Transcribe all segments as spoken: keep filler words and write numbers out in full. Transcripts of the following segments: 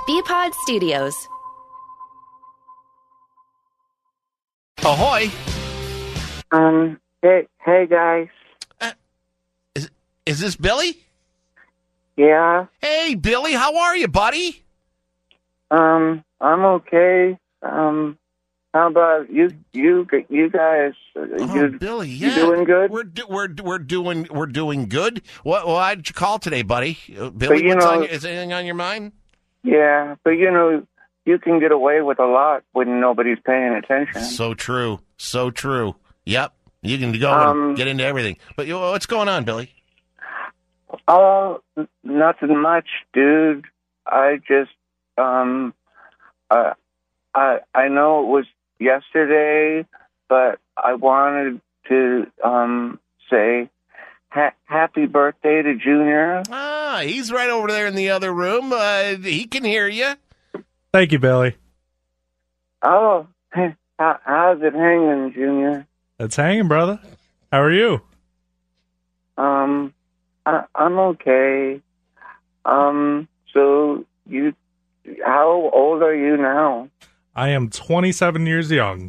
B-Pod Studios. Ahoy. Um, hey, hey guys. Uh, is, is this Billy? Yeah. Hey, Billy, how are you, buddy? Um, I'm okay. Um, how about you? You, you guys? Oh, you, Billy, yeah. You doing good? We're do, we're we're doing we're doing good. What? Why did you call today, buddy? Uh, Billy, you what's know- on your, is anything on your mind? Yeah, but you know, you can get away with a lot when nobody's paying attention. So true, so true. Yep, you can go Um, and get into everything. But you, what's going on, Billy? Oh, n- nothing much, dude. I just, um, uh, I I know it was yesterday, but I wanted to um say ha- happy birthday to Junior. Ah, he's right over there in the other room. Uh, he can hear you. Thank you, Billy. Oh, hey, how, how's it hanging, Junior? It's hanging, brother. How are you? Um, I, I'm okay. Um, so you, how old are you now? I am twenty-seven years young.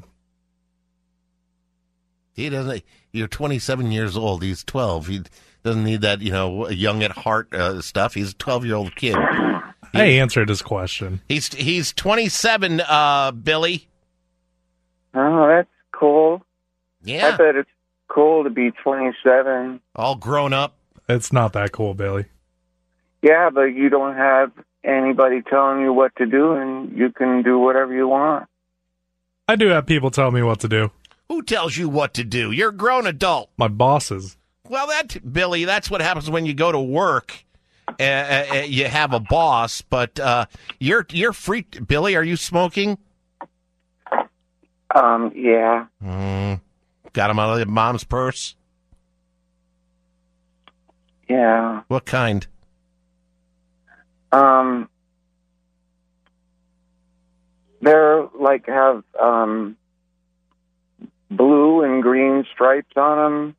He doesn't. You're twenty-seven years old. He's twelve. He doesn't need that, you know, young at heart uh, stuff. He's a twelve-year-old kid. I answered his question. He's he's twenty-seven, uh, Billy. Oh, that's cool. I Yeah, bet it's cool to be twenty-seven. all grown up. It's not that cool, Billy. Yeah, but you don't have anybody telling you what to do, and you can do whatever you want. I do have people tell me what to do. Who tells you what to do? You're a grown adult. My bosses. Well, that Billy, that's what happens when you go to work. Uh, uh, you have a boss, but uh, you're you're free. Billy, are you smoking? Um, yeah. Mm, got him out of your mom's purse. Yeah. What kind? Um, they're like have um blue and green stripes on them.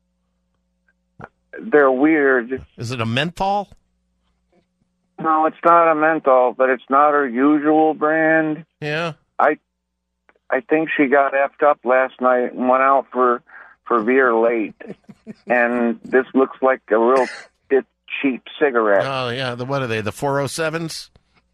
They're weird. Is it a menthol? No, it's not a menthol, but it's not her usual brand. Yeah. I I think she got effed up last night and went out for for beer late, and this looks like a real bit cheap cigarette. Oh yeah. The what are they? The four oh sevens?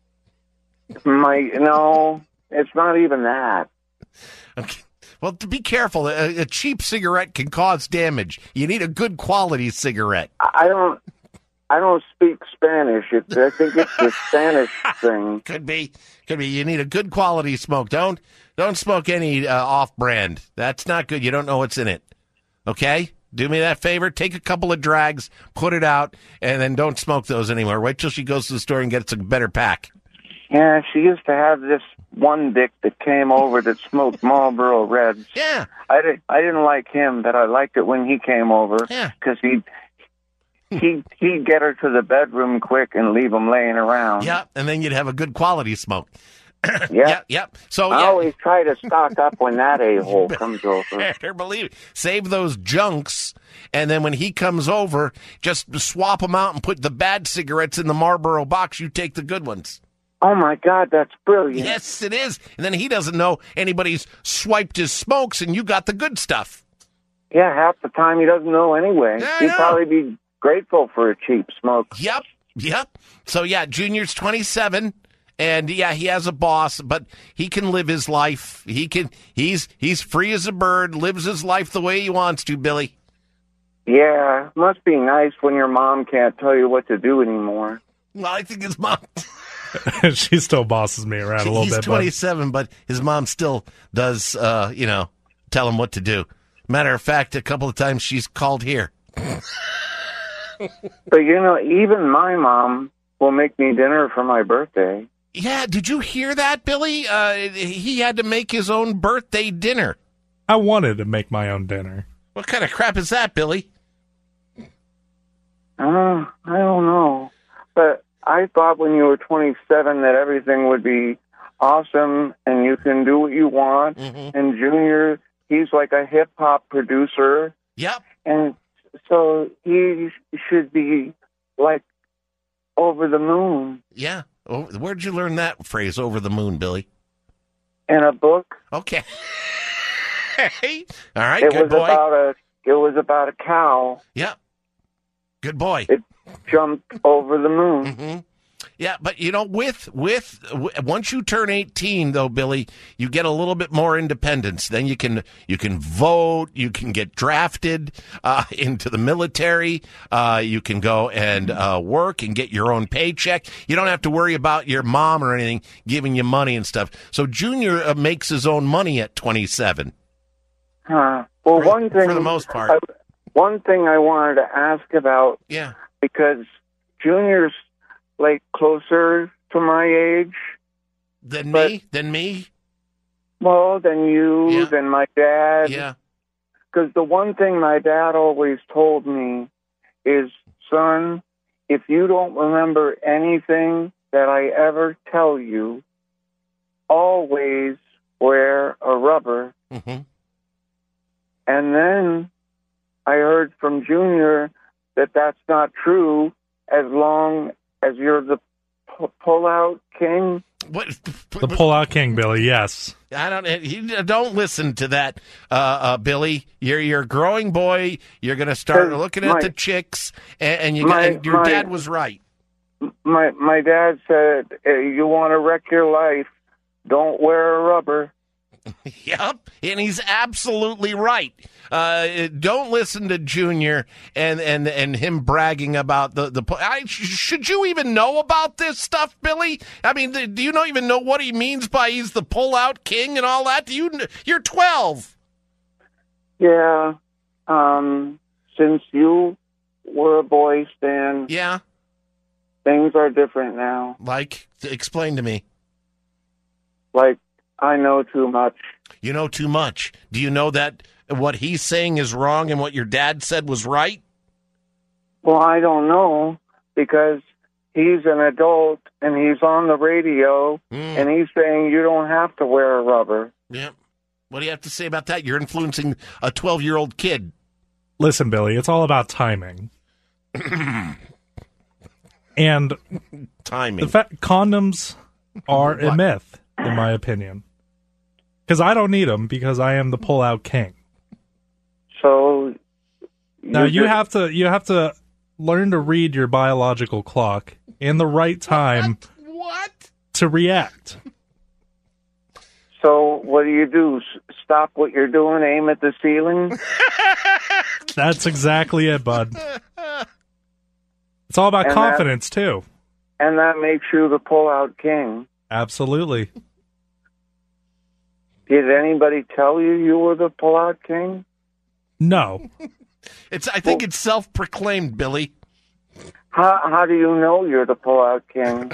My no, it's not even that. Okay. Well, to be careful. A, a cheap cigarette can cause damage. You need a good quality cigarette. I don't. I don't speak Spanish. It's, I think it's the Spanish thing. Could be. Could be. You need a good quality smoke. Don't don't smoke any uh, off-brand. That's not good. You don't know what's in it. Okay? Do me that favor. Take a couple of drags, put it out, and then don't smoke those anymore. Wait till she goes to the store and gets a better pack. Yeah, she used to have this one dick that came over that smoked Marlboro Reds. Yeah. I, did, I didn't like him, but I liked it when he came over. Yeah. Because he'd, he'd, he'd get her to the bedroom quick and leave him laying around. Yeah, and then you'd have a good quality smoke. Yeah. Yep, yep. So, I yeah. always try to stock up when that a-hole comes over. Better believe it. Save those junks, and then when he comes over, just swap them out and put the bad cigarettes in the Marlboro box. You take the good ones. Oh, my God, that's brilliant. Yes, it is. And then he doesn't know anybody's swiped his smokes, and you got the good stuff. Yeah, half the time he doesn't know anyway. Yeah, I He'd know. probably be grateful for a cheap smoke. Yep, yep. So, yeah, Junior's twenty-seven, and, yeah, he has a boss, but he can live his life. He can. He's he's free as a bird, lives his life the way he wants to, Billy. Yeah, must be nice when your mom can't tell you what to do anymore. Well, I think his mom... She still bosses me around a little He's bit. But twenty-seven, but his mom still does, uh, you know, tell him what to do. Matter of fact, a couple of times she's called here. But, you know, even my mom will make me dinner for my birthday. Yeah, did you hear that, Billy? Uh, he had to make his own birthday dinner. I wanted to make my own dinner. What kind of crap is that, Billy? Uh, I don't know. But I thought when you were twenty-seven that everything would be awesome and you can do what you want. Mm-hmm. And Junior, he's like a hip-hop producer. Yep. And so he should be like over the moon. Yeah. Oh, where'd you learn that phrase, over the moon, Billy? In a book. Okay. All right, It good was boy. about a. It was about a cow. Yeah. Good boy. It jumped over the moon. Mm-hmm. Yeah, but you know, with with w- once you turn eighteen, though, Billy, you get a little bit more independence. Then you can you can vote, you can get drafted uh, into the military, uh, you can go and uh, work and get your own paycheck. You don't have to worry about your mom or anything giving you money and stuff. So Junior uh, makes his own money at twenty-seven. Huh. Well, For- one thing for the most part. I, one thing I wanted to ask about, Yeah. because Junior's like closer to my age, Than But- me? Than me? well, than you, Yeah. than my dad. Yeah. Because the one thing my dad always told me is, son, if you don't remember anything that I ever tell you, always wear a rubber. Mm-hmm. And then I heard from Junior that that's not true as long as you're the pu- pull-out king. What? The Pullout King, Billy, yes. I don't. You don't listen to that, uh, uh, Billy. You're you're a growing boy. You're going to start Hey, looking at my- the chicks, and, and you my- got, and your my- dad was right. My my dad said, "Hey, you want to wreck your life, don't wear a rubber." Yep, and he's absolutely right. Uh, don't listen to Junior and and and him bragging about the the. I, should you even know about this stuff, Billy? I mean, do you not even know what he means by he's the pull-out king and all that? Do you? You're twelve. Yeah. Um. Since you were a boy, Stan, Yeah, things are different now. like explain to me. Like, I know too much. You know too much. Do you know that what he's saying is wrong and what your dad said was right? Well, I don't know, because he's an adult and he's on the radio Mm. and he's saying you don't have to wear a rubber. Yeah. What do you have to say about that? You're influencing a twelve-year-old kid. Listen, Billy, it's all about timing. And Timing. the fact condoms are a What? myth, in my opinion. Because I don't need them because I am the Pullout King. So Now you're you just- have to you have to learn to read your biological clock in the right time What? to react. So what do you do? S- Stop what you're doing, aim at the ceiling? That's exactly it, bud. It's all about And that- confidence too. And that makes you the pull-out king. Absolutely. Did anybody tell you you were the pull-out king? No. It's. I think it's self-proclaimed, Billy. How, how do you know you're the pull-out king?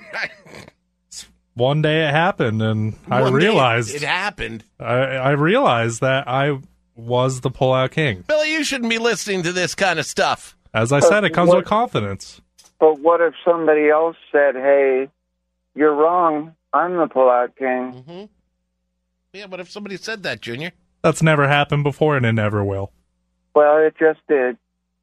One day it happened and I One day realized it happened. I, I realized that I was the Pullout King. Billy, you shouldn't be listening to this kind of stuff. As I said, it comes what- with confidence. But what if somebody else said, hey, you're wrong, I'm the pull-out king? Mm-hmm. Yeah, but if somebody said that, Junior. That's never happened before and it never will. Well, it just did.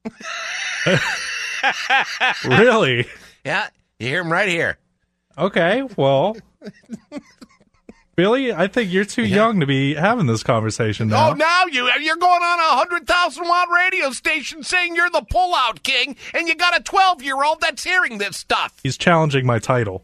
Really? Yeah, you hear him right here. Okay, well. Billy, I think you're too Yeah. young to be having this conversation now. Oh, now you you're going on a hundred thousand watt radio station saying you're the pull-out king, and you got a twelve-year-old that's hearing this stuff. He's challenging my title.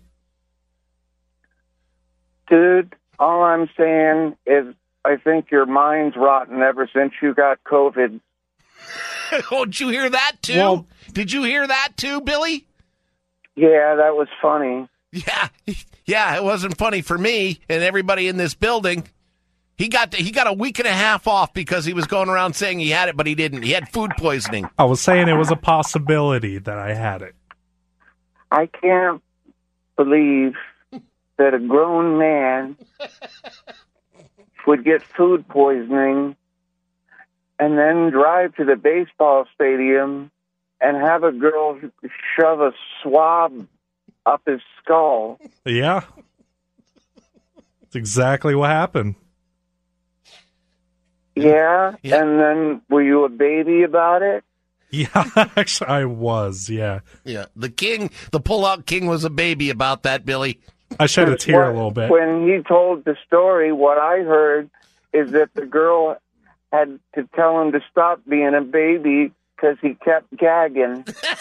Dude, all I'm saying is I think your mind's rotten ever since you got COVID. Oh, did you hear that too? Well- Did you hear that too, Billy? Yeah, that was funny. Yeah, yeah. It wasn't funny for me and everybody in this building. He got he got a week and a half off because he was going around saying he had it, but he didn't. He had food poisoning. I was saying it was a possibility that I had it. I can't believe that a grown man would get food poisoning and then drive to the baseball stadium and have a girl shove a swab up his skull. Yeah. That's exactly what happened. Yeah? Yeah. And then were you a baby about it? Yeah, actually, I was, yeah. Yeah, the king, the pull-out king was a baby about that, Billy. I shed a tear a little bit. When he told the story, what I heard is that the girl had to tell him to stop being a baby because he kept gagging.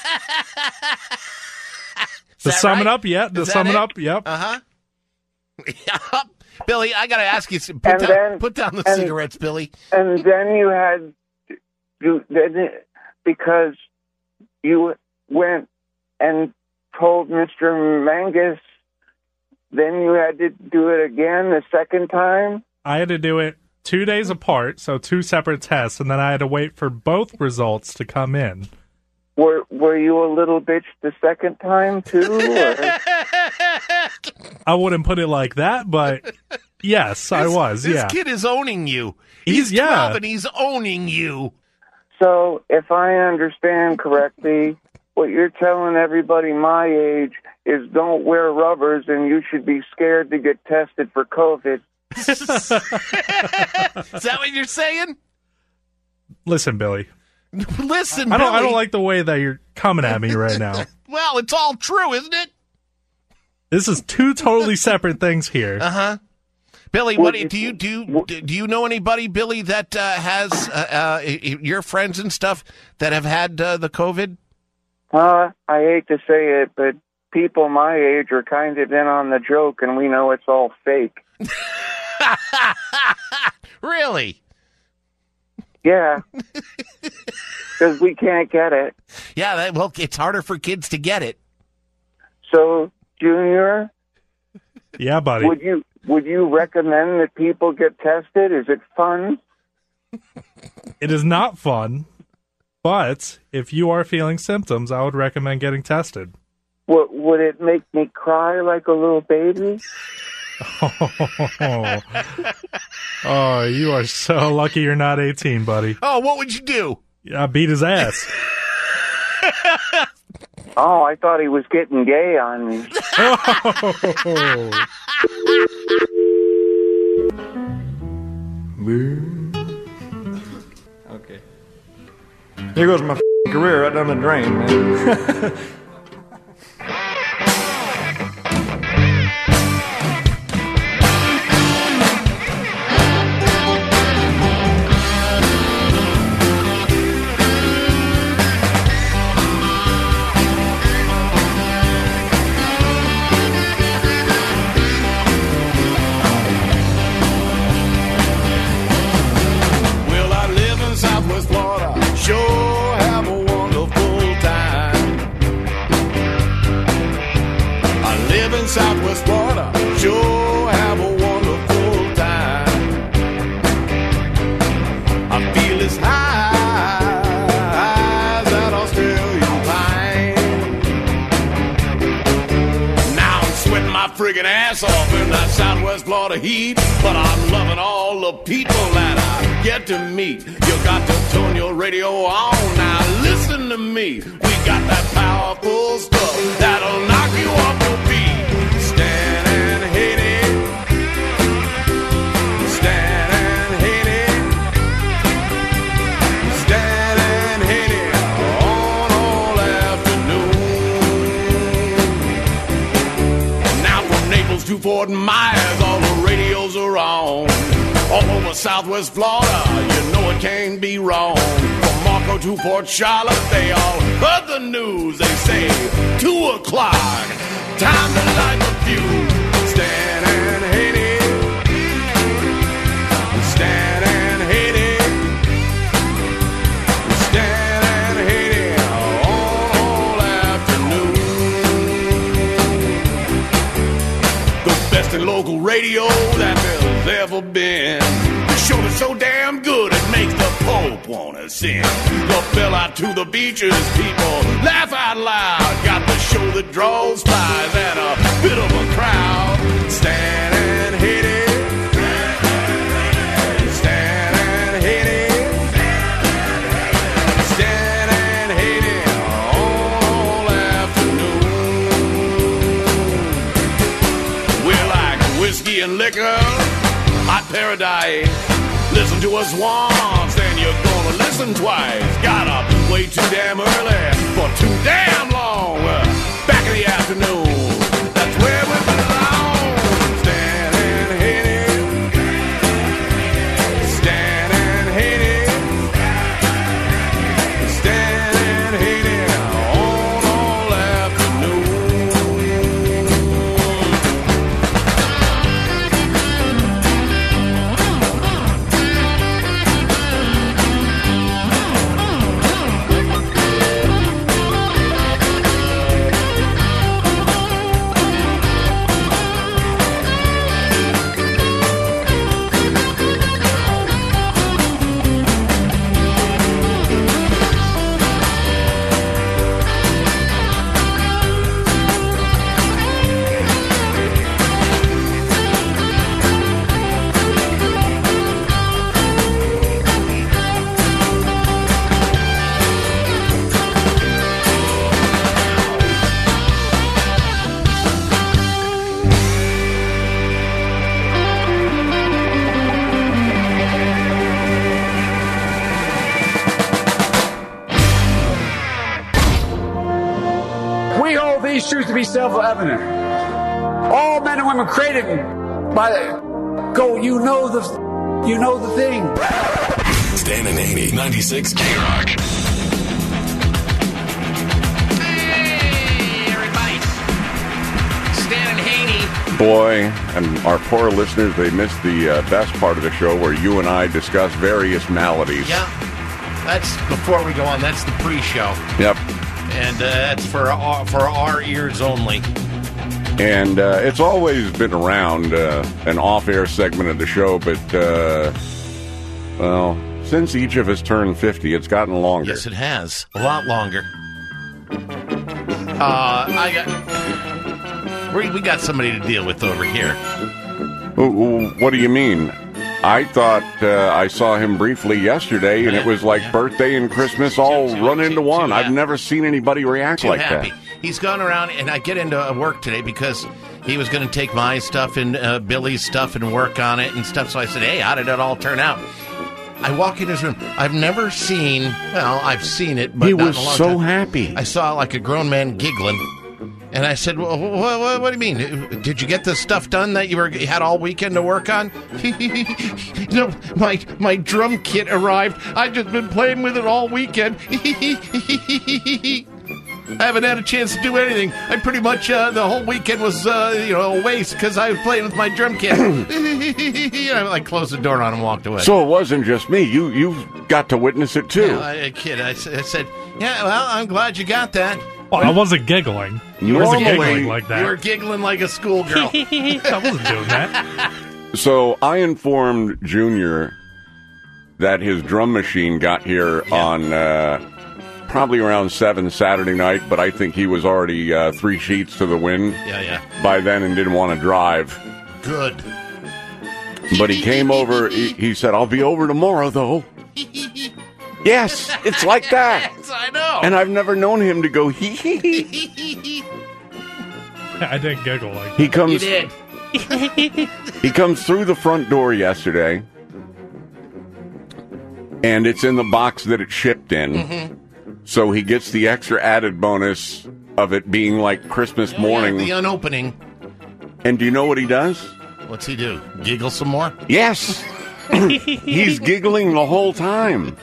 To sum right? it up, yeah. To sum it? it up, yep. Uh-huh. Yep. Billy, I got to ask you, put And down, then- put down the and- cigarettes, Billy. And then you had, you then because you went and told Mister Mangus, then you had to do it again the second time? I had to do it two days apart, so two separate tests, and then I had to wait for both results to come in. Were Were you a little bitch the second time, too? Or? I wouldn't put it like that, but yes, I was, this yeah. kid is owning you. He's- He's yeah. twelve and he's owning you. So, if I understand correctly, what you're telling everybody my age is don't wear rubbers and you should be scared to get tested for COVID. Is that what you're saying? Listen, Billy, Listen, I don't, I Billy. don't like the way that you're coming at me right now. Well, it's all true, isn't it? This is two totally separate things here. Uh-huh. Billy, Well, what do you do? You, do you know anybody, Billy, that uh, has uh, uh, your friends and stuff that have had uh, the COVID? Uh, I hate to say it, but people my age are kind of in on the joke, and we know it's all fake. Really? Yeah. Because we can't get it. Yeah, that, well, it's harder for kids to get it. So, Junior, Yeah, buddy. would you would you recommend that people get tested? Is it fun? It is not fun, but if you are feeling symptoms, I would recommend getting tested. Would, would it make me cry like a little baby? Oh, oh, you are so lucky you're not eighteen, buddy. Oh, what would you do? I beat his ass. Oh, I thought he was getting gay on me. Oh. Okay. Here goes my f***ing career right down the drain, man. Well, I live in Southwest Florida. Sure have a wonderful time. I live in Southwest Florida. Sure have a wonderful time. I feel as high as that Australian pine. Now I'm sweating my friggin' ass off in that Southwest Florida heat, but I'm loving all the people that I get to meet. You got to turn your radio on now. Listen to me. We got that powerful stuff that'll knock you off your feet. Stand and hit it. Stand and hit it. Stand and hit it on all afternoon. Now from Naples to Fort Myers, all the radios are on. All over Southwest Florida, you know it can't be wrong. From Marco to Port Charlotte, they all heard the news. They say, two o'clock, time to light the fuse. Stand and hit it. Stand and hit it. Stand and hit it on all afternoon. The best in local radio that there's ever been. The show is so damn good it makes the Pope wanna sing. The bell out to the beaches, people laugh out loud. Got the show that draws spies and a bit of a crowd. Stand and hit it. Stand and hit it. Stand and hit it all afternoon. We're like whiskey and liquor, hot paradise. Listen to us once, then you're gonna listen twice. Got a way too damn early for too damn long. Uh, back in the afternoon, that's where we belong. Stand and hit it. Stand and hit it. Stand and hit it on all afternoon. We hold these truths to be self-evident. All men and women created by the go. You know the, you know the thing. Stan and Haney, ninety-six K-Rock. Hey, everybody. Stan and Haney. Boy, and our poor listeners, they missed the uh, best part of the show where you and I discuss various maladies. Yeah, that's before we go on. That's the pre-show. Yep. And uh, that's for our, for our ears only. And uh, it's always been around, uh, an off-air segment of the show, but, uh, well, since each of us turned fifty, it's gotten longer. Yes, it has. A lot longer. Uh, I got... We, we got somebody to deal with over here. What do you mean? I thought uh, I saw him briefly yesterday, and Yeah, it was like yeah. birthday and Christmas all Too- run too- into too one. I've happy. never seen anybody react Too like happy. that. He's gone around, and I get into uh, work today because he was going to take my stuff and uh, Billy's stuff and work on it and stuff. So I said, hey, how did it all turn out? I walk in his room. I've never seen, well, I've seen it, but He not was in a long so time. happy. I saw like a grown man giggling. And I said, well, what, what, what do you mean? Did you get the stuff done that you were you had all weekend to work on? No, my my drum kit arrived. I've just been playing with it all weekend. I haven't had a chance to do anything. I pretty much, uh, the whole weekend was, uh, you know, a waste because I was playing with my drum kit. I like closed the door on him and walked away. So it wasn't just me. You, you've got to witness it, too. Yeah, I, kid, I, s- I said, yeah, well, I'm glad you got that. Well, I wasn't giggling. I wasn't Normally, giggling like You were that. giggling like a schoolgirl. I wasn't doing that. So I informed Junior that his drum machine got here Yeah. on uh, probably around seven Saturday night, but I think he was already uh, three sheets to the wind Yeah, yeah. by then and didn't want to drive. Good. But he came over. He, he said, I'll be over tomorrow, though. Yes, it's like that. Yes, I know. And I've never known him to go hee hee hee. I didn't giggle like that. He You comes did. he comes through the front door yesterday, and it's in the box that it shipped in. Mm-hmm. So he gets the extra added bonus of it being like Christmas morning. Yeah, the unopening. And do you know what he does? What's he do? Giggle some more? Yes. He's giggling the whole time.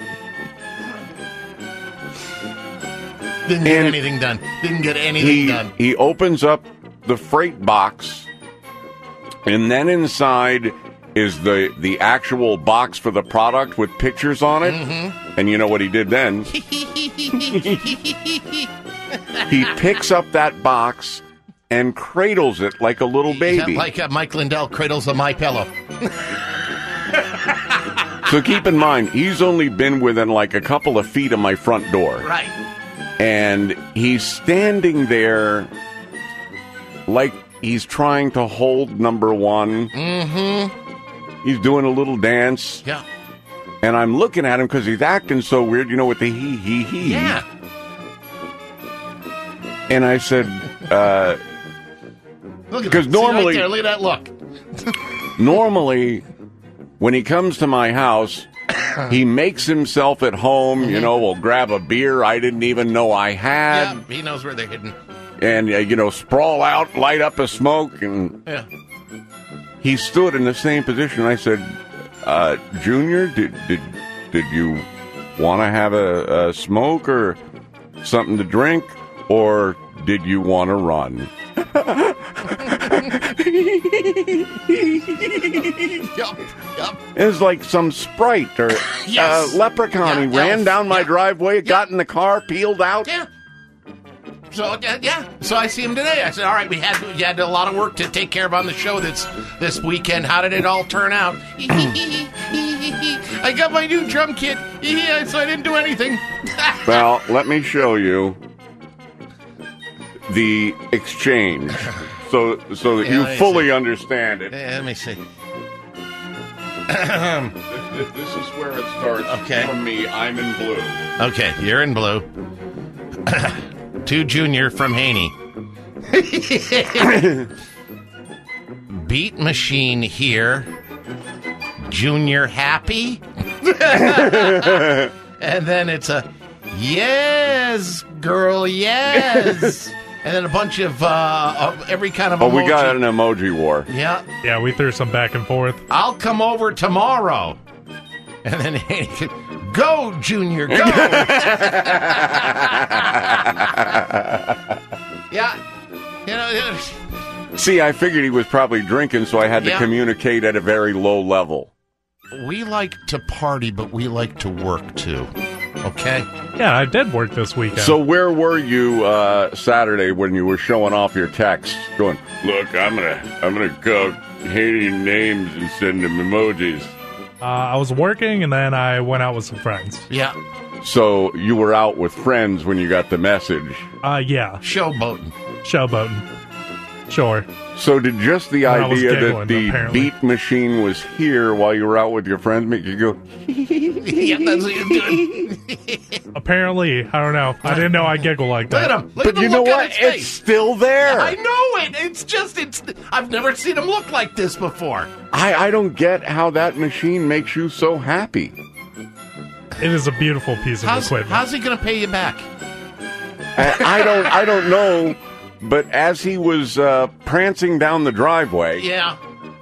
Didn't get And anything done. Didn't get anything He, done. he opens up the freight box, and then inside is the, the actual box for the product with pictures on it. Mm-hmm. And you know what he did then? He picks up that box and cradles it like a little baby. Like uh, Mike Lindell cradles a My Pillow. So keep in mind, he's only been within like a couple of feet of my front door. Right. And he's standing there like he's trying to hold number one. Mm-hmm. He's doing a little dance. Yeah. And I'm looking at him because he's acting so weird, you know, with the hee hee hee. Yeah. And I said, uh, Look at Because that. See right normally- there, look at that look. normally, when he comes to my house, He makes himself at home, you know, will grab a beer I didn't even know I had. Yeah, he knows where they're hidden. And, uh, you know, sprawl out, light up a smoke. And Yeah. he stood in the same position. I said, uh, Junior, did, did, did you want to have a, a smoke or something to drink? Or did you want to run? Yup, yup. It was like some sprite or Yes. uh, leprechaun. Yeah, he ran elf. down my Yeah. driveway, got in the car, peeled out. Yeah. So uh, yeah, so I see him today. I said, "All right, we had we had a lot of work to take care of on the show this this weekend. How did it all turn out?" I got my new drum kit, yeah, so I didn't do anything. Well, let me show you the exchange, so so that Yeah, you let me fully see. understand it. Yeah, let me see. This, this is where it starts. Okay. From me, I'm in blue. Okay, you're in blue. To Junior from Haney. Beat machine here. Junior happy. And then it's a yes, girl, yes. And then a bunch of uh, of every kind of Oh, emoji. we got an emoji war. Yeah, Yeah, we threw some back and forth. I'll come over tomorrow. And then Haney could, go, Junior, go. Yeah. You know, it- See, I figured he was probably drinking, so I had to Yeah. communicate at a very low level. we like to party, but we like to work too. Okay? Yeah, I did work this weekend. So where were you uh, Saturday when you were showing off your texts? Going, look, I'm gonna, I'm gonna call Haney names and send them emojis. uh, I was working, and then I went out with some friends. Yeah. So you were out with friends when you got the message. Uh, yeah, Showboating. showboating. Sure. So did just the I was idea that giggling, the apparently. beat machine was here while you were out with your friends make you go, Yeah, that's what you're doing. Apparently, I don't know. I didn't know I giggle like Look that. at him. Look but at the you know look on what? his face. It's still there. I know it. It's just, it's. I've never seen him look like this before. I, I don't get how that machine makes you so happy. It is a beautiful piece of How's, equipment. how's he going to pay you back? I, I don't I don't know, but as he was uh, prancing down the driveway, Yeah.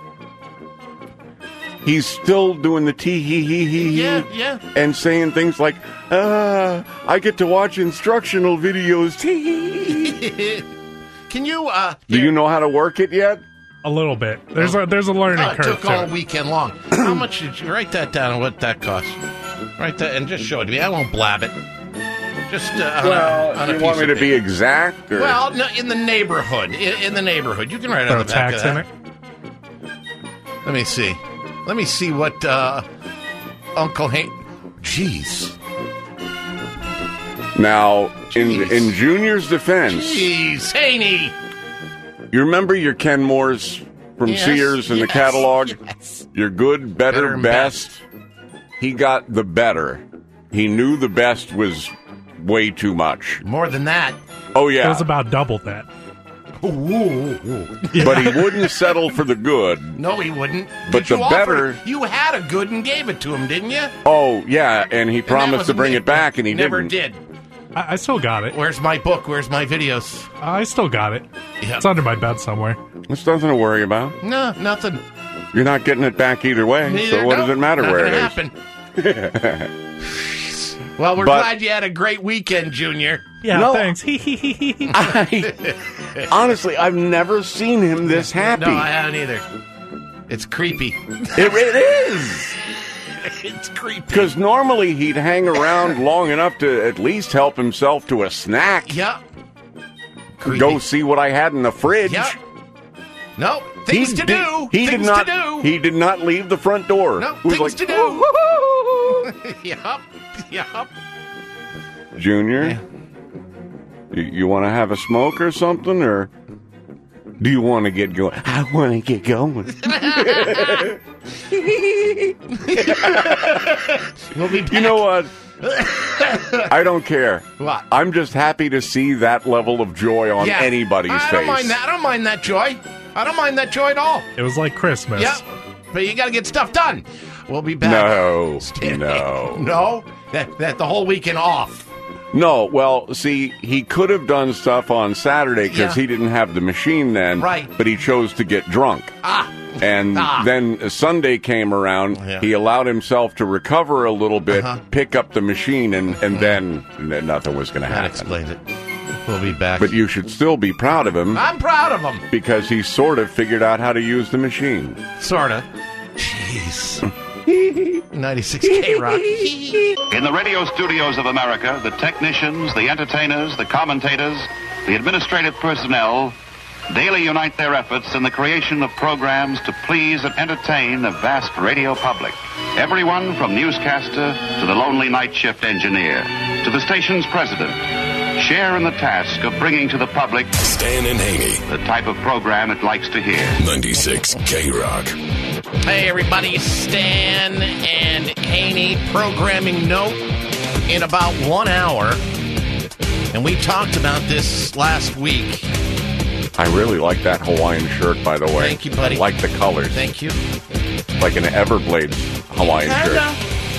he's still doing the tee hee hee hee hee Yeah, yeah. and saying things like, uh, I get to watch instructional videos. Tee. Can you, uh. Do you know how to work it yet? A little bit. There's a there's a learning Oh, it curve took all to it. weekend long. How much did you write that down and what that cost? Write that and just show it to me. I won't blab it. Just uh, on a, on a you piece want me of to be paper. exact? Or? Well, no, in the neighborhood. In, in the neighborhood, you can write it Throw on the back tax of in that. it. Let me see. Let me see what uh, Uncle Hank. Jeez, Now, in Jeez. in Junior's defense, jeez, Haney. you remember your Ken Moores from Yes, Sears in the yes, catalog? yes. Your good, better, Better and best. best. He got the better. He knew the best was way too much. More than that. Oh, It yeah. was about double that. Ooh, ooh, ooh. But he wouldn't settle for the good. No, he wouldn't. But Did you the offer- better- You had a good and gave it to him, didn't you? Oh, yeah, and he And that promised was to bring me. it back, and he never didn't. did. I, I still got it. Where's my book? Where's my videos? I still got it. Yeah. It's under my bed somewhere. It's nothing to worry about. No, nothing. You're not getting it back either way, Neither, so what no, does it matter not where it gonna is? happen. Well, we're But- glad you had a great weekend, Junior. Yeah, No. thanks. Hee hee hee hee. hee. I, honestly, I've never seen him this happy. No, I haven't either. It's creepy. it, it is. It's creepy. Because normally he'd hang around long enough to at least help himself to a snack. Yep. Creepy. Go see what I had in the fridge. Yep. No, things He to did- do. He things did not. to do. He did not leave the front door. No, He was things like, to do. Yep. Yep. Junior, you, you want to have a smoke or something, or do you want to get going? I want to get going. We'll be back. You know what? I don't care. What? I'm just happy to see that level of joy on Yeah. anybody's I face. don't mind that. I don't mind that joy. I don't mind that joy at all. It was like Christmas. Yep. But you got to get stuff done. We'll be back. No, Stan- no. No? That, that the whole weekend off. No, well, see, he could have done stuff on Saturday because Yeah. he didn't have the machine then. Right. But he chose to get drunk. Ah. And Ah. then Sunday came around. Yeah. He allowed himself to recover a little bit, Uh-huh. pick up the machine, and, and then n- nothing was going to That happen. explains it. We'll be back. But you should still be proud of him I'm proud of him. because he sort of figured out how to use the machine. Sorta. Jeez. ninety-six K Rock. In the radio studios of America, the technicians, the entertainers, the commentators, the administrative personnel daily unite their efforts in the creation of programs to please and entertain the vast radio public. Everyone from newscaster to the lonely night shift engineer to the station's president share in the task of bringing to the public Stan and Haney, the type of program it likes to hear. ninety-six K-Rock. Hey, everybody. Stan and Haney programming note in about one hour. And we talked about this last week. I really like that Hawaiian shirt, by the way. Thank you, buddy. I like the colors. Thank you. Like an Everblades Hawaiian shirt.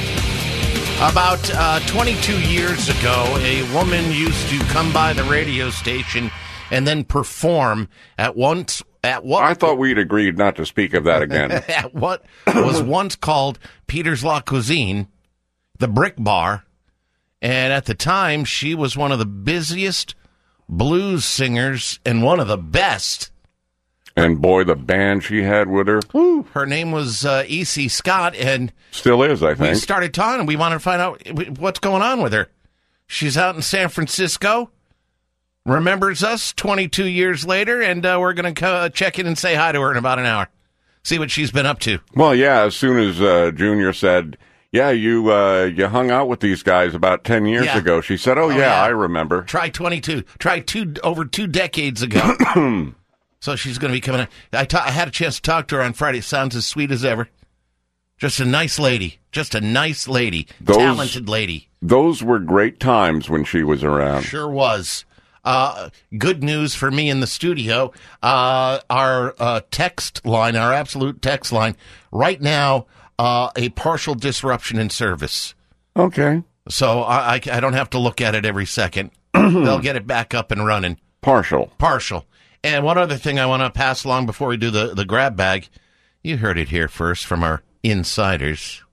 About uh, twenty-two years ago, a woman used to come by the radio station and then perform at once at what I thought we'd agreed not to speak of that again. at what was once called Peter's La Cuisine, the Brick Bar, and at the time she was one of the busiest blues singers and one of the best. And boy, the band she had with her Her name was uh, E C Scott, and still is, I we think. started talking. We wanted to find out what's going on with her. She's out in San Francisco, remembers us twenty-two years later, and uh, we're going to co- check in and say hi to her in about an hour. See what she's been up to. Well, yeah, as soon as uh, Junior said, yeah, you uh, you hung out with these guys about ten years Yeah. ago, she said, oh, Oh, yeah, yeah. I remember. Try twenty-two. Try two over two decades ago. So she's going to be coming in. I, ta- I had a chance to talk to her on Friday. Sounds as sweet as ever. Just a nice lady. Just a nice lady. Those- Talented lady. Those were great times when she was around. Sure was. Uh, good news for me in the studio. Uh, our uh, text line, our absolute text line, right now, uh, a partial disruption in service. Okay. So I, I, I don't have to look at it every second. They'll get it back up and running. Partial. Partial. And one other thing I want to pass along before we do the, the grab bag. You heard it here first from our insiders.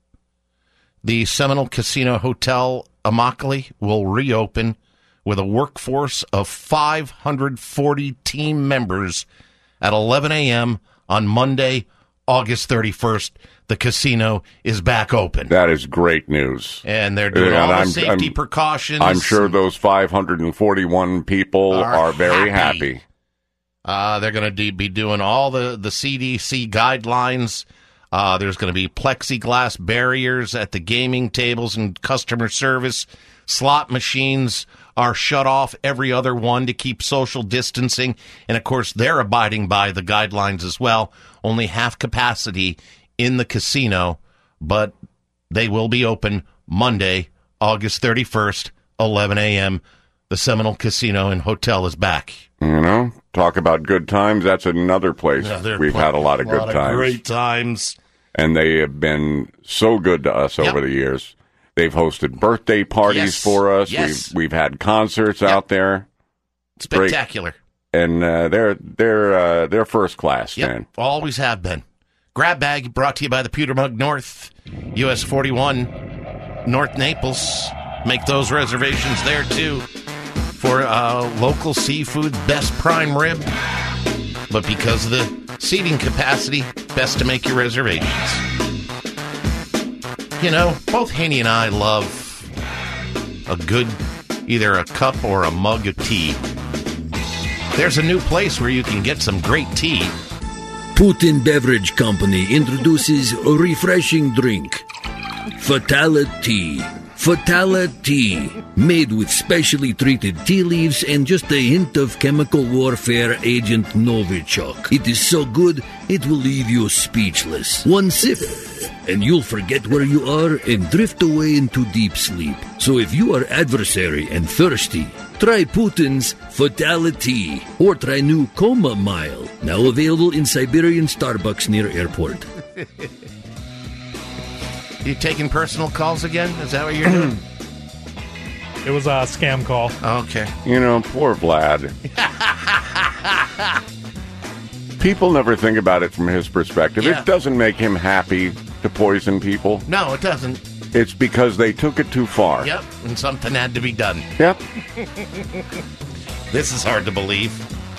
The Seminole Casino Hotel Immokalee will reopen with a workforce of five hundred forty team members at eleven a.m. on Monday, August thirty-first. The casino is back open. That is great news. And they're doing And all the I'm- safety I'm- precautions. I'm sure those five hundred forty-one people Are are, very happy. happy. Uh, they're going to de- be doing all the, the C D C guidelines. Uh, there's going to be plexiglass barriers at the gaming tables and customer service. Slot machines are shut off every other one to keep social distancing. And, of course, they're abiding by the guidelines as well. Only half capacity in the casino, but they will be open Monday, August thirty-first, eleven a.m. The Seminole Casino and Hotel is back. You know, talk about good times. That's another place Another we've pl- had a lot of good lot times. Great times. And they have been so good to us Yep. over the years. They've hosted birthday parties Yes. for us. Yes. We've we've had concerts Yep. out there, Great. Spectacular. and uh, they're they're uh, they're first class, Yep. man. Always have been. Grab bag brought to you by the Pewter Mug North, U S forty-one, North Naples. Make those reservations there, too, for uh, local seafood, best prime rib. But because of the seating capacity, best to make your reservations. You know, both Haney and I love a good, either a cup or a mug of tea. There's a new place where you can get some great tea. Putin Beverage Company introduces a refreshing drink, Fatality. Fatality, made with specially treated tea leaves and just a hint of chemical warfare agent Novichok. It is so good, it will leave you speechless. One sip, and you'll forget where you are and drift away into deep sleep. So if you are adversary and thirsty, try Putin's Fatality, or try new Coma Mile, now available in Siberian Starbucks near airport. You taking personal calls again? Is that what you're doing? It was a scam call. Okay. You know, poor Vlad. People never think about it from his perspective. Yeah. It doesn't make him happy to poison people. No, it doesn't. It's because they took it too far. Yep, and something had to be done. Yep. This is hard to believe.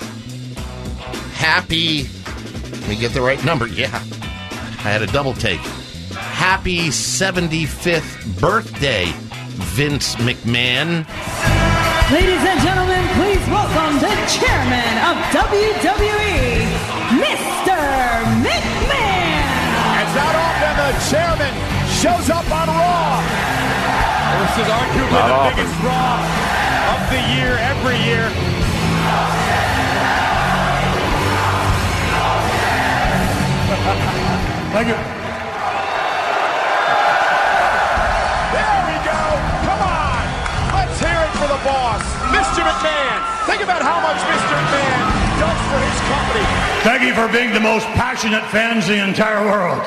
Happy... Let me get the right number. Yeah. I had a double take. Happy seventy-fifth birthday, Vince McMahon. Ladies and gentlemen, please welcome the chairman of W W E, Mister McMahon. It's not often the chairman shows up on Raw. This is arguably not the often. biggest Raw of the year, every year. Thank you. There we go. Come on. Let's hear it for the boss, Mister McMahon. Think about how much Mister McMahon does for his company. Thank you for being the most passionate fans in the entire world.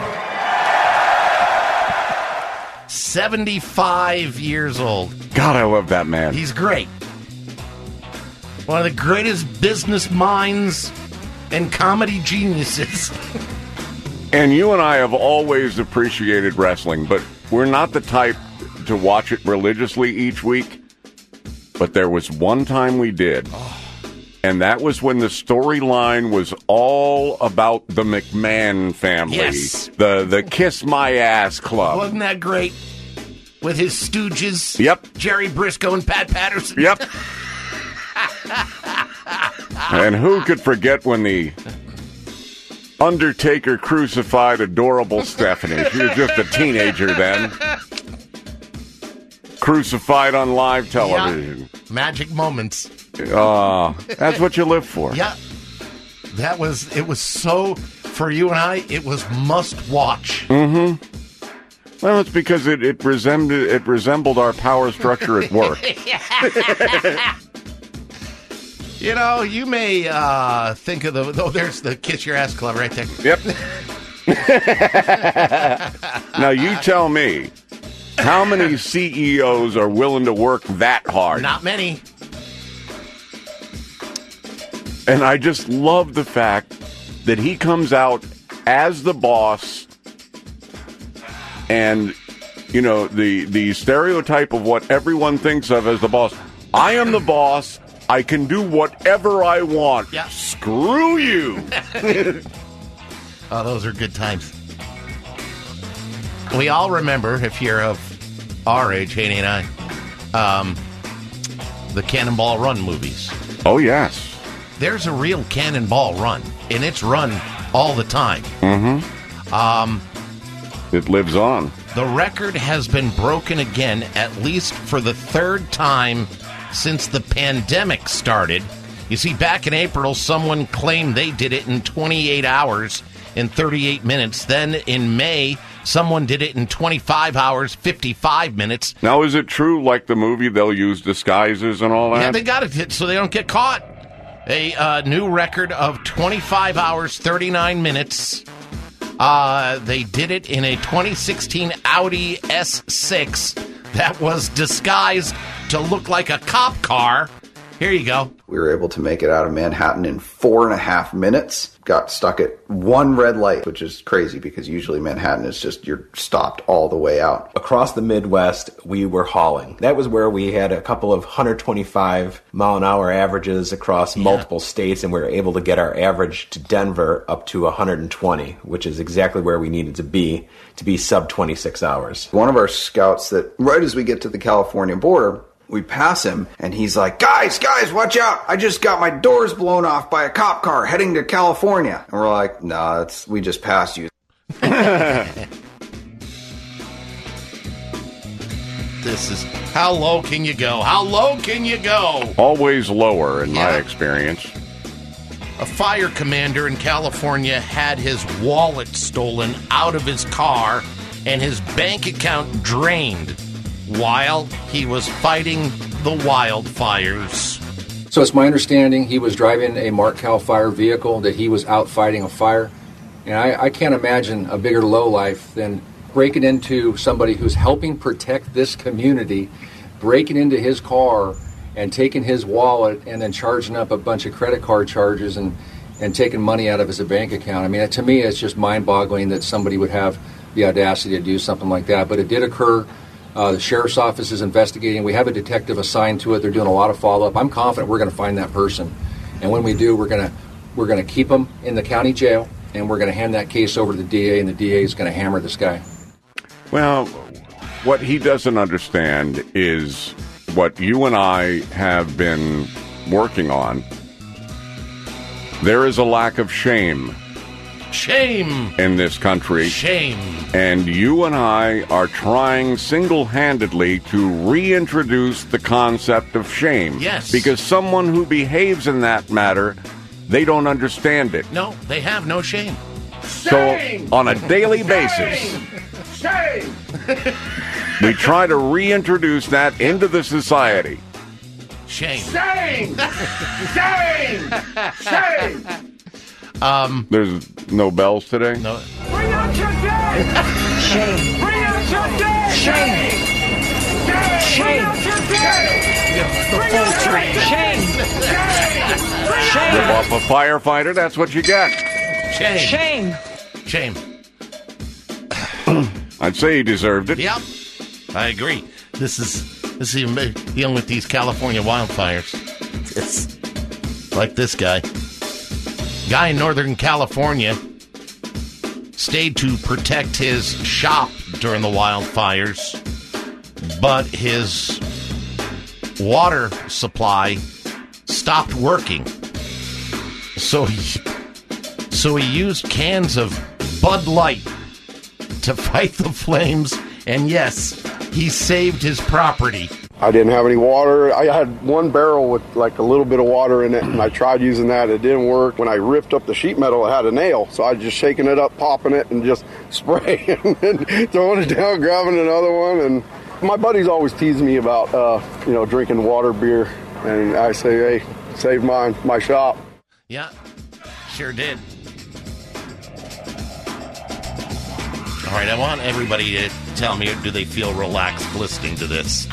seventy-five years old. God, I love that man. He's great. One of the greatest business minds and comedy geniuses. And you and I have always appreciated wrestling, but we're not the type to watch it religiously each week. But there was one time we did. And that was when the storyline was all about the McMahon family. Yes. The the Kiss My Ass Club. Wasn't that great? With his stooges. Yep. Jerry Briscoe and Pat Patterson. Yep. And who could forget when the Undertaker crucified adorable Stephanie? She was just a teenager then. Crucified on live television. Yeah. Magic moments. Oh, that's what you live for. Yeah. That was, it was so, for you and I, it was must watch. Mm-hmm. Well, it's because it, it resembled it resembled our power structure at work. You know, you may uh, think of the... Oh, there's the Kiss Your Ass Club right there. Yep. Now, you tell me, how many C E Os are willing to work that hard? Not many. And I just love the fact that he comes out as the boss and, you know, the, the stereotype of what everyone thinks of as the boss. I am the boss. I can do whatever I want. Yeah. Screw you. Oh, those are good times. We all remember, if you're of our age, Haney and I, um, the Cannonball Run movies. Oh, yes. There's a real Cannonball Run, and it's run all the time. Mm-hmm. Um, it lives on. The record has been broken again, at least for the third time since the pandemic started. You see, back in April, someone claimed they did it in twenty-eight hours and thirty-eight minutes. Then in May, someone did it in twenty-five hours, fifty-five minutes. Now, is it true, like the movie, they'll use disguises and all that? Yeah, they got it so they don't get caught. A uh, new record of twenty-five hours, thirty-nine minutes. Uh, they did it in a twenty sixteen Audi S six that was disguised to look like a cop car. Here you go. We were able to make it out of Manhattan in four and a half minutes. Got stuck at one red light, which is crazy because usually Manhattan is just, you're stopped all the way out. Across the Midwest, we were hauling. That was where we had a couple of one twenty-five mile an hour averages across Yeah. multiple states, and we were able to get our average to Denver up to one twenty, which is exactly where we needed to be to be sub twenty-six hours. One of our scouts that right as we get to the California border, we pass him, and he's like, guys, guys, watch out. I just got my doors blown off by a cop car heading to California. And we're like, nah, it's, we just passed you. This is, how low can you go? How low can you go? Always lower, in Yeah. my experience. A fire commander in California had his wallet stolen out of his car and his bank account drained while he was fighting the wildfires. So it's my understanding he was driving a Mark Cal Fire vehicle, that he was out fighting a fire. And I, I can't imagine a bigger lowlife than breaking into somebody who's helping protect this community, breaking into his car and taking his wallet and then charging up a bunch of credit card charges and, and taking money out of his bank account. I mean, to me, it's just mind-boggling that somebody would have the audacity to do something like that. But it did occur. Uh, the sheriff's office is investigating. We have a detective assigned to it. They're doing a lot of follow-up. I'm confident we're going to find that person. And when we do, we're going to we're going to keep him in the county jail, and we're going to hand that case over to the D A, and the D A is going to hammer this guy. Well, what he doesn't understand is what you and I have been working on. There is a lack of shame. Shame. In this country. Shame. And you and I are trying single-handedly to reintroduce the concept of shame. Yes. Because someone who behaves in that matter, they don't understand it. No, they have no shame. So, on a daily basis, Shame! we try to reintroduce that into the society. Shame. Shame! Shame! Shame! Um, There's no bells today? No. Bring out your dead! Shame. Bring out your dead! Shame. Shame! Bring out your dead! The full train. Shame. Shame. Rip off a firefighter, that's what you get. Shame. Shame. Shame. I'd say he deserved it. Yep. I agree. This is this is even dealing with these California wildfires. It's like this guy. Guy in Northern California stayed to protect his shop during the wildfires, but his water supply stopped working. So he, so he used cans of Bud Light to fight the flames, and yes, he saved his property. I didn't have any water. I had one barrel with like a little bit of water in it, and I tried using that. It didn't work. When I ripped up the sheet metal, it had a nail, so I was just shaking it up, popping it, and just spraying and throwing it down, grabbing another one. And my buddies always tease me about, uh, you know, drinking water beer, and I say, hey, save mine, my shop. Yeah, sure did. All right, I want everybody to tell me, do they feel relaxed listening to this?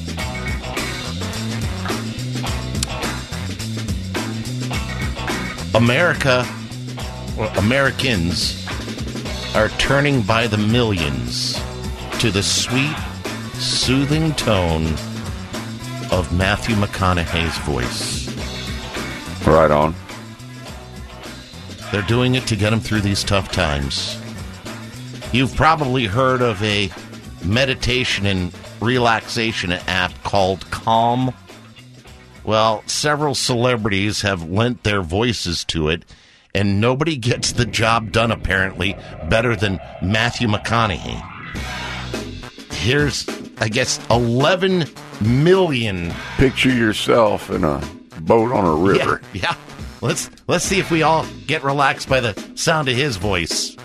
America, or Americans, are turning by the millions to the sweet, soothing tone of Matthew McConaughey's voice. Right on. They're doing it to get them through these tough times. You've probably heard of a meditation and relaxation app called Calm. Well, several celebrities have lent their voices to it, and nobody gets the job done, apparently, better than Matthew McConaughey. Here's, I guess, eleven million. Picture yourself in a boat on a river. Yeah, yeah. Let's, let's see if we all get relaxed by the sound of his voice.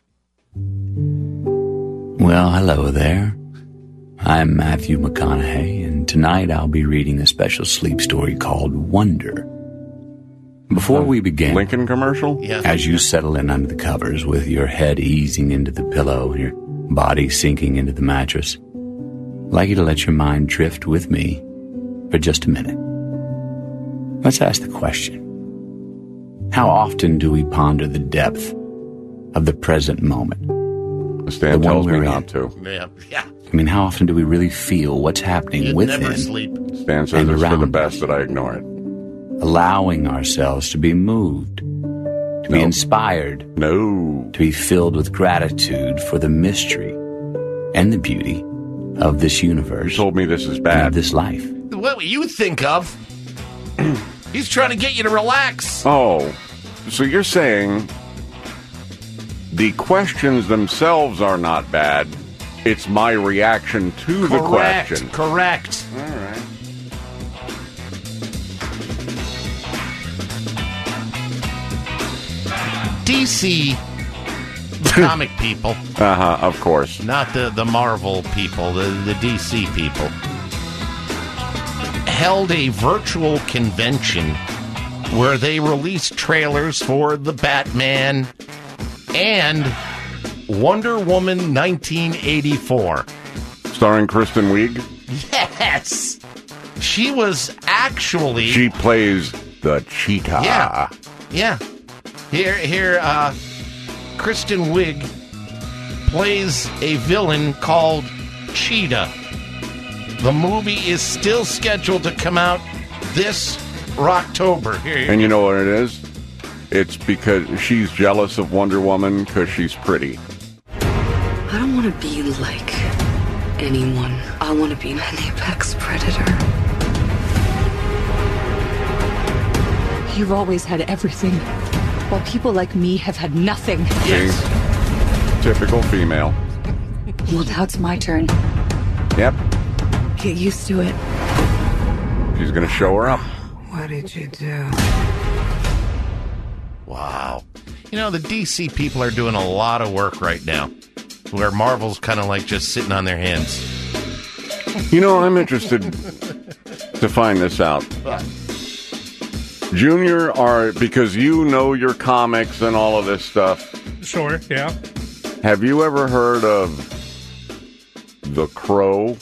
Well, hello there. I'm Matthew McConaughey, and tonight I'll be reading a special sleep story called Wonder. Before we begin, Lincoln commercial? Yeah. As you settle in under the covers with your head easing into the pillow and your body sinking into the mattress, I'd like you to let your mind drift with me for just a minute. Let's ask the question. How often do we ponder the depth of the present moment? Stan the one tells me we're not in? to. Yeah, yeah. I mean, how often do we really feel what's happening You'd within never sleep. Stan says and it's for the around best us? that I ignore it. Allowing ourselves to be moved, to be No. inspired, No. to be filled with gratitude for the mystery and the beauty of this universe. You told me this is and bad. of this life. What you think of? He's trying to get you to relax. Oh, so you're saying the questions themselves are not bad. It's my reaction to the Correct. question. Correct. All right. D C comic people, Uh-huh, of course. not the, the Marvel people, the, the D C people, held a virtual convention where they released trailers for the Batman and Wonder Woman nineteen eighty-four. Starring Kristen Wiig? Yes! She was actually... She plays the cheetah. Yeah. Yeah. Here, here, uh, Kristen Wiig plays a villain called Cheetah. The movie is still scheduled to come out this October. Here, And you know what it is? It's because she's jealous of Wonder Woman because she's pretty. I don't want to be like anyone. I want to be an apex predator. You've always had everything, while people like me have had nothing. Yes. Typical female. Well, now it's my turn. Yep. Get used to it. She's going to show her up. What did you do? Wow. You know, the D C people are doing a lot of work right now, where Marvel's kind of like just sitting on their hands. You know, I'm interested to find this out. Junior, are because you know your comics and all of this stuff. Sure, yeah. Have you ever heard of The Crow?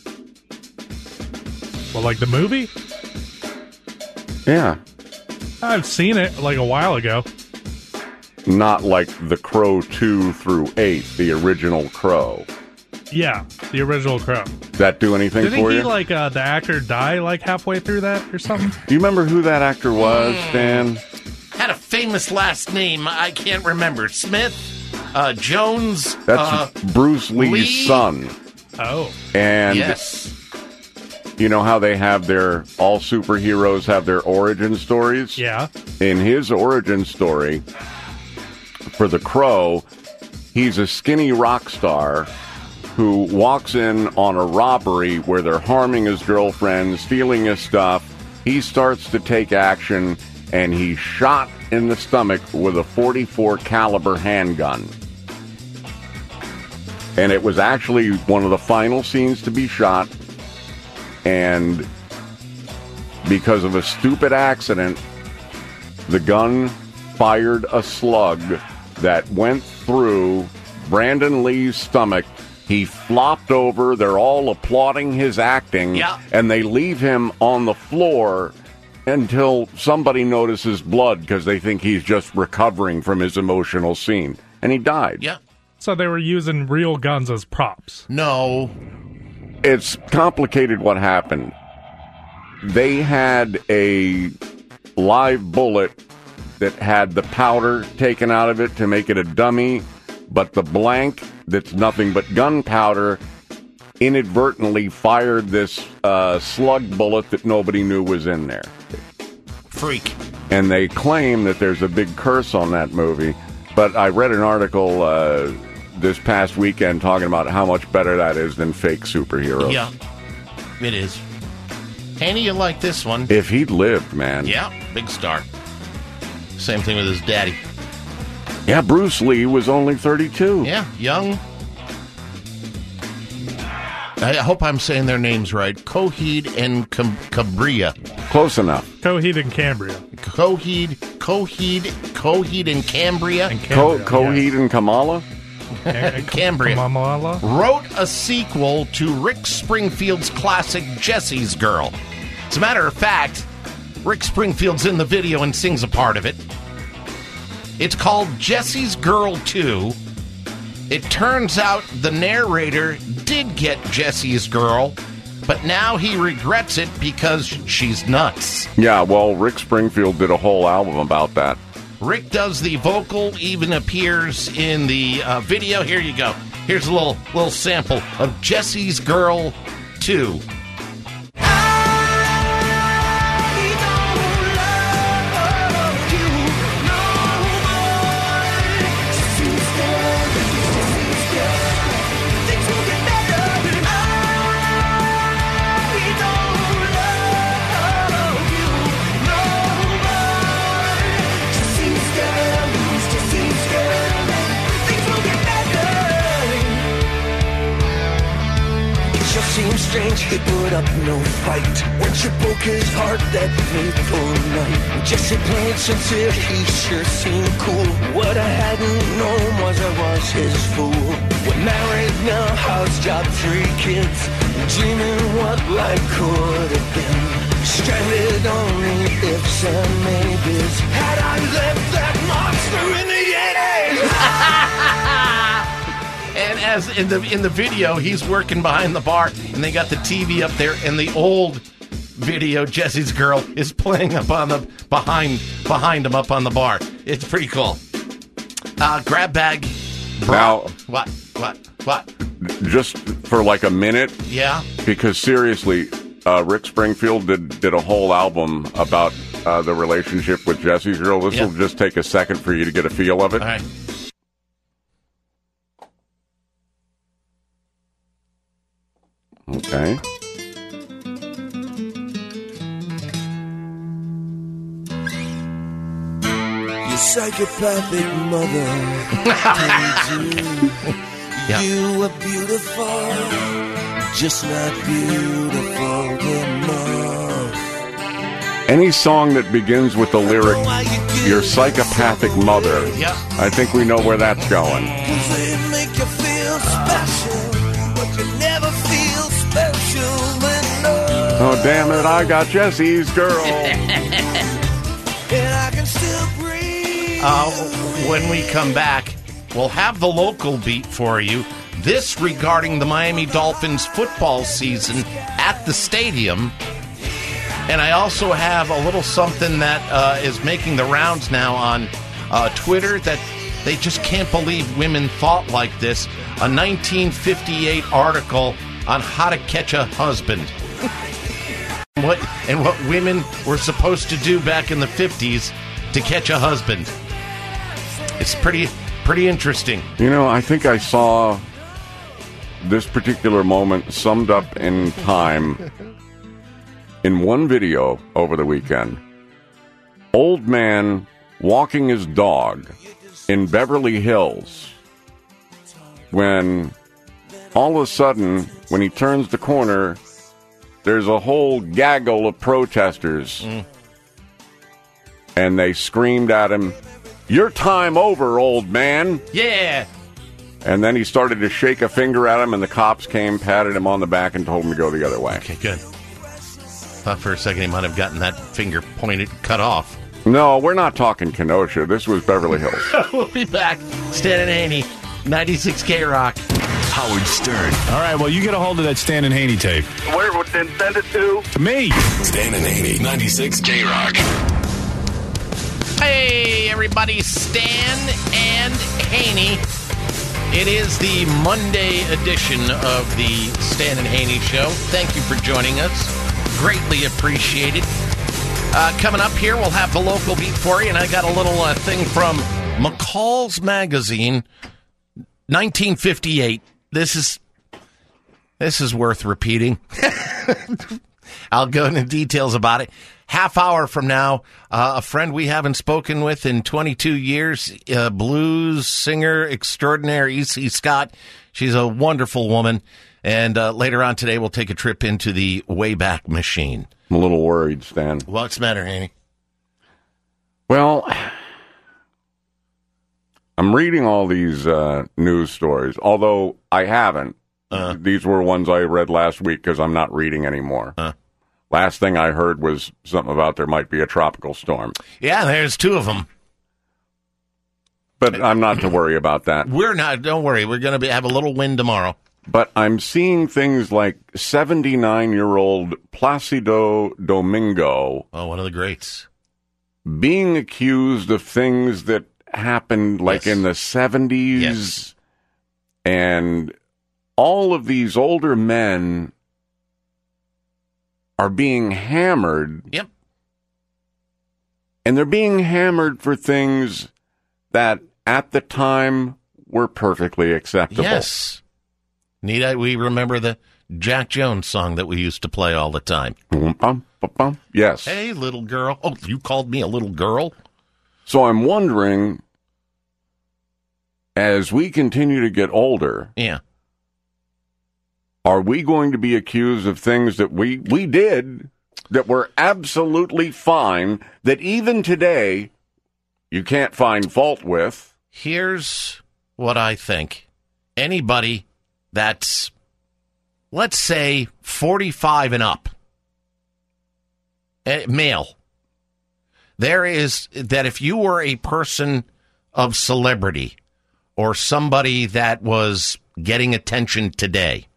Well, like the movie? Yeah. I've seen it like a while ago. Not like The Crow two through eight, the original Crow. Yeah, the original Crow. Did that do anything Didn't for he, you? like, uh, the actor die, like, halfway through that or something? Do you remember who that actor was, Dan? Had a famous last name. I can't remember. Smith? Uh, Jones? That's uh, Bruce Lee's Lee? son. Oh. And yes. You know how they have their, all superheroes have their origin stories? Yeah. In his origin story, for the Crow, he's a skinny rock star who walks in on a robbery where they're harming his girlfriend, stealing his stuff. He starts to take action, and he's shot in the stomach with a forty-four caliber handgun. And it was actually one of the final scenes to be shot. And because of a stupid accident, the gun fired a slug that went through Brandon Lee's stomach. He flopped over. They're all applauding his acting. Yeah. And they leave him on the floor until somebody notices blood because they think he's just recovering from his emotional scene. And he died. Yeah. So they were using real guns as props. No. It's complicated what happened. They had a live bullet that had the powder taken out of it to make it a dummy, but the blank that's nothing but gunpowder inadvertently fired this uh, slug bullet that nobody knew was in there. Freak. And they claim that there's a big curse on that movie, but I read an article uh, this past weekend talking about how much better that is than fake superheroes. Yeah, it is. Haney, you like this one. If he'd lived, man. Yeah, big star. Same thing with his daddy. Yeah, Bruce Lee was only thirty-two. Yeah, young. I hope I'm saying their names right. Coheed and Cam- Cambria. Close enough. Coheed and Cambria. Coheed, Coheed, Coheed and Cambria. And Co- Cambria, Coheed yes. and Kamala? Cambria. Kamala? Wrote a sequel to Rick Springfield's classic Jesse's Girl. As a matter of fact, Rick Springfield's in the video and sings a part of it. It's called Jesse's Girl two. It turns out the narrator did get Jesse's Girl, but now he regrets it because she's nuts. Yeah, well, Rick Springfield did a whole album about that. Rick does the vocal, even appears in the uh, video. Here you go. Here's a little little sample of Jesse's Girl two. Seems strange he put up no fight when she broke his heart that fateful night. When Jesse played sincere, he sure seemed cool. What I hadn't known was I was is full. We're married now, house job, three kids. Dreaming what life could have been. Stranded on the ifs and maybes. Had I left that monster in the eighties. And as in the in the video, he's working behind the bar, and they got the T V up there, and the old video, Jesse's Girl, is playing up on the behind behind him up on the bar. It's pretty cool. Uh, grab bag. Now, what? What? What? Just for like a minute. Yeah. Because seriously, uh, Rick Springfield did did a whole album about uh, the relationship with Jesse's Girl. This Yeah. will just take a second for you to get a feel of it. All right. Okay. Your psychopathic mother told you Yeah. you were beautiful, just not beautiful enough. Any song that begins with the lyric, your psychopathic mother, Yeah. I think we know where that's going. They make you feel special, but you never feel special enough. Oh, damn it, I got Jesse's Girl. And I can still breathe. Uh, when we come back, we'll have the local beat for you. This regarding the Miami Dolphins football season at the stadium. And I also have a little something that uh, is making the rounds now on uh, Twitter that they just can't believe women thought like this. A nineteen fifty-eight article on how to catch a husband. What and what women were supposed to do back in the fifties to catch a husband. It's pretty pretty interesting. You know, I think I saw this particular moment summed up in time in one video over the weekend. Old man walking his dog in Beverly Hills when all of a sudden, when he turns the corner, there's a whole gaggle of protesters. Mm. And they screamed at him, "Your time over, old man." Yeah. And then he started to shake a finger at him, and the cops came, patted him on the back, and told him to go the other way. Okay, good. Thought for a second he might have gotten that finger pointed, cut off. No, we're not talking Kenosha. This was Beverly Hills. We'll be back. Stan and Haney, ninety-six K Rock. Howard Stern. All right, well, you get a hold of that Stan and Haney tape. Where would then send it to? To me. Stan and Haney, ninety-six K Rock. Hey, everybody, Stan and Haney. It is the Monday edition of the Stan and Haney Show. Thank you for joining us. Greatly appreciated. Uh, coming up here, we'll have the local beat for you, and I got a little uh, thing from McCall's Magazine, nineteen fifty-eight. This is this is worth repeating. I'll go into details about it. Half hour from now, uh, a friend we haven't spoken with in twenty-two years, uh, blues singer extraordinaire E C Scott. She's a wonderful woman. And uh, later on today, we'll take a trip into the Wayback Machine. I'm a little worried, Stan. What's the matter, Haney? Well, I'm reading all these uh, news stories, although I haven't. Uh, These were ones I read last week because I'm not reading anymore. Uh, Last thing I heard was something about there might be a tropical storm. yeah, there's two of them. But I'm not to worry about that. We're not. Don't worry. We're going to have a little wind tomorrow. But I'm seeing things like seventy-nine-year-old Placido Domingo. Oh, one of the greats. Being accused of things that happened like Yes. in the seventies. Yes. And all of these older men are being hammered. Yep. And they're being hammered for things that at the time were perfectly acceptable. Yes. Need I, we remember the Jack Jones song that we used to play all the time. Yes. Hey, little girl. Oh, you called me a little girl? So I'm wondering, as we continue to get older, yeah, are we going to be accused of things that we, we did that were absolutely fine, that even today you can't find fault with? Here's what I think. Anybody that's, let's say, forty-five and up, eh, male, there is that if you were a person of celebrity or somebody that was getting attention today,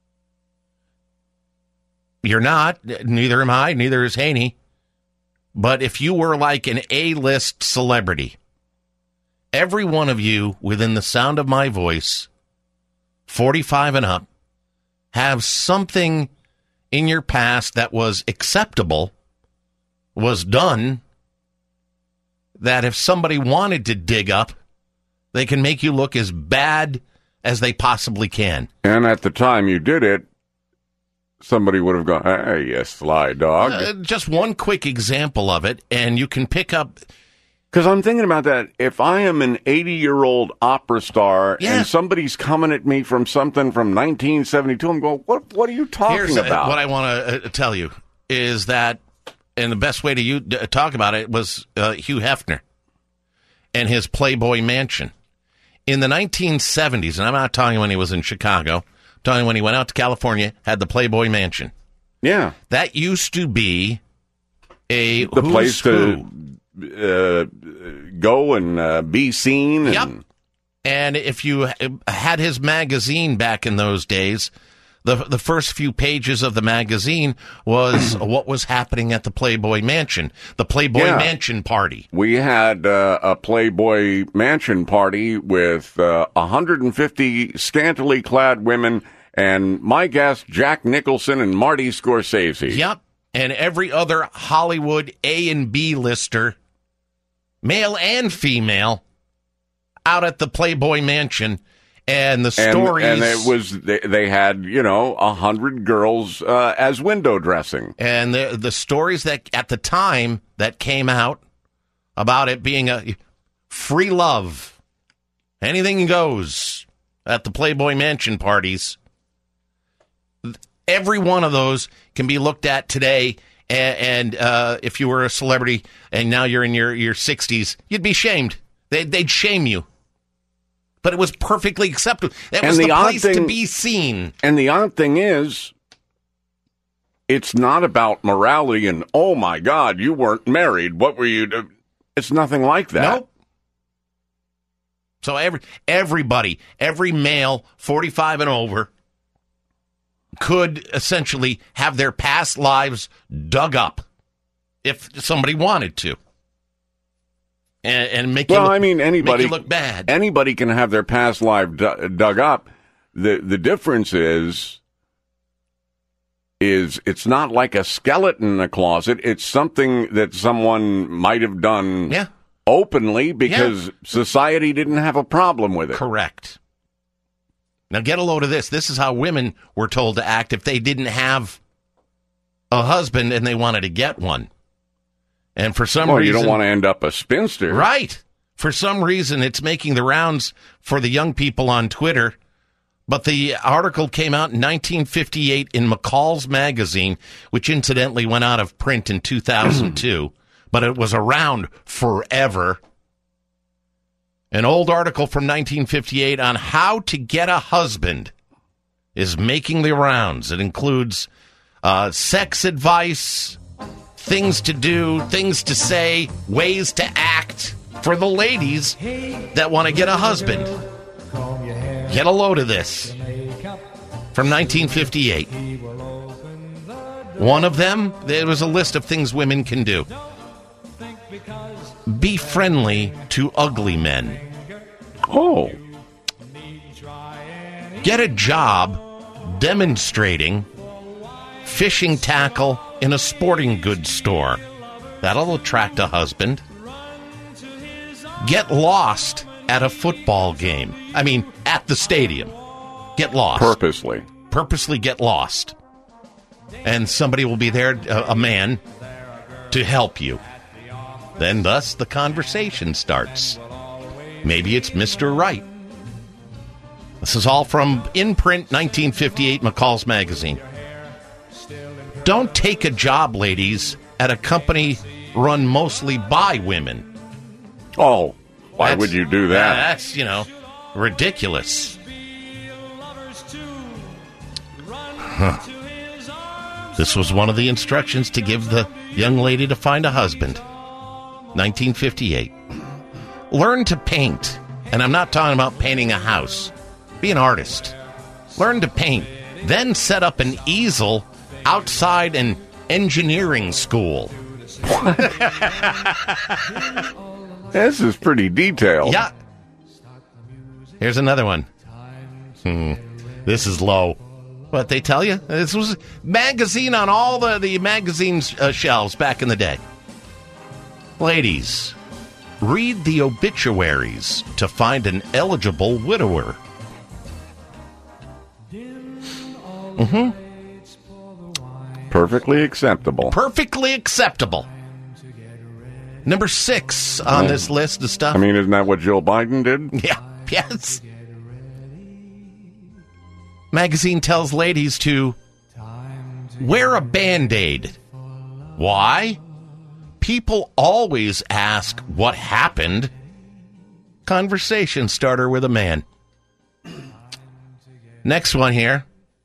you're not, neither am I, neither is Haney, but if you were like an A-list celebrity, every one of you within the sound of my voice, forty-five and up, have something in your past that was acceptable, was done, that if somebody wanted to dig up, they can make you look as bad as they possibly can. And at the time you did it, somebody would have gone, hey, you sly dog. Uh, just one quick example of it, and you can pick up... Because I'm thinking about that. If I am an eighty-year-old opera star yeah. and somebody's coming at me from something from nineteen seventy-two, I'm going, what, what are you talking Here's about? A, what I want to uh, tell you is that, and the best way to you, uh, talk about it was uh, Hugh Hefner and his Playboy Mansion. In the nineteen seventies, and I'm not talking when he was in Chicago, I'm talking when he went out to California, had the Playboy Mansion. Yeah. That used to be a the who's place who. to uh, go and uh, be seen. And... Yep. And if you had his magazine back in those days, the the first few pages of the magazine was what was happening at the Playboy Mansion, the Playboy Yeah. Mansion party. We had uh, a Playboy Mansion party with uh, one hundred fifty scantily clad women and my guest, Jack Nicholson and Marty Scorsese. Yep. And every other Hollywood A and B lister, male and female, out at the Playboy Mansion. And the stories... And, and it was, they, they had, you know, a hundred girls uh, as window dressing. And the the stories that, at the time, that came out about it being a free love, anything goes at the Playboy Mansion parties, every one of those can be looked at today. And, and uh, if you were a celebrity and now you're in your, your sixties, you'd be shamed. They, they'd shame you. But it was perfectly acceptable. That was And the, the odd place thing- to be seen. And the odd thing is, it's not about morality and, oh, my God, you weren't married. What were you do-? It's nothing like that. Nope. So every everybody, every male forty-five and over could essentially have their past lives dug up if somebody wanted to. And, and make Well, you look, I mean, anybody make you look bad. Anybody can have their past life du- dug up. The the difference is is it's not like a skeleton in a closet. It's something that someone might have done yeah. openly because yeah. society didn't have a problem with it. Correct. Now get a load of this. This is how women were told to act if they didn't have a husband and they wanted to get one. And for some well, reason... you don't want to end up a spinster. Right. For some reason, it's making the rounds for the young people on Twitter. But the article came out in nineteen fifty-eight in McCall's Magazine, which incidentally went out of print in two thousand two. But it was around forever. An old article from nineteen fifty-eight on how to get a husband is making the rounds. It includes uh, sex advice, things to do, things to say, ways to act for the ladies that want to get a husband. Get a load of this. From nineteen fifty-eight. One of them, there was a list of things women can do. Be friendly to ugly men. Oh. Get a job demonstrating fishing tackle in a sporting goods store. That'll attract a husband. Get lost at a football game. I mean, at the stadium. Get lost. Purposely. Purposely get lost. And somebody will be there, a man, to help you. Then thus the conversation starts. Maybe it's Mister Right. This is all from in print nineteen fifty-eight McCall's Magazine. Don't take a job, ladies, at a company run mostly by women. Oh, why That's- would you do that? That's, you know, Ridiculous. Huh. This was one of the instructions to give the young lady to find a husband. nineteen fifty-eight. Learn to paint. And I'm not talking about painting a house. Be an artist. Learn to paint. Then set up an easel outside an engineering school. This is pretty detailed. Yeah. Here's another one. Hmm. This is low. What they tell you? This was a magazine on all the, the magazine's uh, shelves back in the day. Ladies, read the obituaries to find an eligible widower. Mm-hmm. Perfectly acceptable. Perfectly acceptable. Number six on Oh. this list of stuff. I mean, isn't that what Jill Biden did? Yeah, yes. Magazine tells ladies to wear a Band-Aid. Why? People always ask what happened. Conversation starter with a man. Next one here.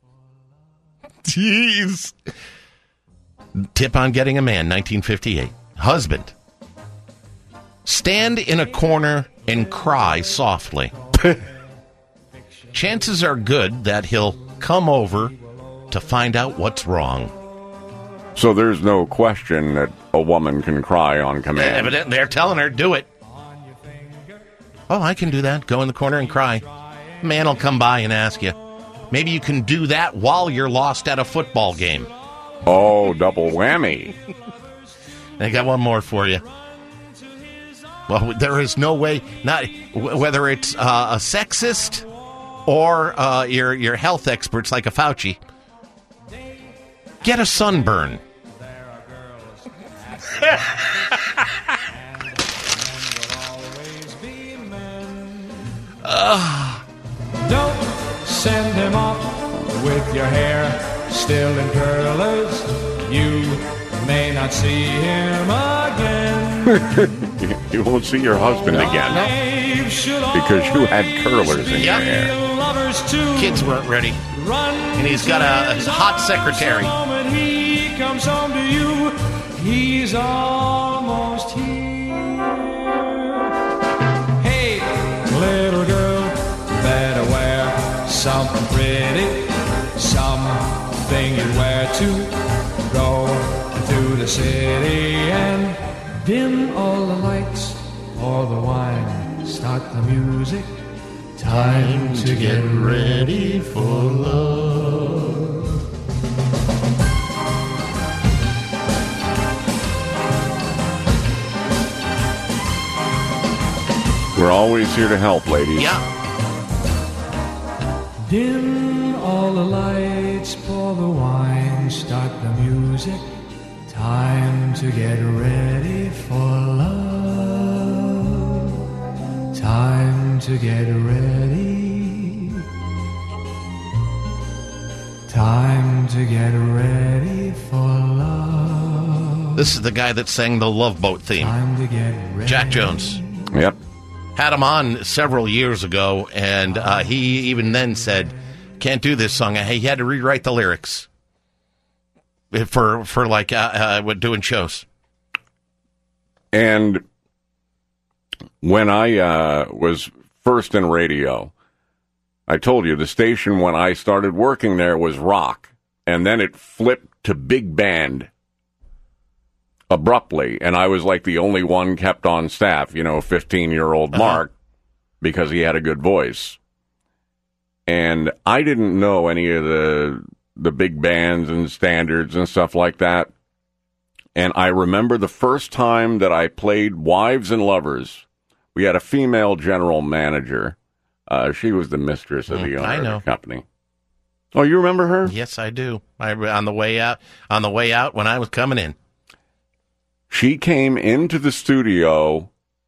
Jeez. Tip on getting a man, nineteen fifty-eight. Husband. Stand in a corner and cry softly. Chances are good that he'll come over to find out what's wrong. So there's no question that a woman can cry on command. Evidently, they're telling her, do it. Oh, I can do that. Go in the corner and cry. Man will come by and ask you. Maybe you can do that while you're lost at a football game. Oh, double whammy. I got one more for you. Well, there is no way, not whether it's uh, a sexist or uh, your your health experts like a Fauci. Get a sunburn. uh. Don't send him off with your hair still in curlers. You may not see him again. You won't see your husband again because you had curlers in your hair. Kids weren't ready. And he's got a, a hot secretary. The moment he comes home to you, he's almost here. Hey, little girl, better wear something pretty, something you wear to go to the city and dim all the lights, pour the wine, start the music. Time to get ready for love. We're always here to help, ladies. Yeah. Dim all the lights, pour the wine, start the music. Time to get ready for love. Time to get ready. Time to get ready for love. This is the guy that sang the Love Boat theme. Time to get ready. Jack Jones. Yep. Had him on several years ago, and uh, he even then said, can't do this song. He had to rewrite the lyrics for, for like, uh, uh, doing shows. And when I uh, was first in radio, I told you the station when I started working there was rock, and then it flipped to big band abruptly, and I was like the only one kept on staff, you know, fifteen-year-old Uh-huh. Mark, because he had a good voice. And I didn't know any of the the big bands and standards and stuff like that. And I remember the first time that I played Wives and Lovers, we had a female general manager. Uh, she was the mistress of the Mm, owner I know. of the company. Oh, you remember her? Yes, I do. I, on the way out, on the way out when I was coming in. She came into the studio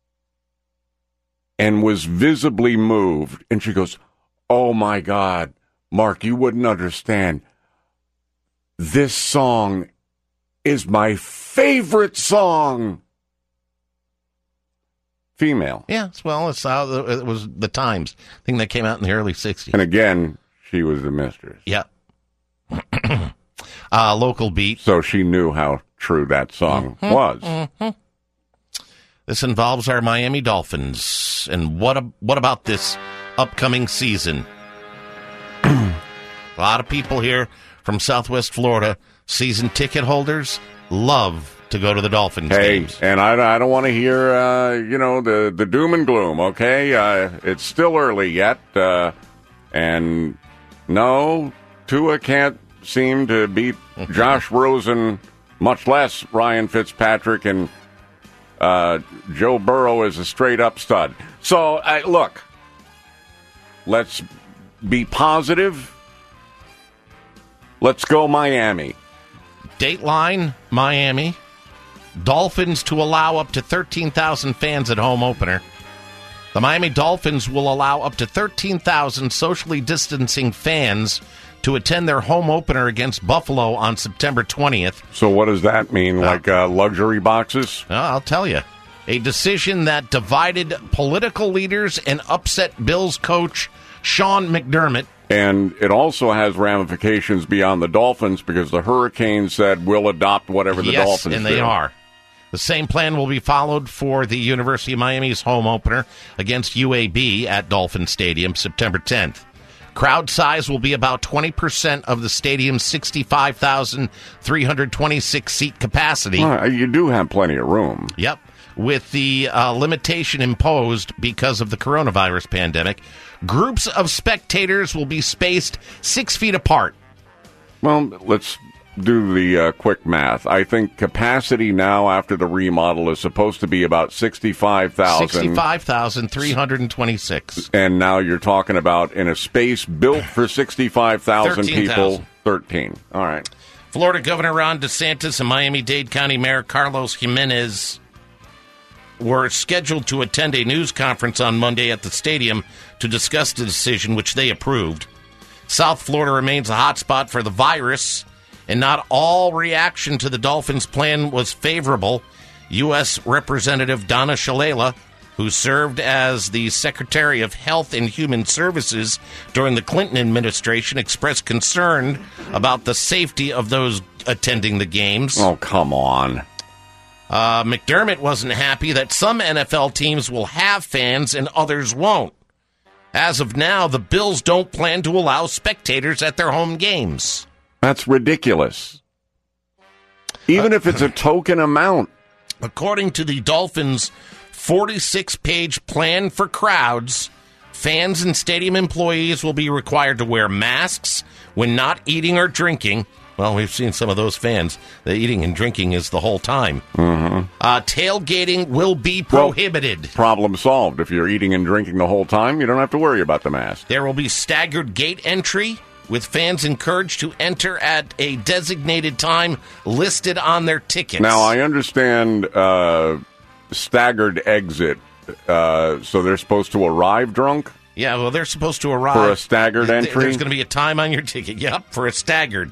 and was visibly moved. And she goes, oh, my God, Mark, you wouldn't understand. This song is my favorite song. female. Yeah, well, it's how the, it was the Times thing that came out in the early sixties. And again, she was the mistress. Yeah. uh, local beat. So she knew how true that song mm-hmm, was. Mm-hmm. This involves our Miami Dolphins. And what a, what about this upcoming season? A lot of people here from Southwest Florida, season ticket holders, love to go to the Dolphins hey, games. And I, I don't want to hear, uh, you know, the, the doom and gloom, okay? Uh, it's still early yet. Uh, and no, Tua can't seem to beat Josh Rosen, much less Ryan Fitzpatrick, and uh, Joe Burrow is a straight-up stud. So, uh, look, let's be positive. Let's go Miami. Dateline, Miami. Dolphins to allow up to thirteen thousand fans at home opener. The Miami Dolphins will allow up to thirteen thousand socially distancing fans to attend their home opener against Buffalo on September twentieth. So what does that mean, uh, like uh, luxury boxes? Well, I'll tell you. A decision that divided political leaders and upset Bills coach Sean McDermott. And it also has ramifications beyond the Dolphins because the Hurricanes said we'll adopt whatever the yes, Dolphins do. and they are. The same plan will be followed for the University of Miami's home opener against U A B at Dolphin Stadium September tenth. Crowd size will be about twenty percent of the stadium's sixty-five thousand three hundred twenty-six seat capacity. Well, you do have plenty of room. Yep. With the uh, limitation imposed because of the coronavirus pandemic, groups of spectators will be spaced six feet apart. Well, let's do the uh, quick math. I think capacity now after the remodel is supposed to be about sixty-five thousand. sixty-five thousand three hundred twenty-six. And now you're talking about in a space built for sixty-five thousand people, thirteen. All right. Florida Governor Ron DeSantis and Miami-Dade County Mayor Carlos Jimenez were scheduled to attend a news conference on Monday at the stadium to discuss the decision, which they approved. South Florida remains a hotspot for the virus, and not all reaction to the Dolphins' plan was favorable. U S Representative Donna Shalala, who served as the Secretary of Health and Human Services during the Clinton administration, expressed concern about the safety of those attending the games. Oh, come on. Uh, McDermott wasn't happy that some N F L teams will have fans and others won't. As of now, the Bills don't plan to allow spectators at their home games. That's ridiculous. Even uh, if it's a token amount. According to the Dolphins' forty-six page plan for crowds, fans and stadium employees will be required to wear masks when not eating or drinking. Well, we've seen some of those fans. The eating and drinking is the whole time. Mm-hmm. Uh, tailgating will be prohibited. Well, problem solved. If you're eating and drinking the whole time, you don't have to worry about the mask. There will be staggered gate entry, with fans encouraged to enter at a designated time listed on their tickets. Now, I understand uh, staggered exit, uh, so they're supposed to arrive drunk? Yeah, well, they're supposed to arrive. For a staggered entry? There's going to be a time on your ticket. Yep, for a staggered.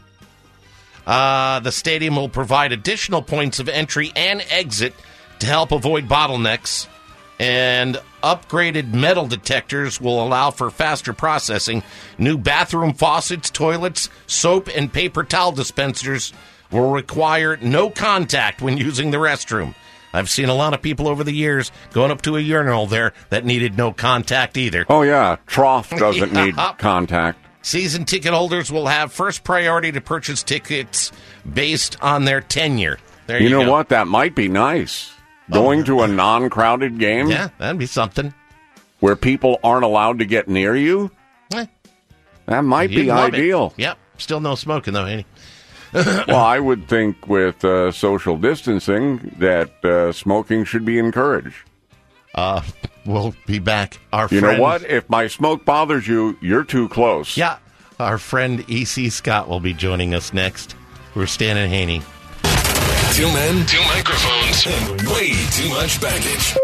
Uh, the stadium will provide additional points of entry and exit to help avoid bottlenecks, and upgraded metal detectors will allow for faster processing. New bathroom faucets, toilets, soap, and paper towel dispensers will require no contact when using the restroom. I've seen a lot of people over the years going up to a urinal there that needed no contact either. Oh, yeah. Trough doesn't yeah. need contact. Season ticket holders will have first priority to purchase tickets based on their tenure. There you, you know go. what? That might be nice. Going oh. to a non-crowded game? Yeah, that'd be something. Where people aren't allowed to get near you? Eh. That might You'd be ideal. It. Yep. Still no smoking, though, Haney. Well, I would think with uh, social distancing that uh, smoking should be encouraged. Uh, we'll be back. Our you friend, know what? If my smoke bothers you, you're too close. Yeah. Our friend E C. Scott will be joining us next. We're Stan and Haney. Two men, two microphones, and way too much baggage.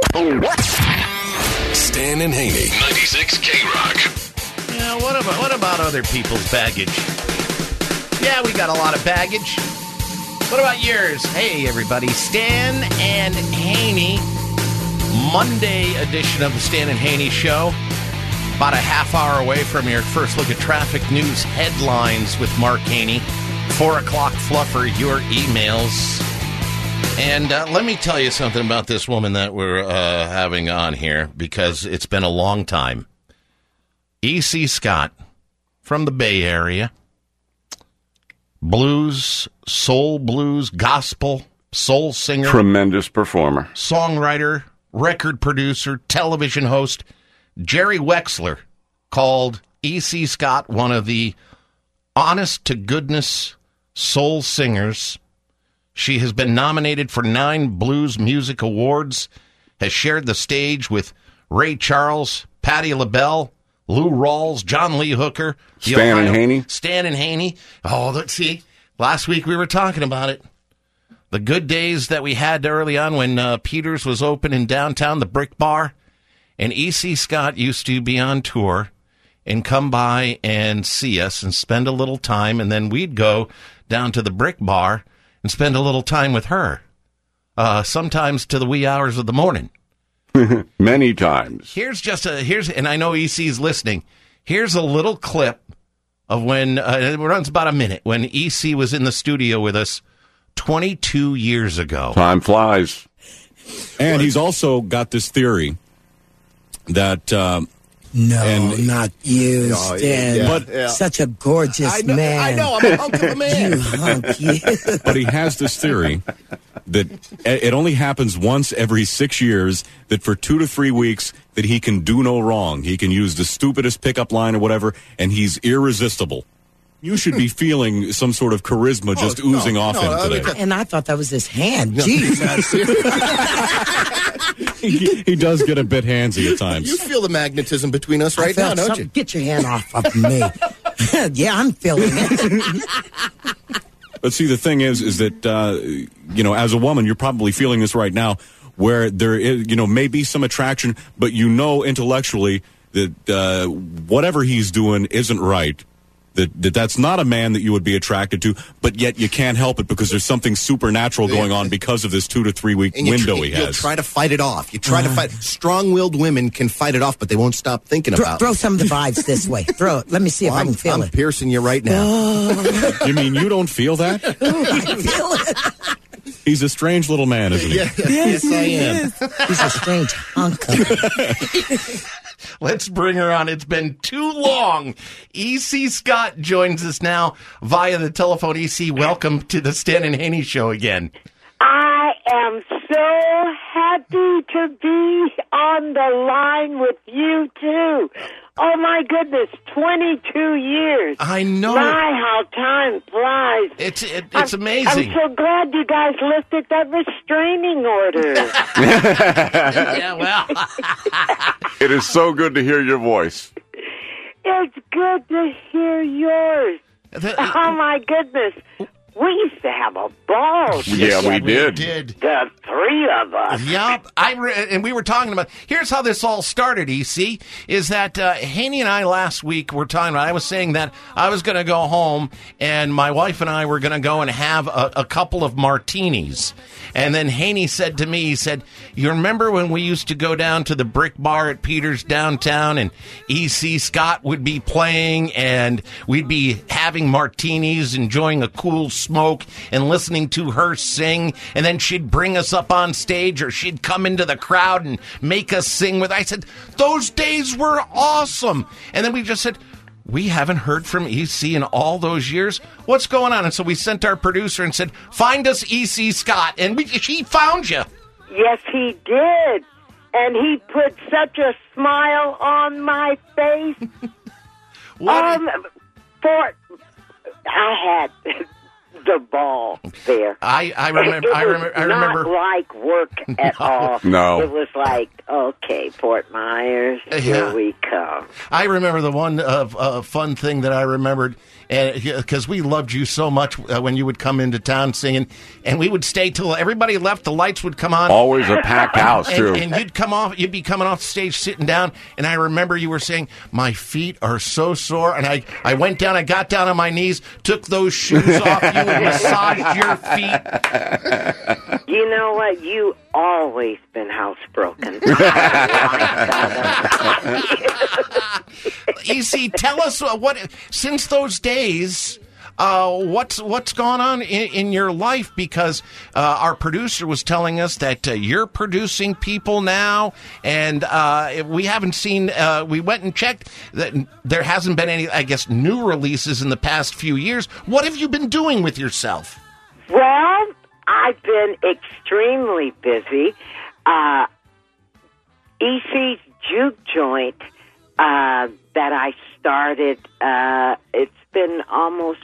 Stan and Haney, ninety-six K-Rock. Yeah, what about, what about other people's baggage? Yeah, we got a lot of baggage. What about yours? Hey, everybody. Stan and Haney, Monday edition of the Stan and Haney Show. About a half hour away from your first look at traffic news headlines with Mark Haney. Four o'clock fluffer, your emails. And uh, let me tell you something about this woman that we're uh, having on here, because it's been a long time. E C. Scott from the Bay Area. Blues, soul blues, gospel, soul singer. Tremendous performer. Songwriter, record producer, television host. Jerry Wexler called E C. Scott one of the honest-to-goodness soul singers. She has been nominated for nine Blues Music Awards, has shared the stage with Ray Charles, Patti LaBelle, Lou Rawls, John Lee Hooker. Stan and Haney. Stan and Haney. Oh, let's see. Last week we were talking about it. The good days that we had early on when uh, Peters was open in downtown, the Brick Bar. And E C. Scott used to be on tour and come by and see us and spend a little time. And then we'd go down to the Brick Bar and spend a little time with her. Uh, sometimes to the wee hours of the morning. Many times. Here's just a, here's, and I know E C's listening. Here's a little clip of when, uh, it runs about a minute, when E C was in the studio with us twenty-two years ago. Time flies. And he's also got this theory that, um, No, and, not you, Oh, Stan. yeah, But- yeah. Such a gorgeous I know- man. I know, I'm a hunk of a man. You hunk, you. But he has this theory that it only happens once every six years, that for two to three weeks that he can do no wrong. He can use the stupidest pickup line or whatever, and he's irresistible. You should be feeling some sort of charisma just Oh, oozing no, off no, him today. And I thought that was his hand. Jeez. he, he does get a bit handsy at times. You feel the magnetism between us right I now, felt don't something. you? Get your hand off of me. Yeah, I'm feeling it. But see, the thing is, is that, uh, you know, as a woman, you're probably feeling this right now, where there is, you know, may be some attraction, but you know intellectually that uh, whatever he's doing isn't right. That, that that's not a man that you would be attracted to, but yet you can't help it because there's something supernatural going on because of this two to three week And you window tr- he You'll has. try to fight it off. You try to fight. Strong-willed women can fight it off, but they won't stop thinking Throw, about throw it. some of the vibes this way. Throw it. Let me see if Well, I can I'm- feel I'm it. piercing you right now. Oh. You mean you don't feel that? I feel it. He's a strange little man, isn't he? Yeah, yes, I am. He's a strange hunk. Let's bring her on. It's been too long. E C. Scott joins us now via the telephone. E C, welcome to the Stan and Haney Show again. I am so happy to be on the line with you two. Oh my goodness, twenty-two years. I know. My, how time flies. It's it, it's I'm, amazing. I'm so glad you guys lifted that restraining order. Yeah, well. It is so good to hear your voice. It's good to hear yours. Oh my goodness. We used to have a ball. Yeah, we did. did. The three of us. Yep, I re- and we were talking about. Here's how this all started. E C is that uh, Haney and I last week were talking about. I was saying that I was going to go home and my wife and I were going to go and have a, a couple of martinis. And then Haney said to me, he said, "You remember when we used to go down to the Brick Bar at Peters downtown, and E C. Scott would be playing, and we'd be having martinis, enjoying a cool smoke, and listening to her sing, and then she'd bring us up on stage, or she'd come into the crowd and make us sing with." I said, "Those days were awesome." And then we just said, "We haven't heard from E C in all those years. What's going on?" And so we sent our producer and said, "Find us E C. Scott." And we, she found you. Yes, he did. And he put such a smile on my face. What um, for I had the ball there. I, I remember. It I was remember. I remember. Not like work at No. all. No. It was like, okay, Fort Myers, Yeah. here we come. I remember the one uh, uh, fun thing that I remembered, and because we loved you so much uh, when you would come into town singing, and we would stay till everybody left. The lights would come on. Always a packed house, and, too. And you'd come off. You'd be coming off stage, sitting down, and I remember you were saying, "My feet are so sore," and I, I went down. I got down on my knees, took those shoes off you, and massaged your feet. You know what? You always been housebroken. E C, tell us uh, what since those days. Uh, what's what's gone on in, in your life? Because uh, our producer was telling us that uh, you're producing people now, and uh, we haven't seen. Uh, we went and checked that there hasn't been any, I guess, new releases in the past few years. What have you been doing with yourself? Well, I've been extremely busy. Uh, E C's Juke Joint uh, that I started. Uh, it's been almost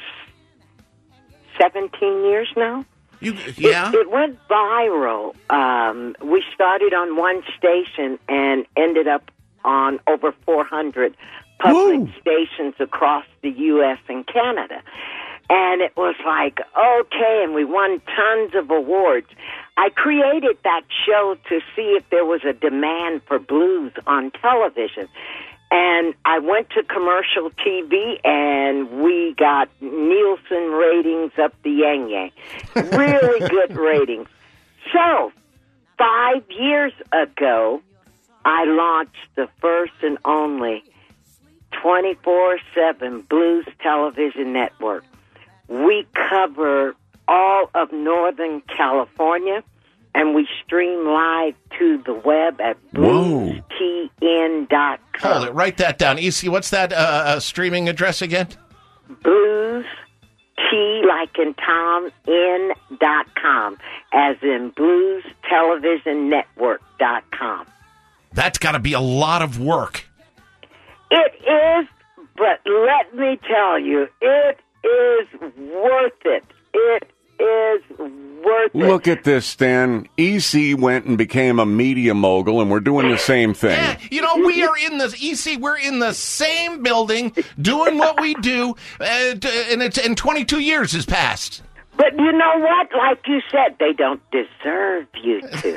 seventeen years now. You, yeah? It, it went viral. Um, we started on one station and ended up on over four hundred public Woo. stations across the U S and Canada. And it was like, okay, and we won tons of awards. I created that show to see if there was a demand for blues on television. And I went to commercial T V, and we got Nielsen ratings up the yang-yang. Really good ratings. So, five years ago, I launched the first and only twenty-four seven Blues Television Network. We cover all of Northern California, and we stream live to the web at blues t n dot com. Hold it. Write that down. E C, what's that uh, uh, streaming address again? Blues, T like in Tom, N dot com, as in blues television network dot com. That's got to be a lot of work. It is, but let me tell you, it is worth it. It is worth it. Look at this, Stan. E C went and became a media mogul, and we're doing the same thing. Yeah, you know, we are in the E C. We're in the same building, doing what we do, uh, and it's and twenty-two years has passed. But you know what? Like you said, they don't deserve you to.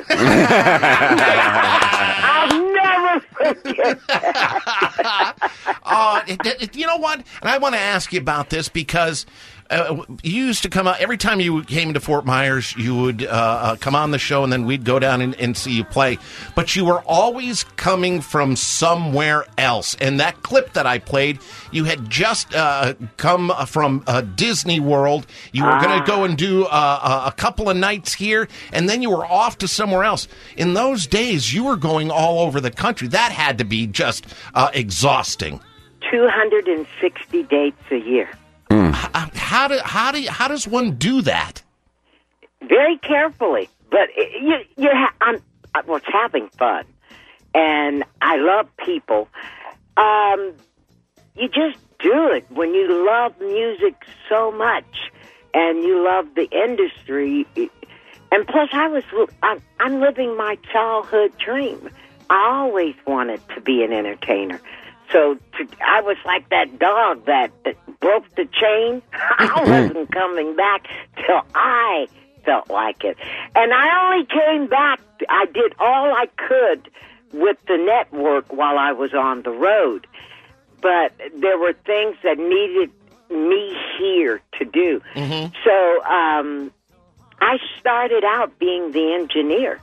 I'll never forget that. uh, it, it, you know what? And I want to ask you about this because uh, you used to come out every time you came to Fort Myers. You would uh, uh, come on the show, and then we'd go down and, and see you play. But you were always coming from somewhere else. And that clip that I played, you had just uh, come from uh, Disney World. You were going to go and do uh, a couple of nights here, and then you were off to somewhere else. In those days, you were going all over the country. That had to be just uh, exhausting. two hundred sixty dates a year. Mm. How, how do how do how does one do that? Very carefully, but it, you you ha- I'm, I was having fun, and I love people. Um, you just do it when you love music so much, and you love the industry. And plus, I was I'm, I'm living my childhood dream. I always wanted to be an entertainer. So to, I was like that dog that, that broke the chain. I wasn't coming back till I felt like it. And I only came back, I did all I could with the network while I was on the road. But there were things that needed me here to do. Mm-hmm. So um, I started out being the engineer.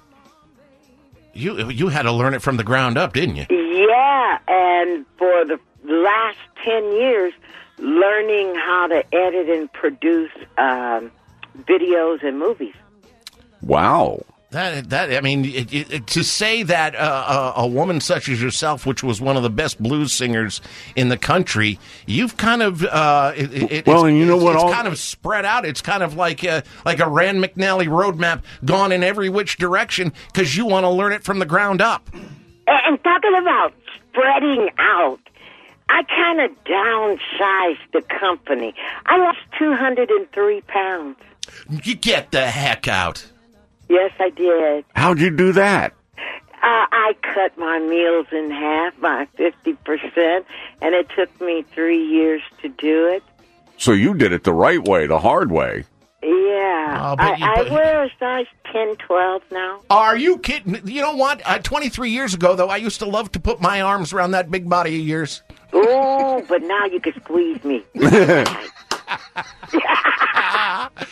You you had to learn it from the ground up, didn't you? Yeah, and for the last ten years, learning how to edit and produce um, videos and movies. Wow. That that I mean, it, it, to say that uh, a, a woman such as yourself, which was one of the best blues singers in the country, you've kind of uh, it, it, well, it's, and you know it's, what? It's All... kind of spread out. It's kind of like a, like a Rand McNally roadmap, gone in every which direction because you want to learn it from the ground up. And talking about spreading out, I kind of downsized the company. I lost two hundred three pounds. You get the heck out. Yes, I did. How'd you do that? Uh, I cut my meals in half by fifty percent, and it took me three years to do it. So you did it the right way, the hard way. Yeah. Oh, I, you, I but, wear a size ten, twelve now. Are you kidding? You know what? Uh, twenty-three years ago, though, I used to love to put my arms around that big body of yours. Oh, but now you can squeeze me.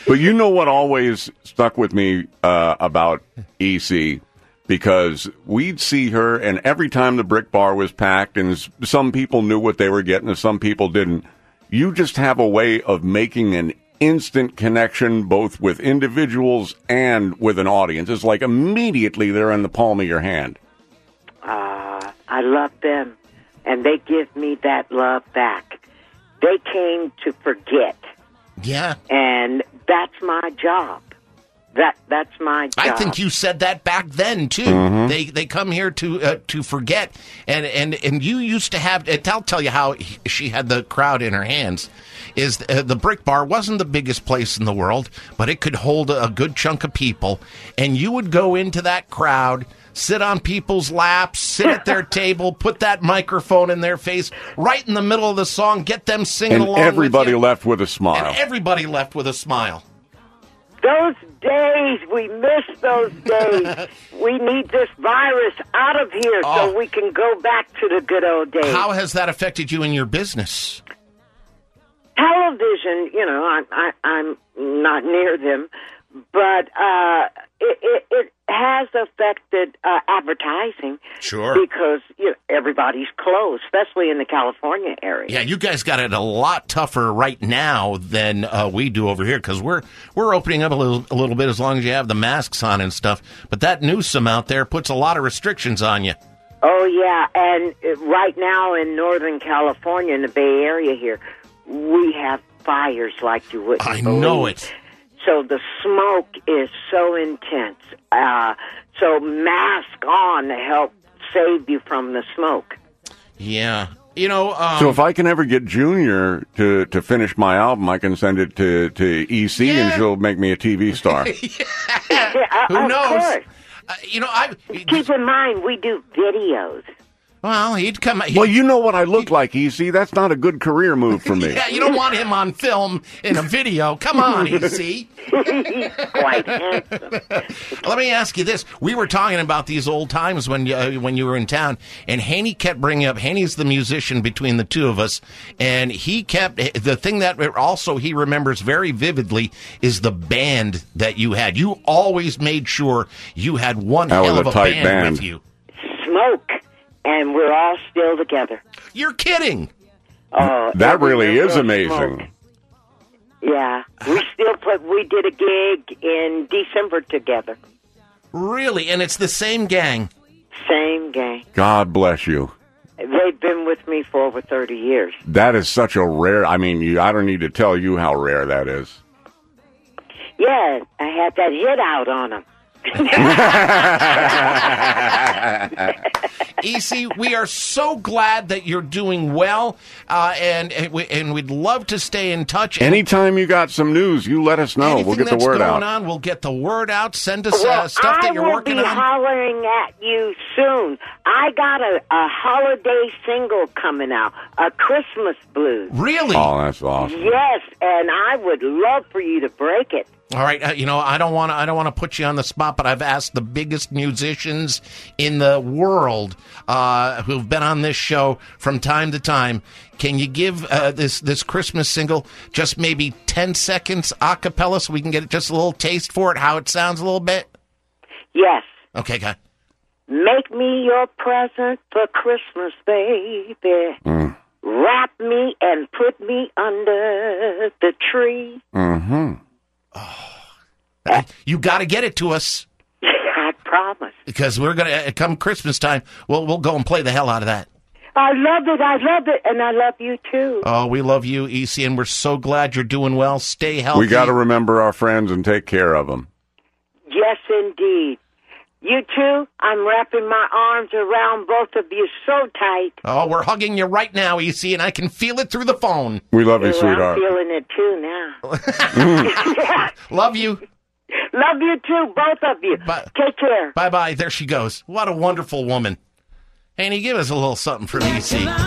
But you know what always stuck with me uh, about E C? Because we'd see her, and every time the Brick Bar was packed, and s- some people knew what they were getting and some people didn't, you just have a way of making an instant connection both with individuals and with an audience. It's like immediately they're in the palm of your hand. Uh, I love them, and they give me that love back. They came to forget, Yeah. and that's my job. That that's my job. I think you said that back then too. Mhm. They they come here to uh, to forget, and and and you used to have. I'll tell you how he- she had the crowd in her hands. Is uh, the Brick Bar wasn't the biggest place in the world, but it could hold a, a good chunk of people, and you would go into that crowd, sit on people's laps, sit at their table, put that microphone in their face, right in the middle of the song, get them singing And along everybody with you, left with a smile. and everybody left with a smile. Those days, we miss those days. We need this virus out of here Oh. so we can go back to the good old days. How has that affected you in your business? Television, you know, I, I, I'm not near them, but uh, it, it, it has affected uh, advertising. Sure. Because you know, everybody's closed, especially in the California area. Yeah, you guys got it a lot tougher right now than uh, we do over here because we're we're opening up a little a little bit as long as you have the masks on and stuff. But that Newsom out there puts a lot of restrictions on you. Oh, yeah, and uh, right now in Northern California, in the Bay Area here, we have fires like you wouldn't I believe. know it. So the smoke is so intense. Uh, so mask on to help save you from the smoke. Yeah, you know. Um, So if I can ever get Junior to, to finish my album, I can send it to, to E C and she'll make me a T V star. Yeah, Who of knows? course. Uh, you know, I keep in mind we do videos. Well, he'd come. He'd, Well, you know what I look like, E C. That's not a good career move for me. yeah, you don't want him on film in a video. Come on, E C. He's quite handsome. Let me ask you this: we were talking about these old times when you, uh, when you were in town, and Haney kept bringing up. Haney's the musician between the two of us, and he kept the thing that also he remembers very vividly is the band that you had. You always made sure you had one That was hell of a a tight band, band. with you. Smoke, and we're all still together. You're kidding. Oh, That every really member is of amazing. Smoke. Yeah, we still put. We did a gig in December together. Really, and it's the same gang. Same gang. God bless you. They've been with me for over thirty years. That is such a rare. I mean, you, I don't need to tell you how rare that is. Yeah, I had that hit out on them. E C, we are so glad that you're doing well, uh, and and, we, and we'd love to stay in touch. And Anytime you got some news, you let us know. anything We'll get the that's word going out. on, we'll get the word out. Send us Well, uh, stuff I that you're will working be on. hollering at you soon. I got a, a holiday single coming out, a Christmas blues. Really? Oh, that's awesome. Yes, and I would love for you to break it. All right, uh, you know, I don't want to. I don't want to put you on the spot, but I've asked the biggest musicians in the world uh, who've been on this show from time to time. Can you give uh, this this Christmas single just maybe ten seconds a cappella so we can get just a little taste for it, how it sounds a little bit? Yes. Okay, guy. Make me your present for Christmas, baby. Mm. Wrap me and put me under the tree. Mm-hmm. You got to get it to us I promise. because we're gonna uh, come Christmas time. We'll we'll go and play the hell out of that. I love it. I love it. And I love you, too. Oh, we love you, E C, and we're so glad you're doing well. Stay healthy. We got to remember our friends and take care of them. Yes, indeed. You too. I'm wrapping my arms around both of you so tight. Oh, we're hugging you right now, E C, and I can feel it through the phone. We love you, Ooh, sweetheart. I'm feeling it too now. Love you. Love you too, both of you. Bye. Take care. Bye bye. There she goes. What a wonderful woman. Annie, give us a little something from E C. Come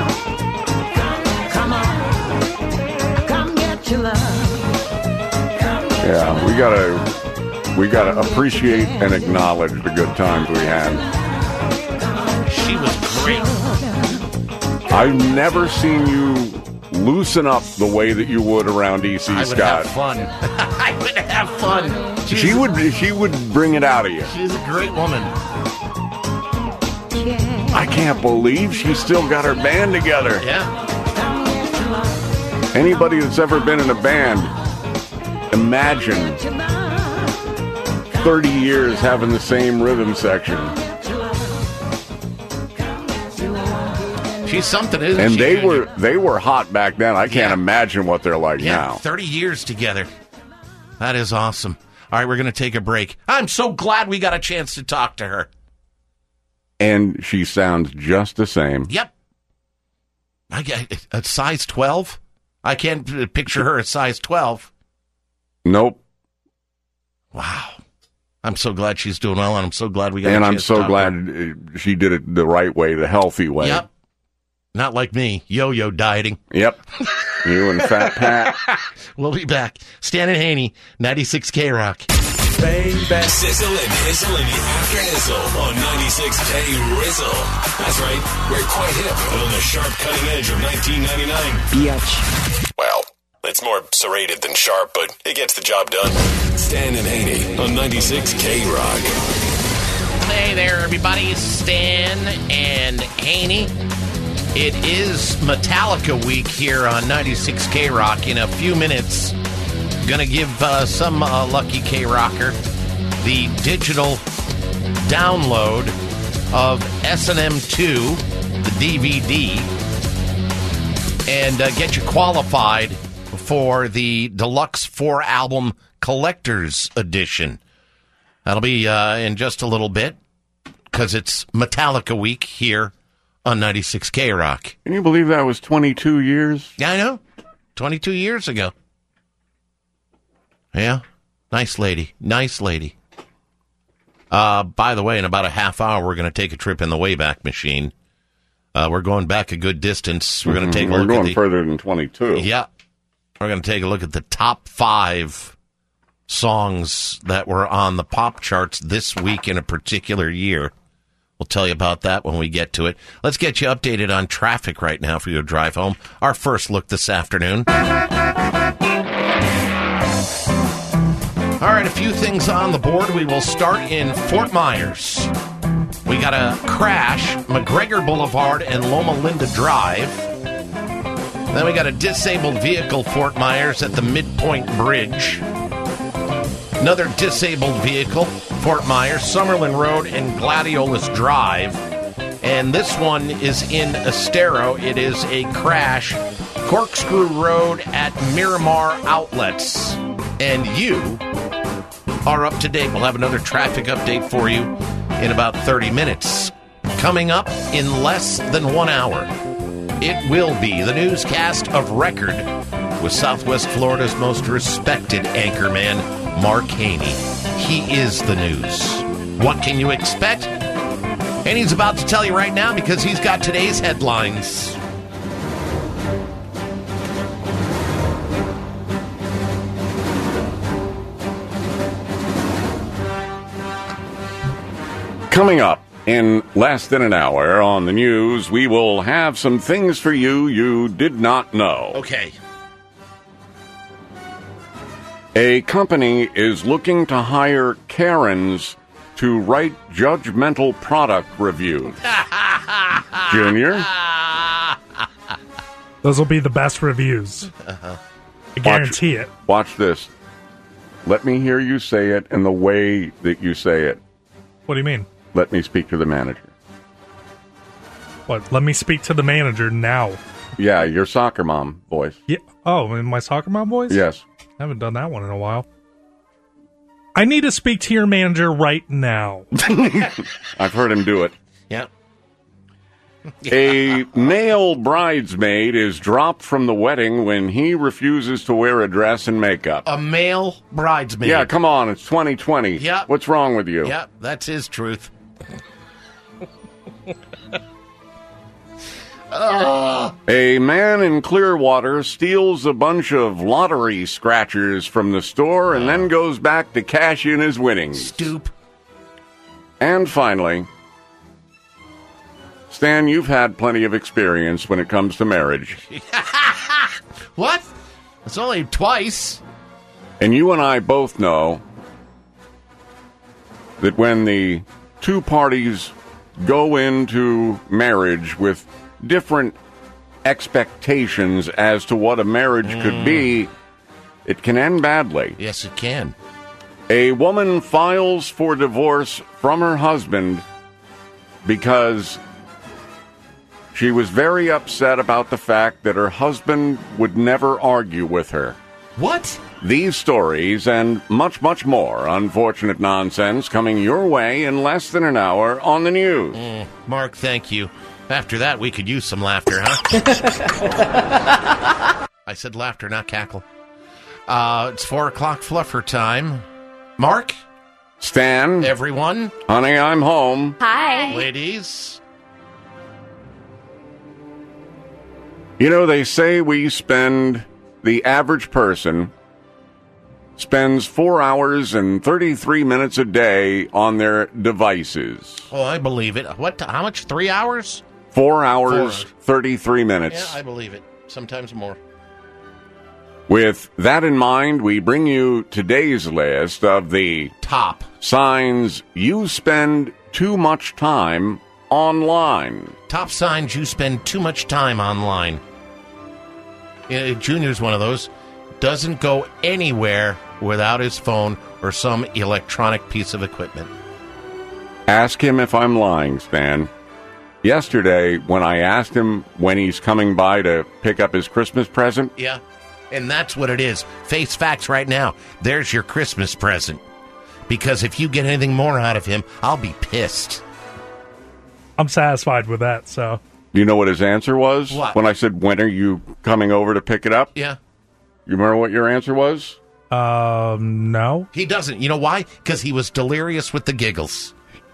on, come get your love. Yeah, we gotta we gotta appreciate and acknowledge the good times we had. She was great. I've never seen you loosen up the way that you would around E C I would Scott. have fun. I would have fun. She's She would she would bring it out of you. She's a great woman. I can't believe she's still got her band together. Yeah. Anybody that's ever been in a band, imagine thirty years having the same rhythm section. She's something, isn't And she? they were they were hot back then. I can't Yeah. imagine what they're like Yeah, now. thirty years together. That is awesome. All right, we're going to take a break. I'm so glad we got a chance to talk to her. And she sounds just the same. Yep. I get a size twelve. I can't picture her at size twelve. Nope. Wow. I'm so glad she's doing well, and I'm so glad we got. And a I'm chance to so talk to her. glad uh, she did it the right way, the healthy way. Yep. Not like me, yo-yo dieting. Yep. You and Fat Pat. We'll be back. Stan and Haney, ninety-six K Rock. Baby. Sizzle and Hizzle in the After Hizzle on ninety-six K Rizzle. That's right. We're quite hip on the sharp cutting edge of nineteen ninety-nine. Biatch. Well, it's more serrated than sharp, but it gets the job done. Stan and Haney on ninety-six K Rock. Hey there, everybody. Stan and Haney. It is Metallica week here on ninety-six K Rock. In a few minutes, going to give uh, some uh, lucky K-Rocker the digital download of S and M two, the D V D, and uh, get you qualified for the Deluxe four-album Collector's Edition. That'll be uh, in just a little bit, because it's Metallica week here on ninety-six K Rock. Can you believe that was twenty-two years? Yeah, I know. twenty-two years ago. Yeah. Nice lady. Nice lady. Uh, by the way, in about a half hour, we're going to take a trip in the Wayback Machine. Uh, we're going back a good distance. We're going to take Mm-hmm. a We're look going at the, further than twenty-two. Yeah. We're going to take a look at the top five songs that were on the pop charts this week in a particular year. We'll tell you about that when we get to it. Let's get you updated on traffic right now for your drive home. Our first look this afternoon. All right, a few things on the board. We will start in Fort Myers. We got a crash, McGregor Boulevard and Loma Linda Drive. Then we got a disabled vehicle, Fort Myers, at the Midpoint Bridge. Another disabled vehicle, Fort Myers, Summerlin Road and Gladiolus Drive. And this one is in Estero. It is a crash, Corkscrew Road at Miramar Outlets. And you are up to date. We'll have another traffic update for you in about thirty minutes. Coming up in less than one hour, it will be the newscast of record with Southwest Florida's most respected anchorman, Mark Haney. He is the news. What can you expect? And he's about to tell you right now because he's got today's headlines. Coming up in less than an hour on the news, we will have some things for you you did not know. Okay. A company is looking to hire Karens to write judgmental product reviews. Junior? Those will be the best reviews. Uh-huh. I guarantee watch, it. Watch this. Let me hear you say it in the way that you say it. What do you mean? Let me speak to the manager. What? Let me speak to the manager now. Yeah, your soccer mom voice. Yeah. Oh, in my soccer mom voice? Yes. I haven't done that one in a while. I need to speak to your manager right now. I've heard him do it. Yep. A male bridesmaid is dropped from the wedding when he refuses to wear a dress and makeup. A male bridesmaid. Yeah, come on, it's twenty twenty. Yep. What's wrong with you? Yep, that's his truth. Oh. A man in Clearwater steals a bunch of lottery scratchers from the store and then goes back to cash in his winnings. Stoop. And finally, Stan, you've had plenty of experience when it comes to marriage. What? It's only twice. And you and I both know that when the two parties go into marriage with different expectations as to what a marriage Mm. could be, it can end badly. Yes, it can. A woman files for divorce from her husband because she was very upset about the fact that her husband would never argue with her. What? These stories and much, much more unfortunate nonsense coming your way in less than an hour on the news. Mm, Mark, thank you. After that, we could use some laughter, huh? I said laughter, not cackle. Uh, it's four o'clock fluffer time. Mark? Stan? Everyone? Honey, I'm home. Hi. Ladies? You know, they say we spend, the average person spends four hours and thirty-three minutes a day on their devices. Oh, I believe it. What? How much? Three hours? Four hours, Four. thirty-three minutes. Yeah, I believe it. Sometimes more. With that in mind, we bring you today's list of the top signs you spend too much time online. Top signs you spend too much time online. Uh, Junior's one of those. Doesn't go anywhere without his phone or some electronic piece of equipment. Ask him if I'm lying, Stan. Yesterday, when I asked him when he's coming by to pick up his Christmas present, Yeah, and that's what it is. Face facts right now. There's your Christmas present. Because if you get anything more out of him, I'll be pissed. I'm satisfied with that, so. do you know what his answer was? What? When I said, when are you coming over to pick it up? Yeah. You remember what your answer was? Um, no. He doesn't. You know why? Because he was delirious with the giggles.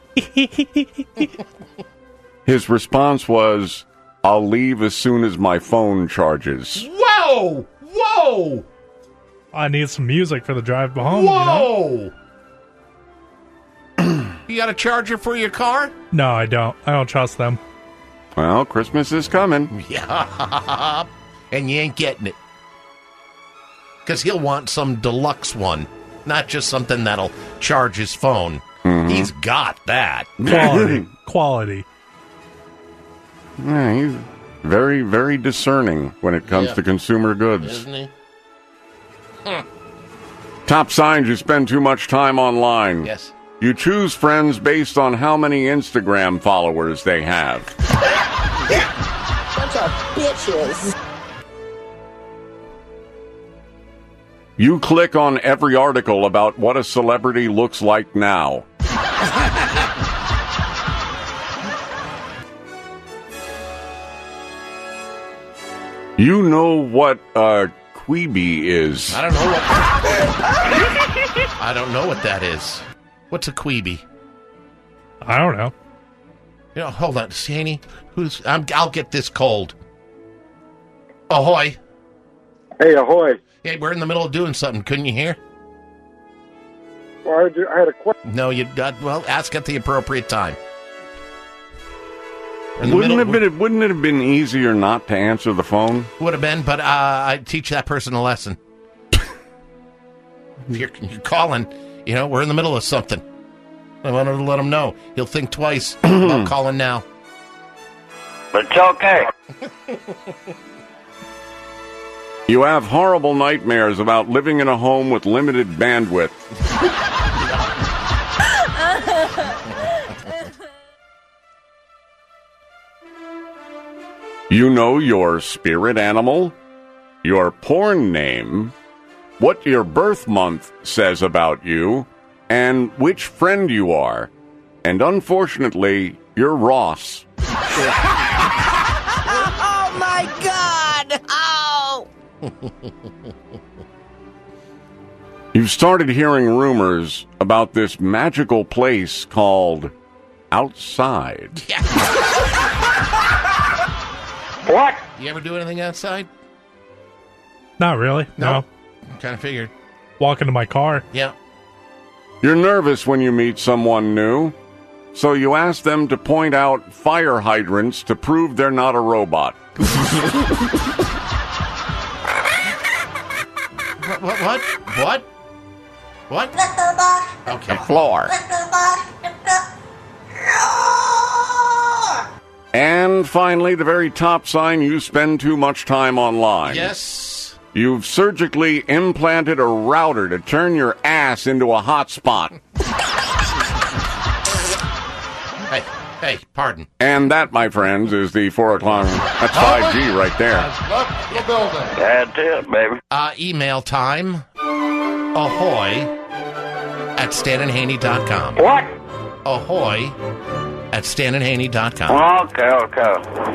His response was, I'll leave as soon as my phone charges. Whoa! Whoa! I need some music for the drive home. You know? Whoa! You got a charger for your car? No, I don't. I don't trust them. Well, Christmas is coming. Yeah. And you ain't getting it. Because he'll want some deluxe one, not just something that'll charge his phone. Mm-hmm. He's got that. Quality. Quality. Yeah, he's very, very discerning when it comes Yeah. to consumer goods. Isn't he? Huh. Top signs you spend too much time online. Yes. You choose friends based on how many Instagram followers they have. Bunch of bitches. You click on every article about what a celebrity looks like now. You know what a queeby is. I don't know what. I don't know what that is. What's a queeby? I don't know. You know, hold on, Saney. Who's? I'm, I'll get this cold. Ahoy! Hey, ahoy! Hey, we're in the middle of doing something. Couldn't you hear? Well, I, do, I had a question. No, you got. Well, ask at the appropriate time. In the Wouldn't, middle- it been, wouldn't it have been easier not to answer the phone? Would have been, but uh, I teach that person a lesson. If you're, you're calling, you know, we're in the middle of something. I wanted to let him know. He'll think twice about calling now. But it's okay. You have horrible nightmares about living in a home with limited bandwidth. You know your spirit animal, your porn name, what your birth month says about you, and which friend you are. And unfortunately, you're Ross. Oh my God! Oh! You've started hearing rumors about this magical place called outside. What? You ever do anything outside? Not really. No. Kind of figured. Walk into my car. Yeah. You're nervous when you meet someone new, so you ask them to point out fire hydrants to prove they're not a robot. What? What? What? What? What? Okay. The floor. And finally, the very top sign, you spend too much time online. Yes. You've surgically implanted a router to turn your ass into a hotspot. Hey, hey, pardon. And that, my friends, is the four o'clock. That's five G right there. Left the building. That's it, baby. Uh, email time. Ahoy at stan and haney dot com. What? Ahoy at stan and haney dot com. Okay, okay.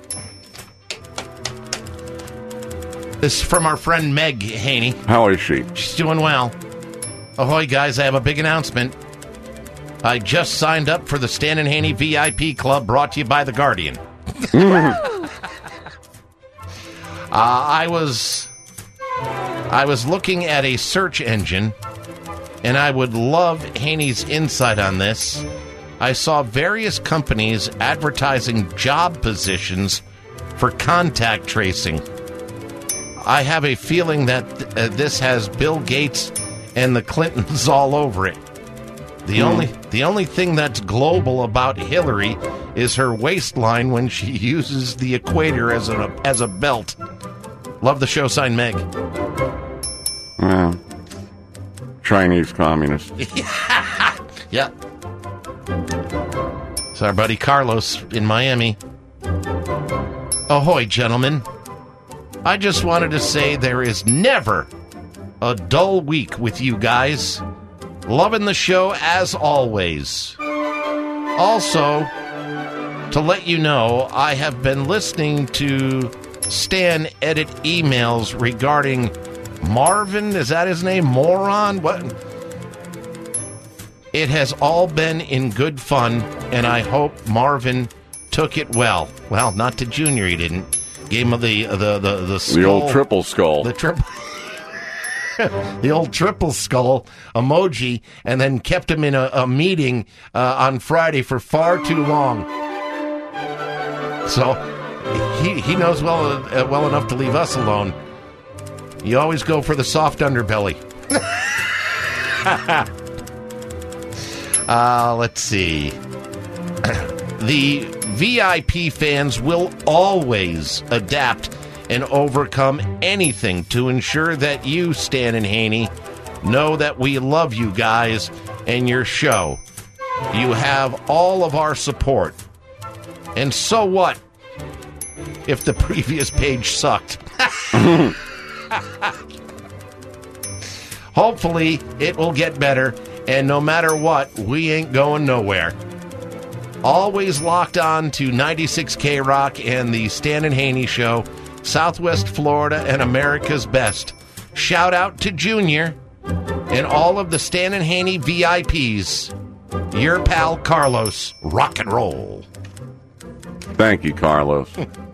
This is from our friend Meg Haney. How is she? She's doing well. Ahoy, guys, I have a big announcement. I just signed up for the Stan and Haney V I P Club brought to you by The Guardian. uh, I was I was looking at a search engine, and I would love Haney's insight on this. I saw various companies advertising job positions for contact tracing. I have a feeling that uh, this has Bill Gates and the Clintons all over it. The mm. only the only thing that's global about Hillary is her waistline when she uses the equator as a as a belt. Love the show, sign Meg. Yeah. Chinese communist. Yeah. It's our buddy Carlos in Miami. Ahoy, gentlemen. I just wanted to say there is never a dull week with you guys. Loving the show as always. Also, to let you know, I have been listening to Stan edit emails regarding Marvin. Is that his name? Moron? What? It has all been in good fun, and I hope Marvin took it well. Well, not to Junior, he didn't. Gave him the the the the, skull, the old triple skull. The triple. The old triple skull emoji, and then kept him in a, a meeting uh, on Friday for far too long. So he he knows well uh, well enough to leave us alone. You always go for the soft underbelly. uh, let's see. The V I P fans will always adapt and overcome anything to ensure that you, Stan and Haney, know that we love you guys and your show. You have all of our support. And so what if the previous page sucked? Hopefully it will get better, and no matter what, we ain't going nowhere. Always locked on to ninety-six K Rock and the Stan and Haney Show, Southwest Florida and America's Best. Shout out to Junior and all of the Stan and Haney V I Ps. Your pal Carlos. Rock and roll. Thank you, Carlos.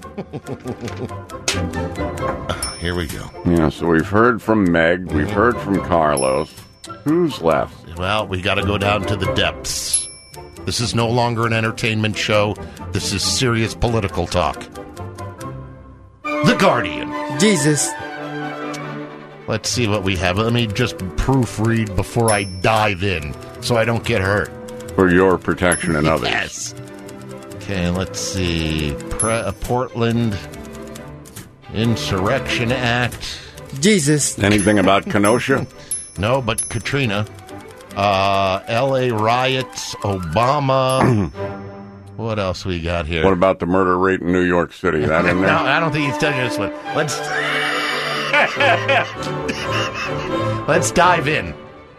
Here we go. Yeah, so we've heard from Meg. We've heard from Carlos. Who's left? Well, we got to go down to the depths. This is no longer an entertainment show. This is serious political talk. The Guardian. Jesus. Let's see what we have. Let me just proofread before I dive in so I don't get hurt. For your protection and others. Yes. Okay, let's see. Pre- uh, Portland Insurrection Act. Jesus. Anything about Kenosha? No, but Katrina. Uh, L A riots, Obama. What else we got here? What about the murder rate in New York City? That in there? No, I don't think he's touching this one. Let's let's dive in.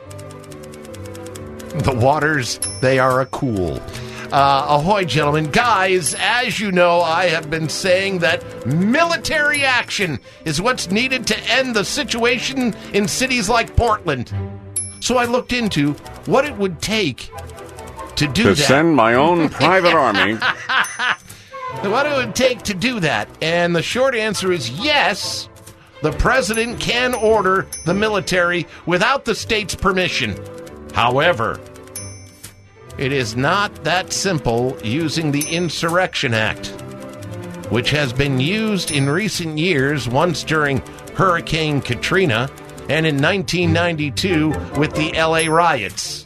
The waters, they are a cool. Uh, ahoy, gentlemen. Guys, as you know, I have been saying that military action is what's needed to end the situation in cities like Portland. So I looked into what it would take to do to that. To send my own private army. What it would take to do that. And the short answer is yes, the president can order the military without the state's permission. However, it is not that simple using the Insurrection Act, which has been used in recent years, once during Hurricane Katrina, and in nineteen ninety-two with the L A riots.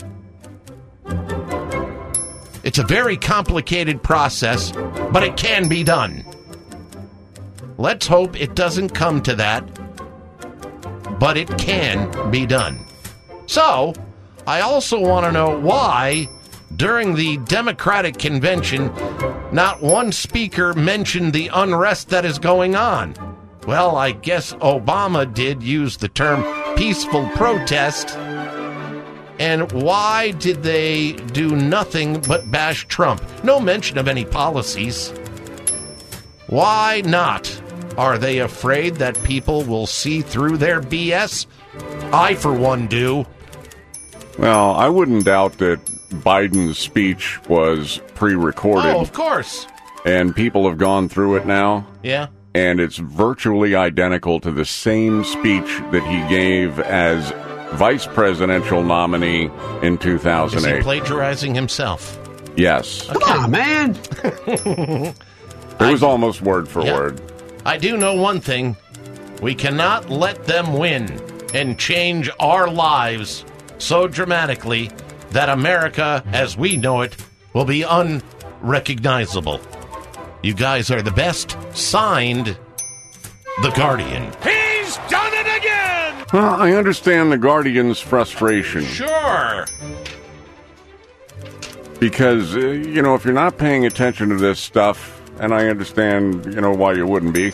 It's a very complicated process, but it can be done. Let's hope it doesn't come to that, but it can be done. So, I also want to know why, during the Democratic convention, not one speaker mentioned the unrest that is going on. Well, I guess Obama did use the term peaceful protest. And why did they do nothing but bash Trump? No mention of any policies. Why not? Are they afraid that people will see through their B S? I, for one, do. Well, I wouldn't doubt that Biden's speech was pre-recorded. Oh, of course. And people have gone through it now. Yeah. And it's virtually identical to the same speech that he gave as vice presidential nominee in two thousand eight. Is he plagiarizing himself? Yes. Okay. Come on, man. It was I, almost word for yeah. word. I do know one thing. We cannot let them win and change our lives so dramatically that America, as we know it, will be unrecognizable. You guys are the best. Signed, The Guardian. He's done it again! Well, I understand the Guardian's frustration. Sure. Because, uh, you know, if you're not paying attention to this stuff, and I understand, you know, why you wouldn't be,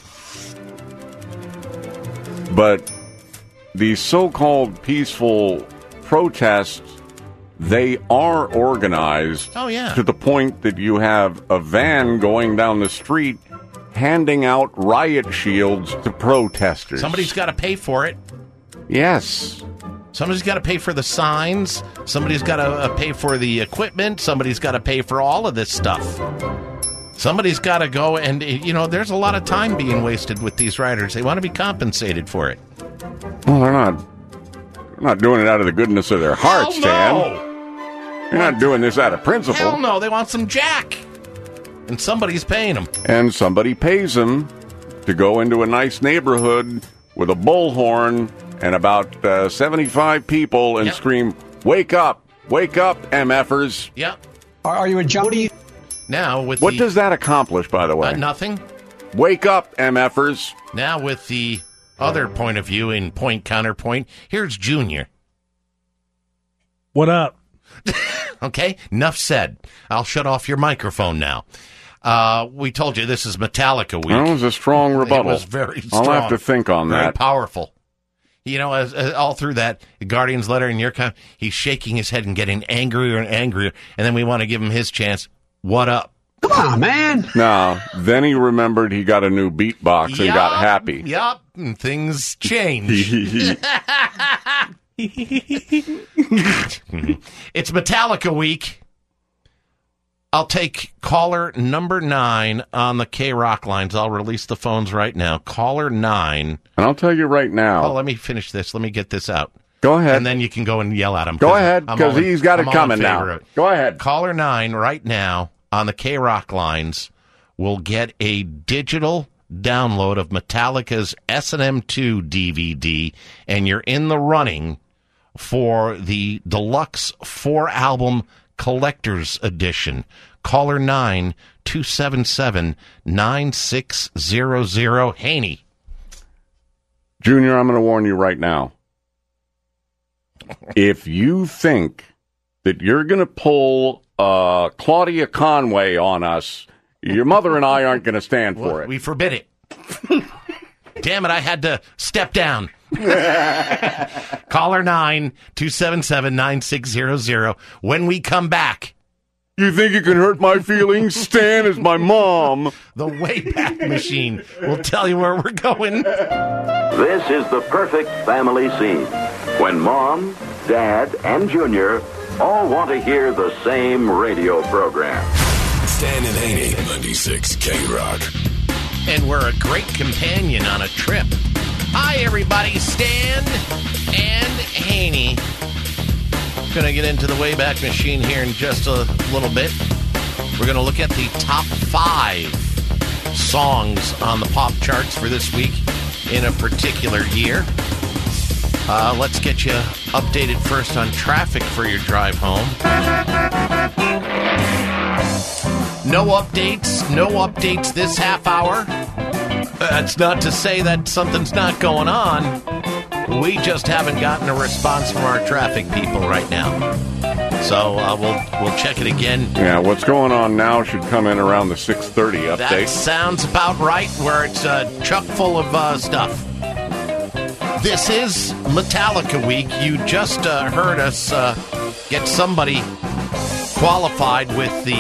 but these so-called peaceful protests, they are organized oh, yeah. to the point that you have a van going down the street handing out riot shields to protesters. Somebody's got to pay for it. Yes. Somebody's got to pay for the signs. Somebody's got to uh, pay for the equipment. Somebody's got to pay for all of this stuff. Somebody's got to go and, you know, there's a lot of time being wasted with these riders. They want to be compensated for it. Well, they're not, they're not doing it out of the goodness of their hearts, Hell no. Dan. You're not doing this out of principle. Hell no, they want some jack. And somebody's paying them. And somebody pays them to go into a nice neighborhood with a bullhorn and about uh, seventy-five people and yep. scream, "Wake up! Wake up, M Fers!" Yeah. Are, are you a jump? What do you... Now with What the, does that accomplish, by the way? Uh, nothing. Wake up, M Fers! Now with the other point of view in point counterpoint, here's Junior. What up? Okay, enough said. I'll shut off your microphone now. Uh, we told you this is Metallica week. That was a strong rebuttal. It was very strong. I'll have to think on very that. Powerful. You know, as, as all through that Guardian's letter in your com- he's shaking his head and getting angrier and angrier, and then we want to give him his chance. What up? Come on, man. No, then he remembered he got a new beatbox and yep, got happy. Yup, and things changed. It's Metallica week. I'll take caller number nine on the K-Rock lines. I'll release the phones right now. Caller nine. And I'll tell you right now. Oh, let me finish this. Let me get this out. Go ahead. And then you can go and yell at him. Go ahead, because he's got it I'm coming now. Go ahead. Caller nine right now on the K-Rock lines will get a digital download of Metallica's S and M two D V D, and you're in the running for the deluxe four-album collector's edition. Caller nine, two seven seven, nine six zero zero. Haney. Junior, I'm going to warn you right now. If you think that you're going to pull uh, Claudia Conway on us, your mother and I aren't going to stand for well, it. We forbid it. Damn it, I had to step down. Caller nine, two seven seven, nine six zero zero. When we come back. You think you can hurt my feelings? Stan is my mom. The Wayback Machine will tell you where we're going. This is the perfect family scene. When Mom, Dad, and Junior all want to hear the same radio program. Stan and Haney, ninety-six K-Rock. And we're a great companion on a trip. Hi, everybody. Stan and Haney. Going to get into the Wayback Machine here in just a little bit. We're going to look at the top five songs on the pop charts for this week in a particular year. Uh, let's get you updated first on traffic for your drive home. No updates, no updates this half hour. That's not to say that something's not going on. We just haven't gotten a response from our traffic people right now. So uh, we'll we'll check it again. Yeah, what's going on now should come in around the six thirty update. That sounds about right, where it's uh, chock full of uh, stuff. This is Metallica Week. You just uh, heard us uh, get somebody qualified with the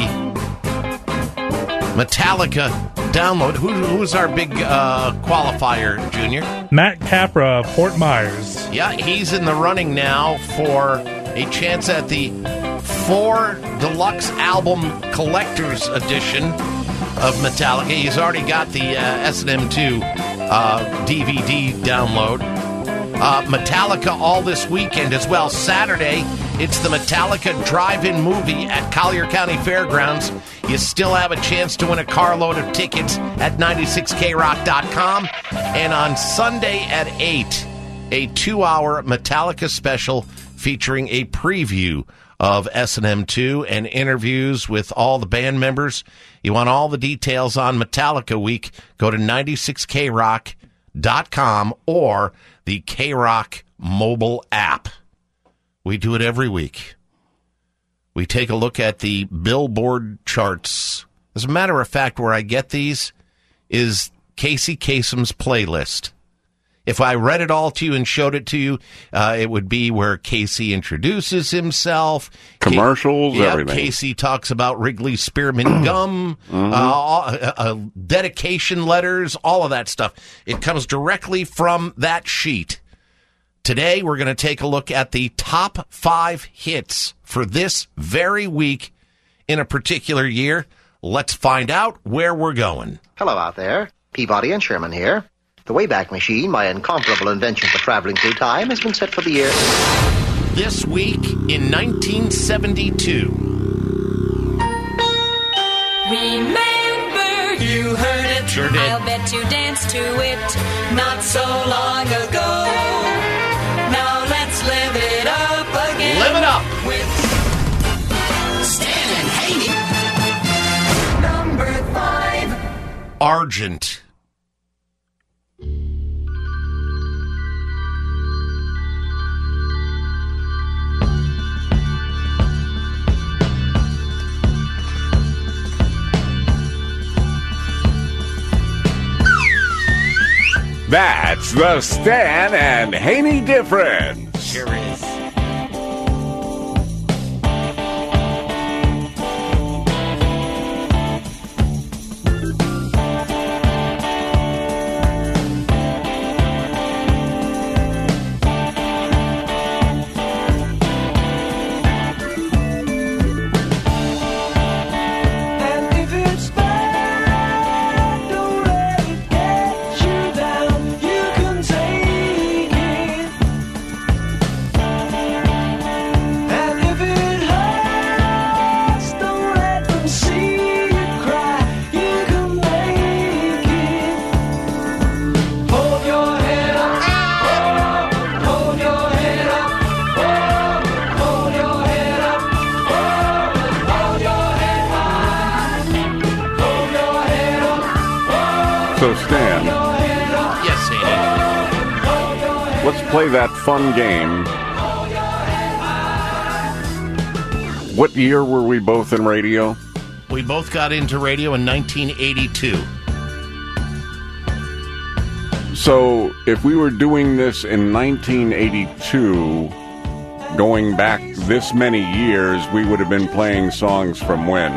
Metallica download. Who, who's our big uh, qualifier, Junior? Matt Capra of Fort Myers. Yeah, he's in the running now for a chance at the four deluxe album collector's edition of Metallica. He's already got the uh, S and M two uh, D V D download. Uh, Metallica all this weekend as well. Saturday, it's the Metallica drive-in movie at Collier County Fairgrounds. You still have a chance to win a carload of tickets at ninety-six K rock dot com. And on Sunday at eight, a two-hour Metallica special featuring a preview of S and M two and interviews with all the band members. You want all the details on Metallica Week, go to ninety-six K rock dot com or the K-Rock mobile app. We do it every week. We take a look at the Billboard charts. As a matter of fact, where I get these is Casey Kasem's playlist. If I read it all to you and showed it to you, uh, it would be where Casey introduces himself. Commercials, Ca- yeah, everything. Casey talks about Wrigley Spearmint Gum, Mhm. uh, uh, uh, dedication letters, all of that stuff. It comes directly from that sheet. Today, we're going to take a look at the top five hits for this very week in a particular year. Let's find out where we're going. Hello out there. Peabody and Sherman here. The Wayback Machine, my incomparable invention for traveling through time, has been set for the year... This week in nineteen seventy-two. Remember, you heard it. Sure did. I'll bet you danced to it not so long ago. Now let's live it up again. Live it up. With Stan and Haney. Number five. Argent. That's the Stan and Haney difference. Sure is. So, Stan, Yes, Haney. let's play that fun game. What year were we both in radio? We both got into radio in nineteen eighty-two. So, if we were doing this in nineteen eighty-two, going back this many years, we would have been playing songs from when?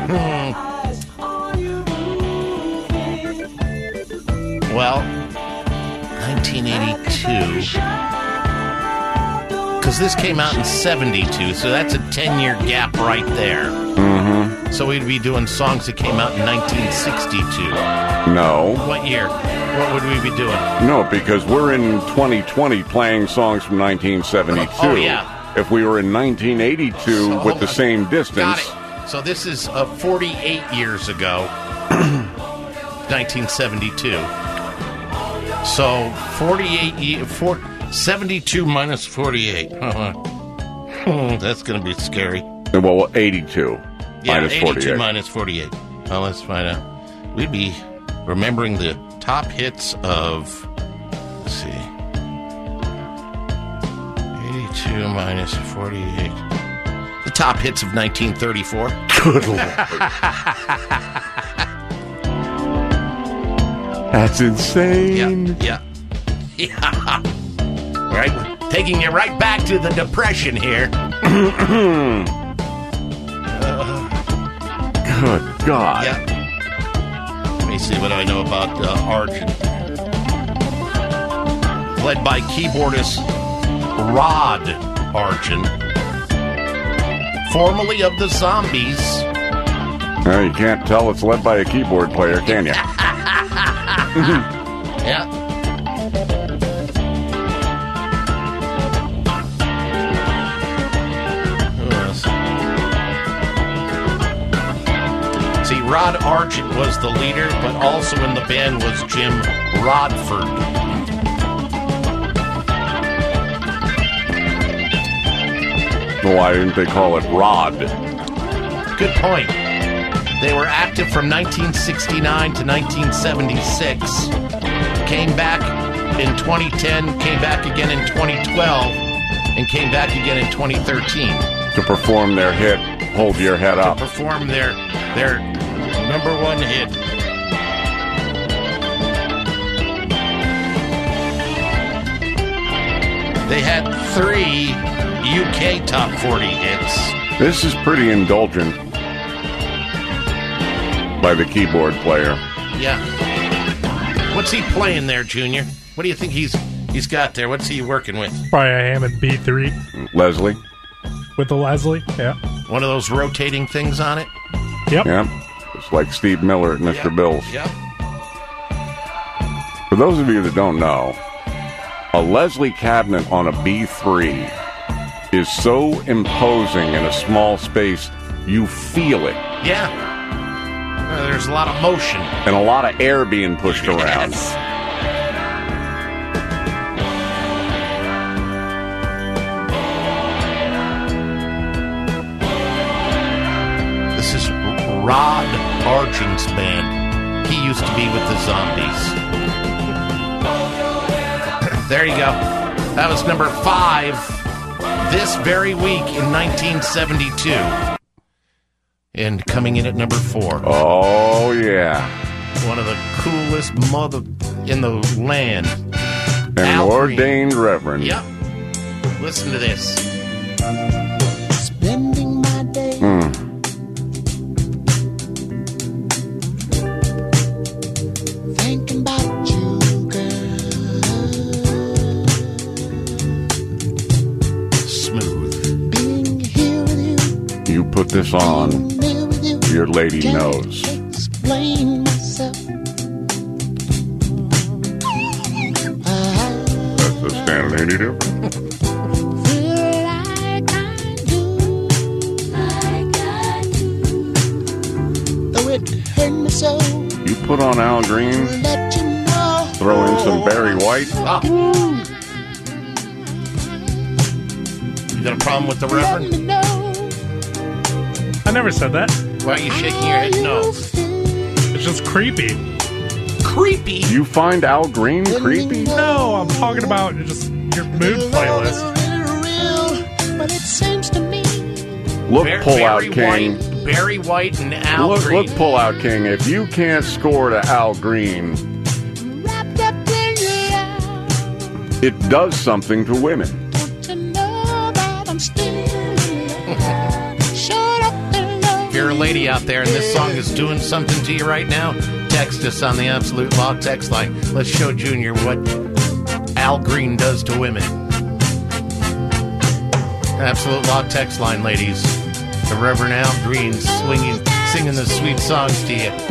Well, nineteen eighty-two. Because this came out in seventy-two, so that's a ten-year gap right there. Mm-hmm. So we'd be doing songs that came out in nineteen sixty-two. No. What year? What would we be doing? No, because we're in twenty twenty playing songs from nineteen seventy-two. Oh, yeah. If we were in nineteen eighty-two So, with hold the on. same distance... Got it. So this is uh, forty-eight years ago, nineteen seventy-two. So forty-eight, ye- for, seventy-two minus forty-eight. Uh-huh. That's going to be scary. Well, eighty-two Yeah, minus eighty-two forty-eight. minus forty-eight. Well, let's find out. We'd be remembering the top hits of, let's see, eighty-two minus forty-eight. The top hits of nineteen thirty-four. Good Lord. That's insane. Yeah. Yeah. Right? Taking you right back to the Depression here. Good God. Yeah. Let me see what I know about uh, Argent. Led by keyboardist Rod Argent, formerly of the Zombies. Well, you can't tell it's led by a keyboard player, can you? Yeah. See, Rod Argent was the leader, but also in the band was Jim Rodford. Well, why didn't they call it Rod? Good point. They were active from nineteen sixty-nine to nineteen seventy-six. Came back in twenty ten, came back again in twenty twelve, and came back again in twenty thirteen. To perform their hit, Hold Your Head To Up. perform their their number one hit. They had three U K top forty hits. This is pretty indulgent by the keyboard player. Yeah. What's he playing there, Junior? What do you think he's he's got there? What's he working with? Probably a Hammond B three. Leslie? With the Leslie, yeah. One of those rotating things on it? Yep. Yeah. It's like Steve Miller at Mister Yep. Bill's. Yep. For those of you that don't know, a Leslie cabinet on a B three is so imposing in a small space, you feel it. Yeah. Uh, there's a lot of motion. And a lot of air being pushed around. Yes. This is Rod Argent's band. He used to be with the Zombies. There you go. That was number five this very week in nineteen seventy-two. And coming in at number four. Oh, yeah. One of the coolest mother in the land. An Al ordained Green. reverend. Yep. Listen to this. Spending my day Mm. thinking about you, Smooth. being here with you. You put this on, your lady knows. Explain myself. That's the standard any different. Feel like I do, like I do. Though it hurt me so, You put on Al Green, let you know. throw in some Barry White. Ah. You got a problem with the Let Reverend? me know. I never said that. Why are you shaking your head? No. It's just creepy. Creepy? You find Al Green creepy? No, I'm talking about just your mood playlist. But it seems to me Look, Bar- Pull Out Barry King. White, Barry White and Al Look, Green. look, Pull Out King. If you can't score to Al Green, wrapped up in your it does something to women. to know that I'm still shut up in love. If you're a lady out there and this song is doing something to you right now, text us on the Absolute Law text line. Let's show Junior what Al Green does to women. Absolute Law text line, ladies. The Reverend Al Green swinging, singing the sweet songs to you.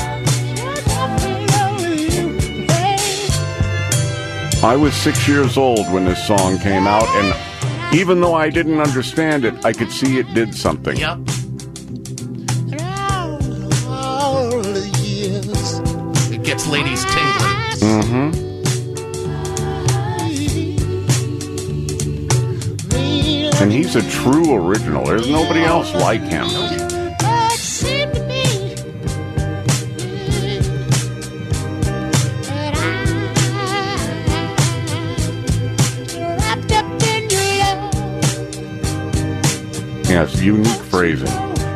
I was six years old when this song came out, and even though I didn't understand it, I could see it did something. Yep. All the years It gets ladies tingling. Mm-hmm. And he's a true original. There's nobody else like him. Yes, unique phrasing.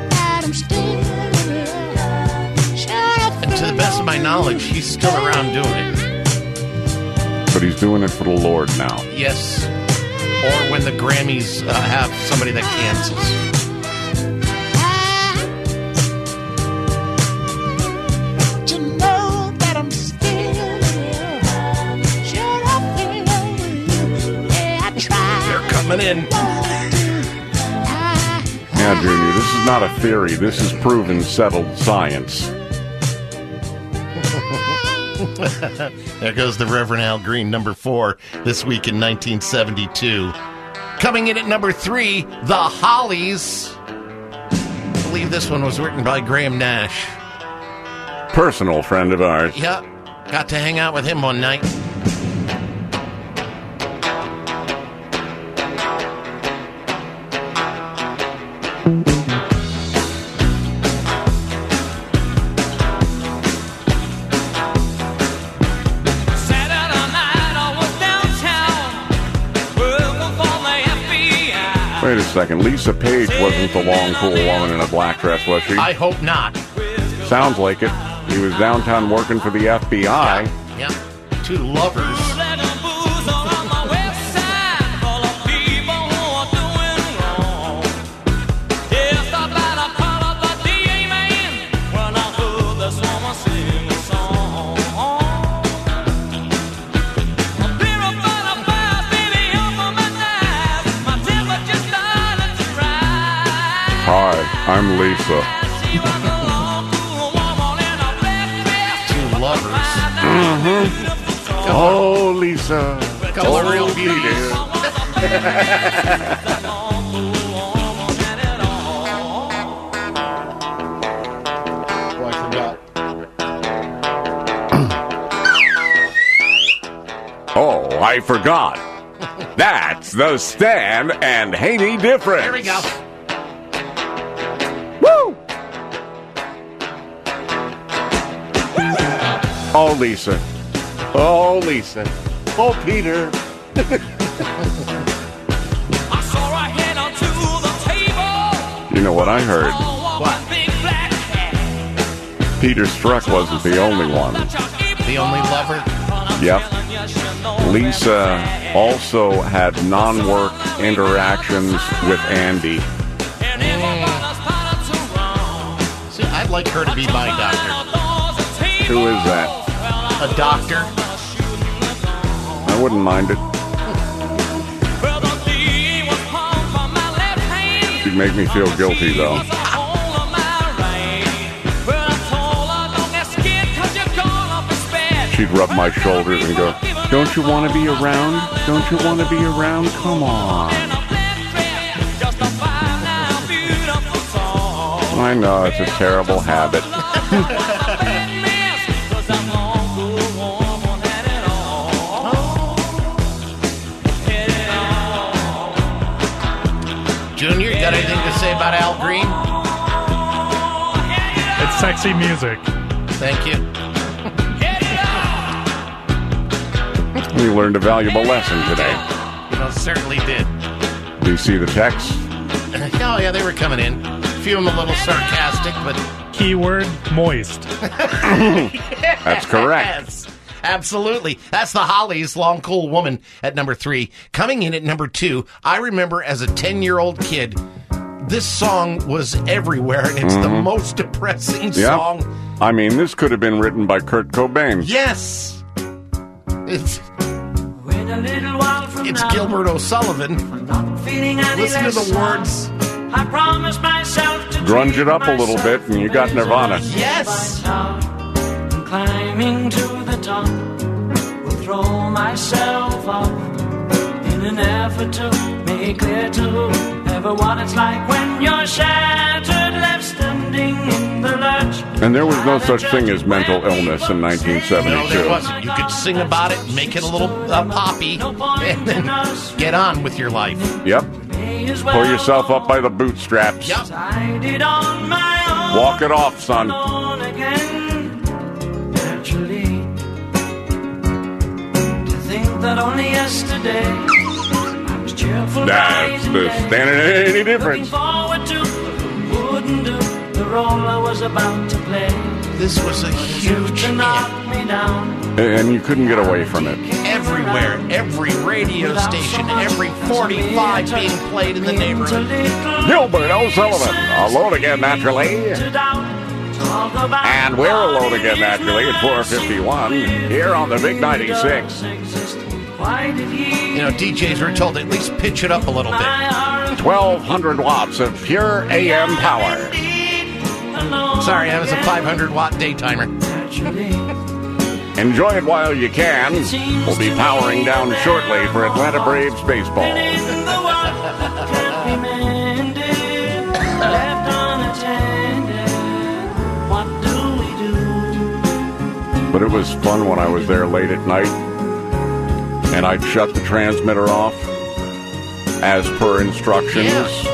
And to the best of my knowledge, he's still around doing it. But he's doing it for the Lord now. Yes. Or when the Grammys uh, have somebody that cancels. They're coming in. Yeah, Junior, this is not a theory. This is proven, settled science. There goes the Reverend Al Green, number four, this week in nineteen seventy-two. Coming in at number three, The Hollies. I believe this one was written by Graham Nash. Personal friend of ours. Yep, got to hang out with him one night. Wait a second. Lisa Page wasn't the long, cool woman in a black dress, was she? I hope not. Sounds like it. He was downtown working for the F B I. Yep. Two lovers. Hi, I'm Lisa. Two lovers. Mm-hmm. Oh, Lisa. Couple of real beauties. Oh, I forgot. Oh, I forgot. That's the Stan and Haney difference. Here we go. Oh, Lisa. Oh, Lisa. Oh, Peter. You know what I heard? What? Peter Struck wasn't the only one. The only lover? Yep. Lisa also had non-work interactions with Andy. See, I'd like her to be my doctor. Who is that? A doctor. I wouldn't mind it. She'd make me feel guilty, though. She'd rub my shoulders and go, "Don't you want to be around? Don't you want to be around? Come on." I know, it's a terrible habit. Junior, you got anything to say about Al Green? It's sexy music. Thank you. You learned a valuable lesson today. You know, certainly did. Do you see the text? Oh, yeah, they were coming in. A few of them a little sarcastic, but... Keyword, moist. That's correct. Yes, absolutely. That's the Hollies, Long Cool Woman, at number three. Coming in at number two, I remember as a ten-year-old kid, this song was everywhere, and it's Mm-hmm. the most depressing Yep. song. I mean, this could have been written by Kurt Cobain. Yes! It's... It's Gilbert O'Sullivan. Listen to the words. I promised myself to Grunge it up a little bit, and you got Nirvana. Yes! Climbing to the top, will throw myself up in an effort to make clear to whoever what it's like when you're shattered, left standing in the lurch. And there was no such thing as mental illness in nineteen seventy-two. No, there wasn't. You could sing about it, make it a little uh, poppy, and then get on with your life. Yep. as well. Pull yourself up by the bootstraps. Yep. I did on my own. Walk it off, son. On again, naturally. To think that only yesterday I was cheerful. That's night the and day. standing any difference. Looking forward to wouldn't do the role I was about to play. This was a huge To hit. knock me down. And you couldn't get away from it. Everywhere, every radio station, every forty-five being played in the neighborhood. Gilbert O'Sullivan, alone again naturally. And we're alone again naturally at four fifty-one here on the Big ninety-six. You know, D Js were told to at least pitch it up a little bit. twelve hundred watts of pure A M power. Sorry, that was a five hundred watt day timer. Enjoy it while you can. We'll be powering down shortly for Atlanta Braves baseball. But it was fun when I was there late at night, and I'd shut the transmitter off as per instructions. Yeah.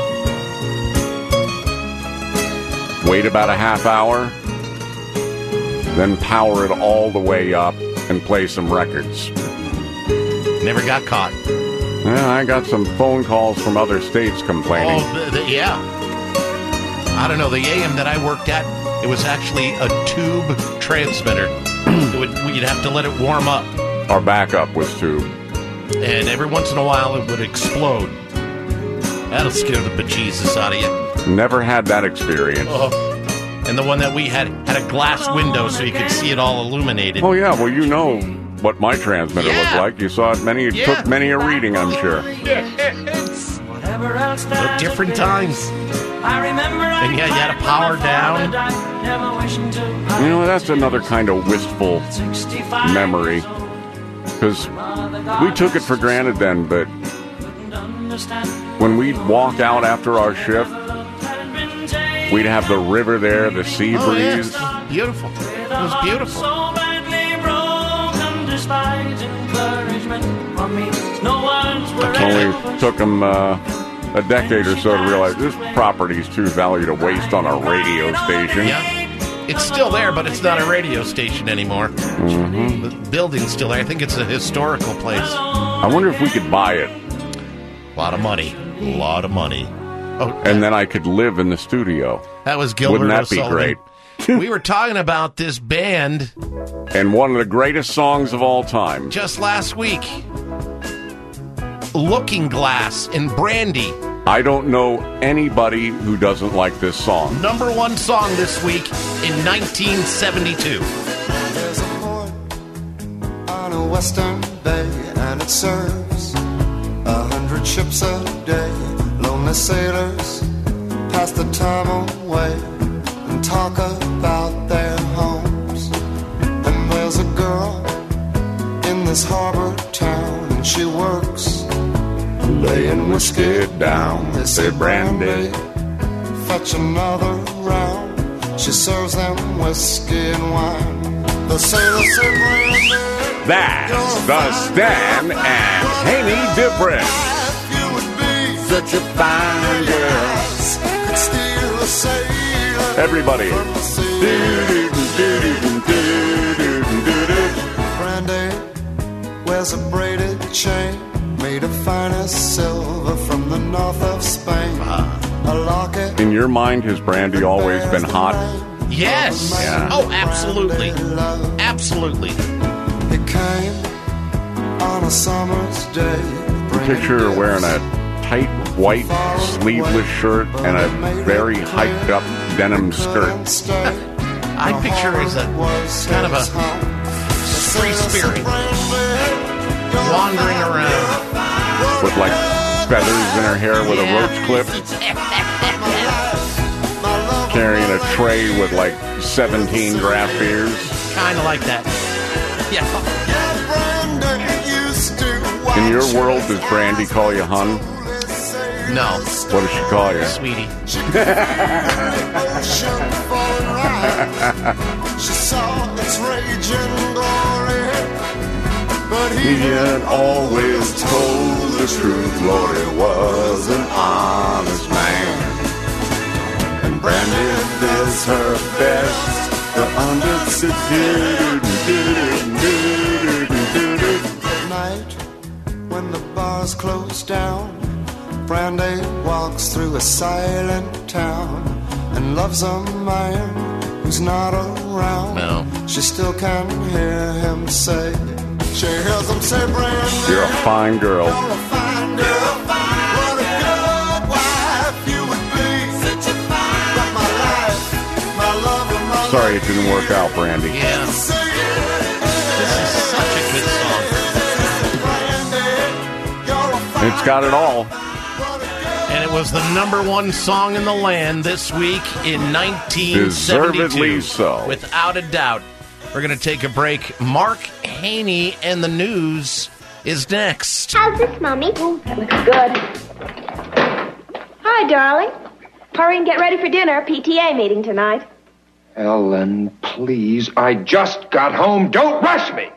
Wait about a half hour, then power it all the way up and play some records. Never got caught. Yeah, I got some phone calls from other states complaining. Oh, the, the, yeah. I don't know. The A M that I worked at, it was actually a tube transmitter. It would, you'd have to let it warm up. Our backup was tube. And every once in a while, it would explode. That'll scare the bejesus out of you. Never had that experience. Oh. And the one that we had had a glass window so you could see it all illuminated. Oh, yeah. Well, you know what my transmitter Yeah. looked like. You saw it many, it Yeah. took many a reading, I'm sure. Yes. Well, different times. And yeah, you had to power down. You know, that's another kind of wistful memory. Because we took it for granted then, but when we'd walk out after our shift, we'd have the river there, the sea Oh, breeze. yeah. Beautiful. It was beautiful. Only took them uh, a decade or so to realize this property's too valuable to waste on a radio station. Yeah. It's still there, but it's not a radio station anymore. Mm-hmm. The building's still there. I think it's a historical place. I wonder if we could buy it. A lot of money. A lot of money. Oh, And then I could live in the studio. that was Gilbert Wouldn't that be O'Sullivan. great? We were talking about this band And one of the greatest songs of all time. just last week. Looking Glass and Brandy. I don't know anybody who doesn't like this song. Number one song this week in nineteen seventy-two. There's a port on a western bay, and it serves a hundred ships a day. Lonely sailors pass the time away and talk about their homes. And there's a girl in this harbor town, and she works laying whiskey down. They say, Brandy, fetch another round. She serves them whiskey and wine. The sailors say, Brandy, That's the Stan and Haney difference. you would be Such a fine girl. could steal a sailor Everybody. from the sea. Brandy wears a braided chain made of finest silver from the north of Spain. A locket. In your mind, has Brandy always been hot? Yes. Yeah. Oh, absolutely. Absolutely. It came on a summer's day. Picture her wearing a tight white sleeveless shirt and a very hiked up denim skirt. I picture her as a kind of a free spirit wandering around. With like feathers in her hair with a roach clip. Carrying a tray with like seventeen draft beers. Kind of like that. Yeah. In your world, does Brandy call you hun? No. What does she call you? Sweetie. She saw its raging glory. but he had always told the truth. Lord, he was an honest man. And Brandy is her best. The At night, when the bars close down, Brandy walks through a silent town and loves a man who's not around. No. She still can hear him say, she hears him say, Brandy, You're a fine girl. you're a fine girl. What a good wife you would be. Such a fine but my life, my love, and my Sorry it didn't work out, Brandy. Yeah. This is such a good song. It's got it all. And it was the number one song in the land this week in nineteen seventy-two. Deservedly so. Without a doubt. We're going to take a break. Mark Haney and the news is next. How's this, Mommy? Oh, that looks good. Hi, darling. Hurry and get ready for dinner. P T A meeting tonight. Ellen, please. I just got home. Don't rush me.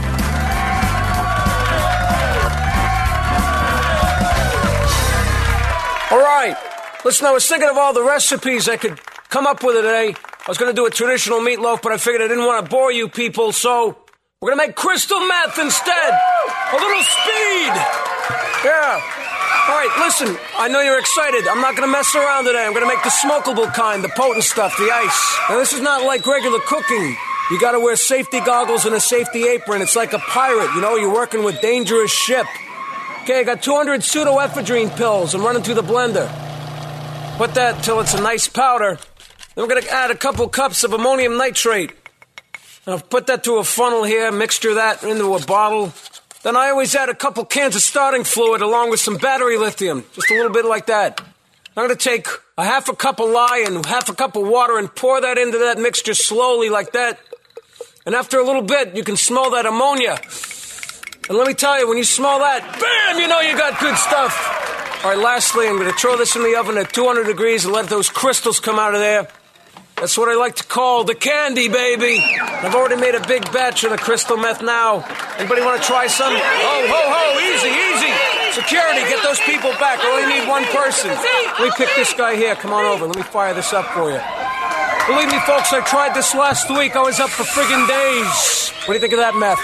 All right. Listen, I was thinking of all the recipes I could come up with today. I was going to do a traditional meatloaf, but I figured I didn't want to bore you people, so we're going to make crystal meth instead. A little speed. Yeah. All right, listen, I know you're excited. I'm not going to mess around today. I'm going to make the smokable kind, the potent stuff, the ice. Now, this is not like regular cooking. You got to wear safety goggles and a safety apron. It's like a pirate, you know, you're working with dangerous ship. Okay, I got two hundred pseudoephedrine pills. I'm running through the blender. Put that till it's a nice powder. Then we're going to add a couple cups of ammonium nitrate. And I'll put that through a funnel here, mixture that into a bottle. Then I always add a couple cans of starting fluid along with some battery lithium. Just a little bit like that. I'm going to take a half a cup of lye and half a cup of water and pour that into that mixture slowly like that. And after a little bit, you can smell that ammonia. And let me tell you, when you smell that, bam, you know you got good stuff. All right, lastly, I'm going to throw this in the oven at two hundred degrees and let those crystals come out of there. That's what I like to call the candy, baby. I've already made a big batch of the crystal meth now. Anybody want to try some? Oh, ho, ho, easy, easy. Security, get those people back. I only need one person. Let me pick this guy here. Come on over. Let me fire this up for you. Believe me, folks, I tried this last week. I was up for friggin' days. What do you think of that meth?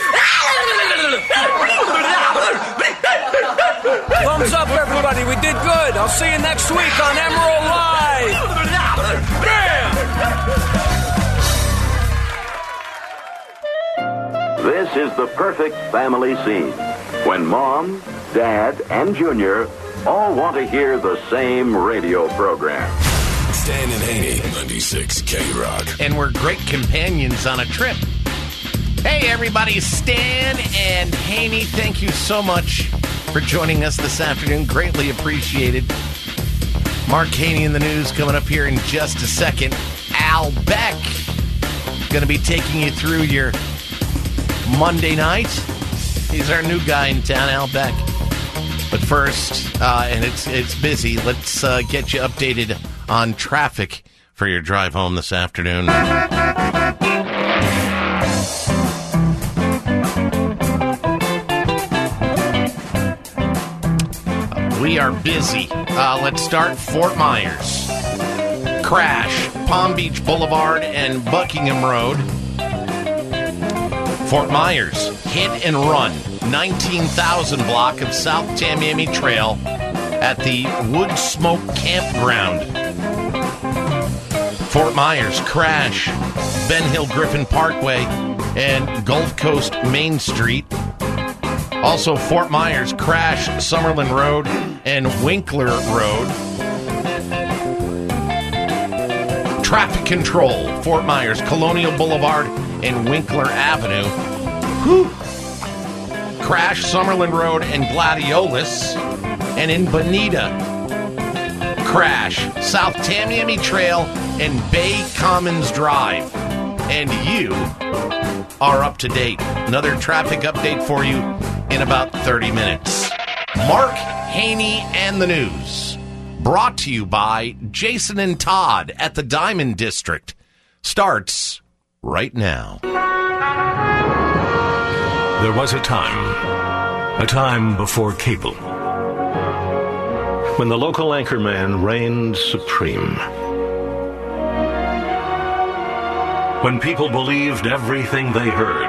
Thumbs up, everybody. We did good. I'll see you next week on Emerald Live. Bam! This is the perfect family scene when Mom, Dad, and Junior all want to hear the same radio program. Stan and Haney, ninety-six K-Rock. And we're great companions on a trip. Hey, everybody, Stan and Haney, thank you so much for joining us this afternoon. Greatly appreciated. Mark Haney in the news coming up here in just a second. Al Beck going to be taking you through your Monday night. He's our new guy in town, Al Beck. But first, uh, and it's it's busy, let's uh, get you updated on traffic for your drive home this afternoon. We are busy. Uh, let's start Fort Myers. Crash, Palm Beach Boulevard and Buckingham Road. Fort Myers, hit and run. nineteen thousand block of South Tamiami Trail at the Wood Smoke Campground. Fort Myers, crash, Ben Hill Griffin Parkway and Gulf Coast Main Street. Also, Fort Myers, crash, Summerlin Road and Winkler Road. Traffic control, Fort Myers, Colonial Boulevard and Winkler Avenue. Whew. Crash, Summerlin Road and Gladiolus. And in Bonita, crash, South Tamiami Trail and Bay Commons Drive. And you are up to date. Another traffic update for you in about thirty minutes. Mark Haney and the news. Brought to you by Jason and Todd at the Diamond District. Starts right now. There was a time, a time before cable, when the local anchorman reigned supreme. When people believed everything they heard.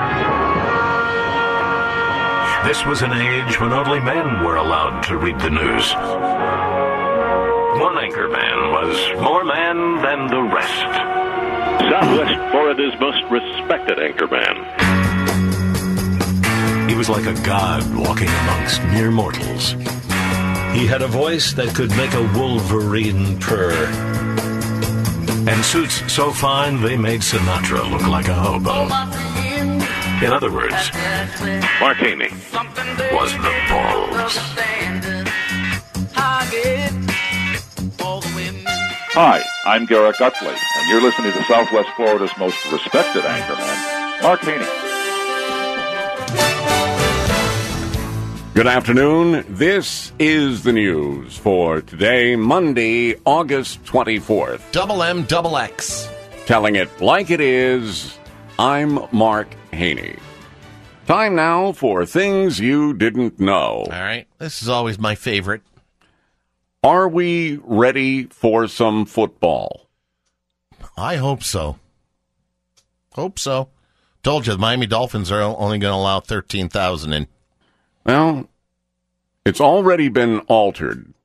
This was an age when only men were allowed to read the news. One anchorman was more man than the rest. Southwest Florida's most respected anchorman. He was like a god walking amongst mere mortals. He had a voice that could make a wolverine purr. And suits so fine they made Sinatra look like a hobo. In other words, Mark Haney was the balls. Hi, I'm Garrett Gutley, and you're listening to Southwest Florida's most respected anchorman, Mark Haney. Good afternoon. This is the news for today, Monday, August twenty-fourth. Double M, double X. Telling it like it is, I'm Mark Haney. Time now for things you didn't know. All right. This is always my favorite. Are we ready for some football? I hope so. Hope so. Told you, the Miami Dolphins are only going to allow thirteen thousand in. Well, it's already been altered.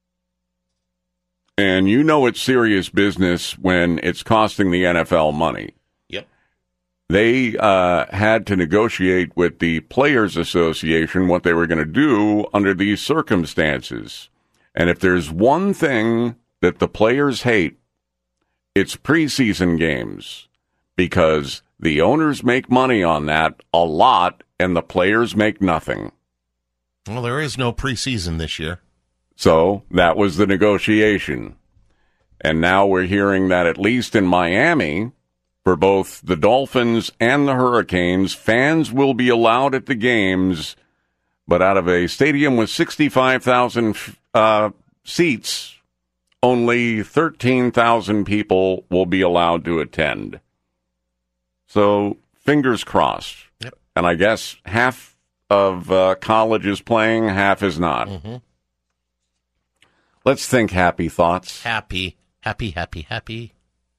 And you know it's serious business when it's costing the N F L money. Yep. They uh, had to negotiate with the Players Association what they were going to do under these circumstances. And if there's one thing that the players hate, it's preseason games, because the owners make money on that a lot and the players make nothing. Well, there is no preseason this year. So that was the negotiation. And now we're hearing that at least in Miami, for both the Dolphins and the Hurricanes, fans will be allowed at the games, but out of a stadium with sixty-five thousand uh, seats, only thirteen thousand people will be allowed to attend. So fingers crossed. Yep. And I guess half of uh, college is playing, half is not. Mm-hmm. Let's think happy thoughts. Happy, happy, happy, happy.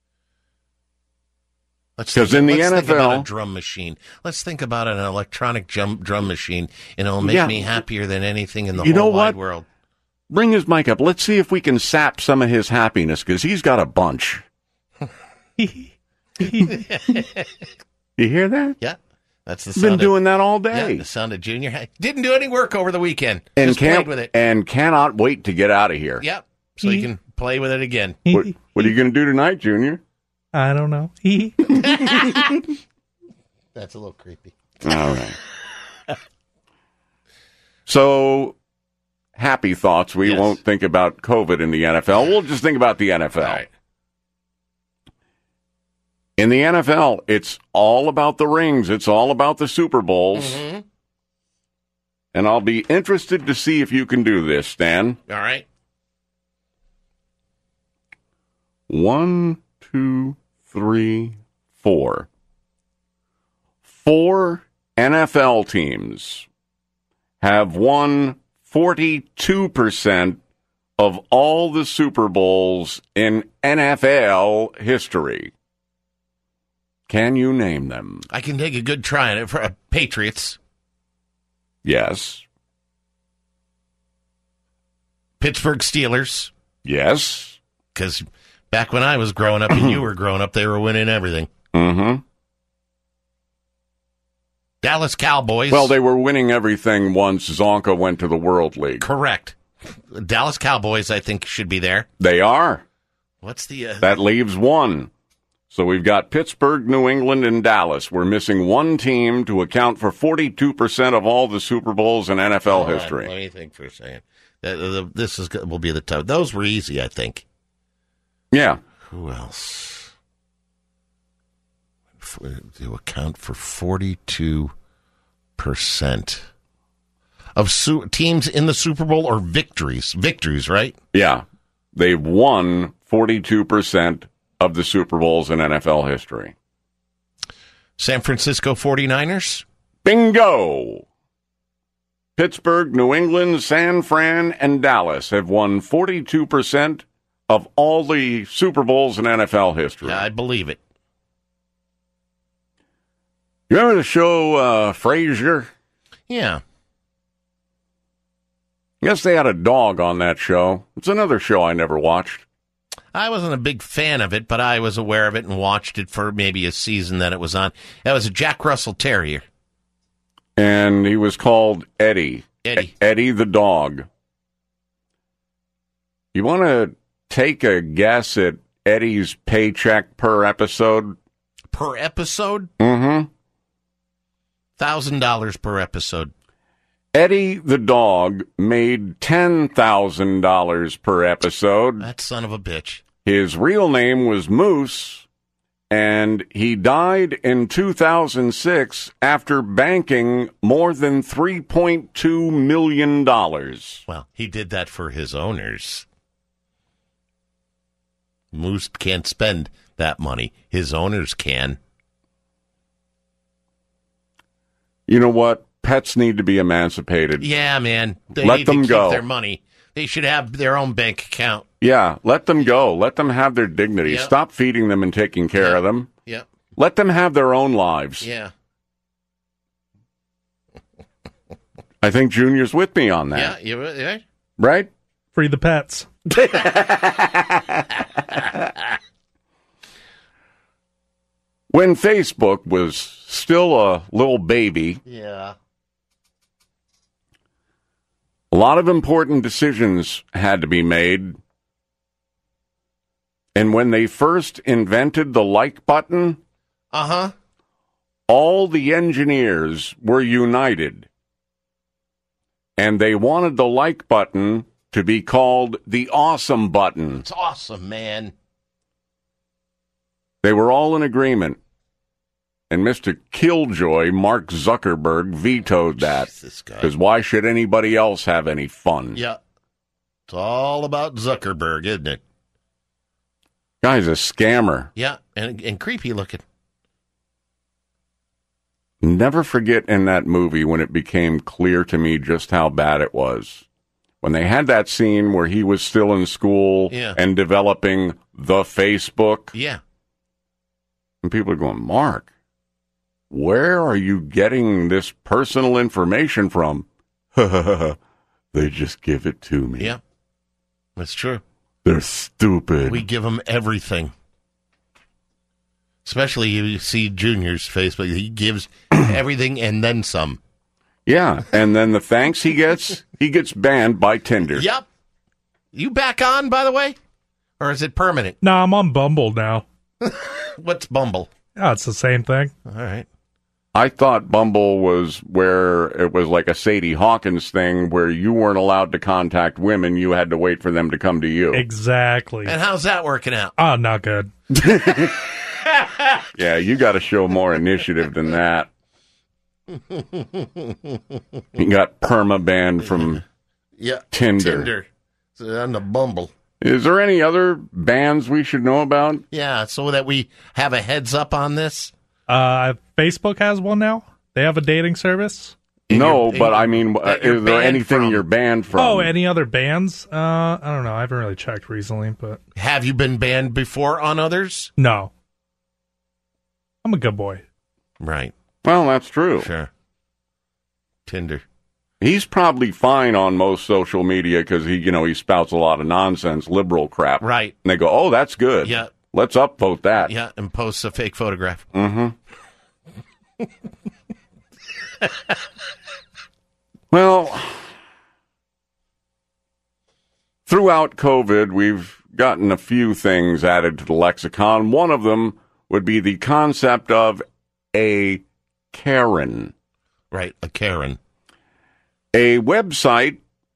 Let's Because think, in the let's N F L, think about a drum machine. Let's think about an electronic drum, drum machine, and it'll make Yeah. me happier than anything in the You whole know wide what? world. Bring his mic up. Let's see if we can sap some of his happiness, because he's got a bunch. You hear that? Yeah. That's the He's sound been of, doing that all day. Yeah, the sound of Junior. Hey, didn't do any work over the weekend. and Just can't played with it. and cannot wait to get out of here. Yep. So you can play with it again. What, what are you going to do tonight, Junior? I don't know. That's a little creepy. All right. So, happy thoughts. We Yes. won't think about COVID in the N F L. We'll just think about the N F L. All right. In the N F L, it's all about the rings. It's all about the Super Bowls. Mm-hmm. And I'll be interested to see if you can do this, Stan. All right. One, two, three, four. Four N F L teams have won forty-two percent of all the Super Bowls in N F L history. Can you name them? I can take a good try at it for uh, Patriots, Yes. Pittsburgh Steelers, Yes. because back when I was growing up and you were growing up, they were winning everything. Mm-hmm. Dallas Cowboys. Well, they were winning everything once Zonka went to the World League. Correct. Dallas Cowboys, I think, should be there. They are. What's the... Uh, That leaves one. So we've got Pittsburgh, New England, and Dallas. We're missing one team to account for forty-two percent of all the Super Bowls in N F L hold on, history. let me think for a second. Uh, the, this is will be the tough. Those were easy, I think. Yeah. Who else? For, to account for forty-two percent of su- teams in the Super Bowl or victories. Victories, right? Yeah. They've won forty-two percent of the Super Bowls in N F L history. San Francisco forty-niners? Bingo! Pittsburgh, New England, San Fran, and Dallas have won forty-two percent of all the Super Bowls in N F L history. Yeah, I believe it. You remember the show uh, Frasier? Yeah. Guess they had a dog on that show. It's another show I never watched. I wasn't a big fan of it, but I was aware of it and watched it for maybe a season that it was on. That was a Jack Russell Terrier. And he was called Eddie. Eddie. Eddie the dog. You want to take a guess at Eddie's paycheck per episode? Per episode? Mm-hmm. one thousand dollars per episode. Eddie the dog made ten thousand dollars per episode. That son of a bitch. His real name was Moose, and he died in two thousand six after banking more than three point two million dollars. Well, he did that for his owners. Moose can't spend that money. His owners can. You know what? Pets need to be emancipated. Yeah, man. They Let need them to keep go. their money. They should have their own bank account. Yeah, let them go. Let them have their dignity. Yep. Stop feeding them and taking care Yep. of them. Yep. Let them have their own lives. Yeah. I think Junior's with me on that. Yeah, you yeah. Right? Free the pets. When Facebook was still a little baby, Yeah. a lot of important decisions had to be made. And when they first invented the like button, Uh-huh. all the engineers were united. And they wanted the like button to be called the awesome button. It's awesome, man. They were all in agreement. And Mister Killjoy, Mark Zuckerberg, vetoed that. This guy. Because why should anybody else have any fun? Yeah. It's all about Zuckerberg, isn't it? Guy's a scammer. Yeah, and and creepy looking. Never forget in that movie when it became clear to me just how bad it was. When they had that scene where he was still in school Yeah. and developing the Facebook. Yeah. And people are going, Mark, where are you getting this personal information from? They just give it to me. Yeah. That's true. They're stupid. We give him everything. Especially you see Junior's Facebook. He gives everything and then some. Yeah, and then the thanks he gets, he gets banned by Tinder. Yep. You back on, by the way? Or is it permanent? No, I'm on Bumble now. What's Bumble? Oh, it's the same thing. All right. I thought Bumble was where it was like a Sadie Hawkins thing where you weren't allowed to contact women. You had to wait for them to come to you. Exactly. And how's that working out? Oh, not good. Yeah, you got to show more initiative than that. You got perma-banned from Yeah. Tinder. Tinder. So on the Bumble. Is there any other bans we should know about? Yeah, so that we have a heads up on this. Uh, Facebook has one now. They have a dating service. No, you're- but I mean, uh, that you're is there banned anything from. you're banned from? Oh, any other bands? Uh, I don't know. I haven't really checked recently, but Have you been banned before on others? no. I'm a good boy. Right. Well, that's true. Sure. Tinder. He's probably fine on most social media because he, you know, he spouts a lot of nonsense, liberal crap. Right. And they go, "Oh, that's good. Yeah. Let's upvote that." Yeah, and posts a fake photograph. Mm-hmm. Well, throughout COVID, we've gotten a few things added to the lexicon. One of them would be the concept of a Karen. Right, a Karen. A website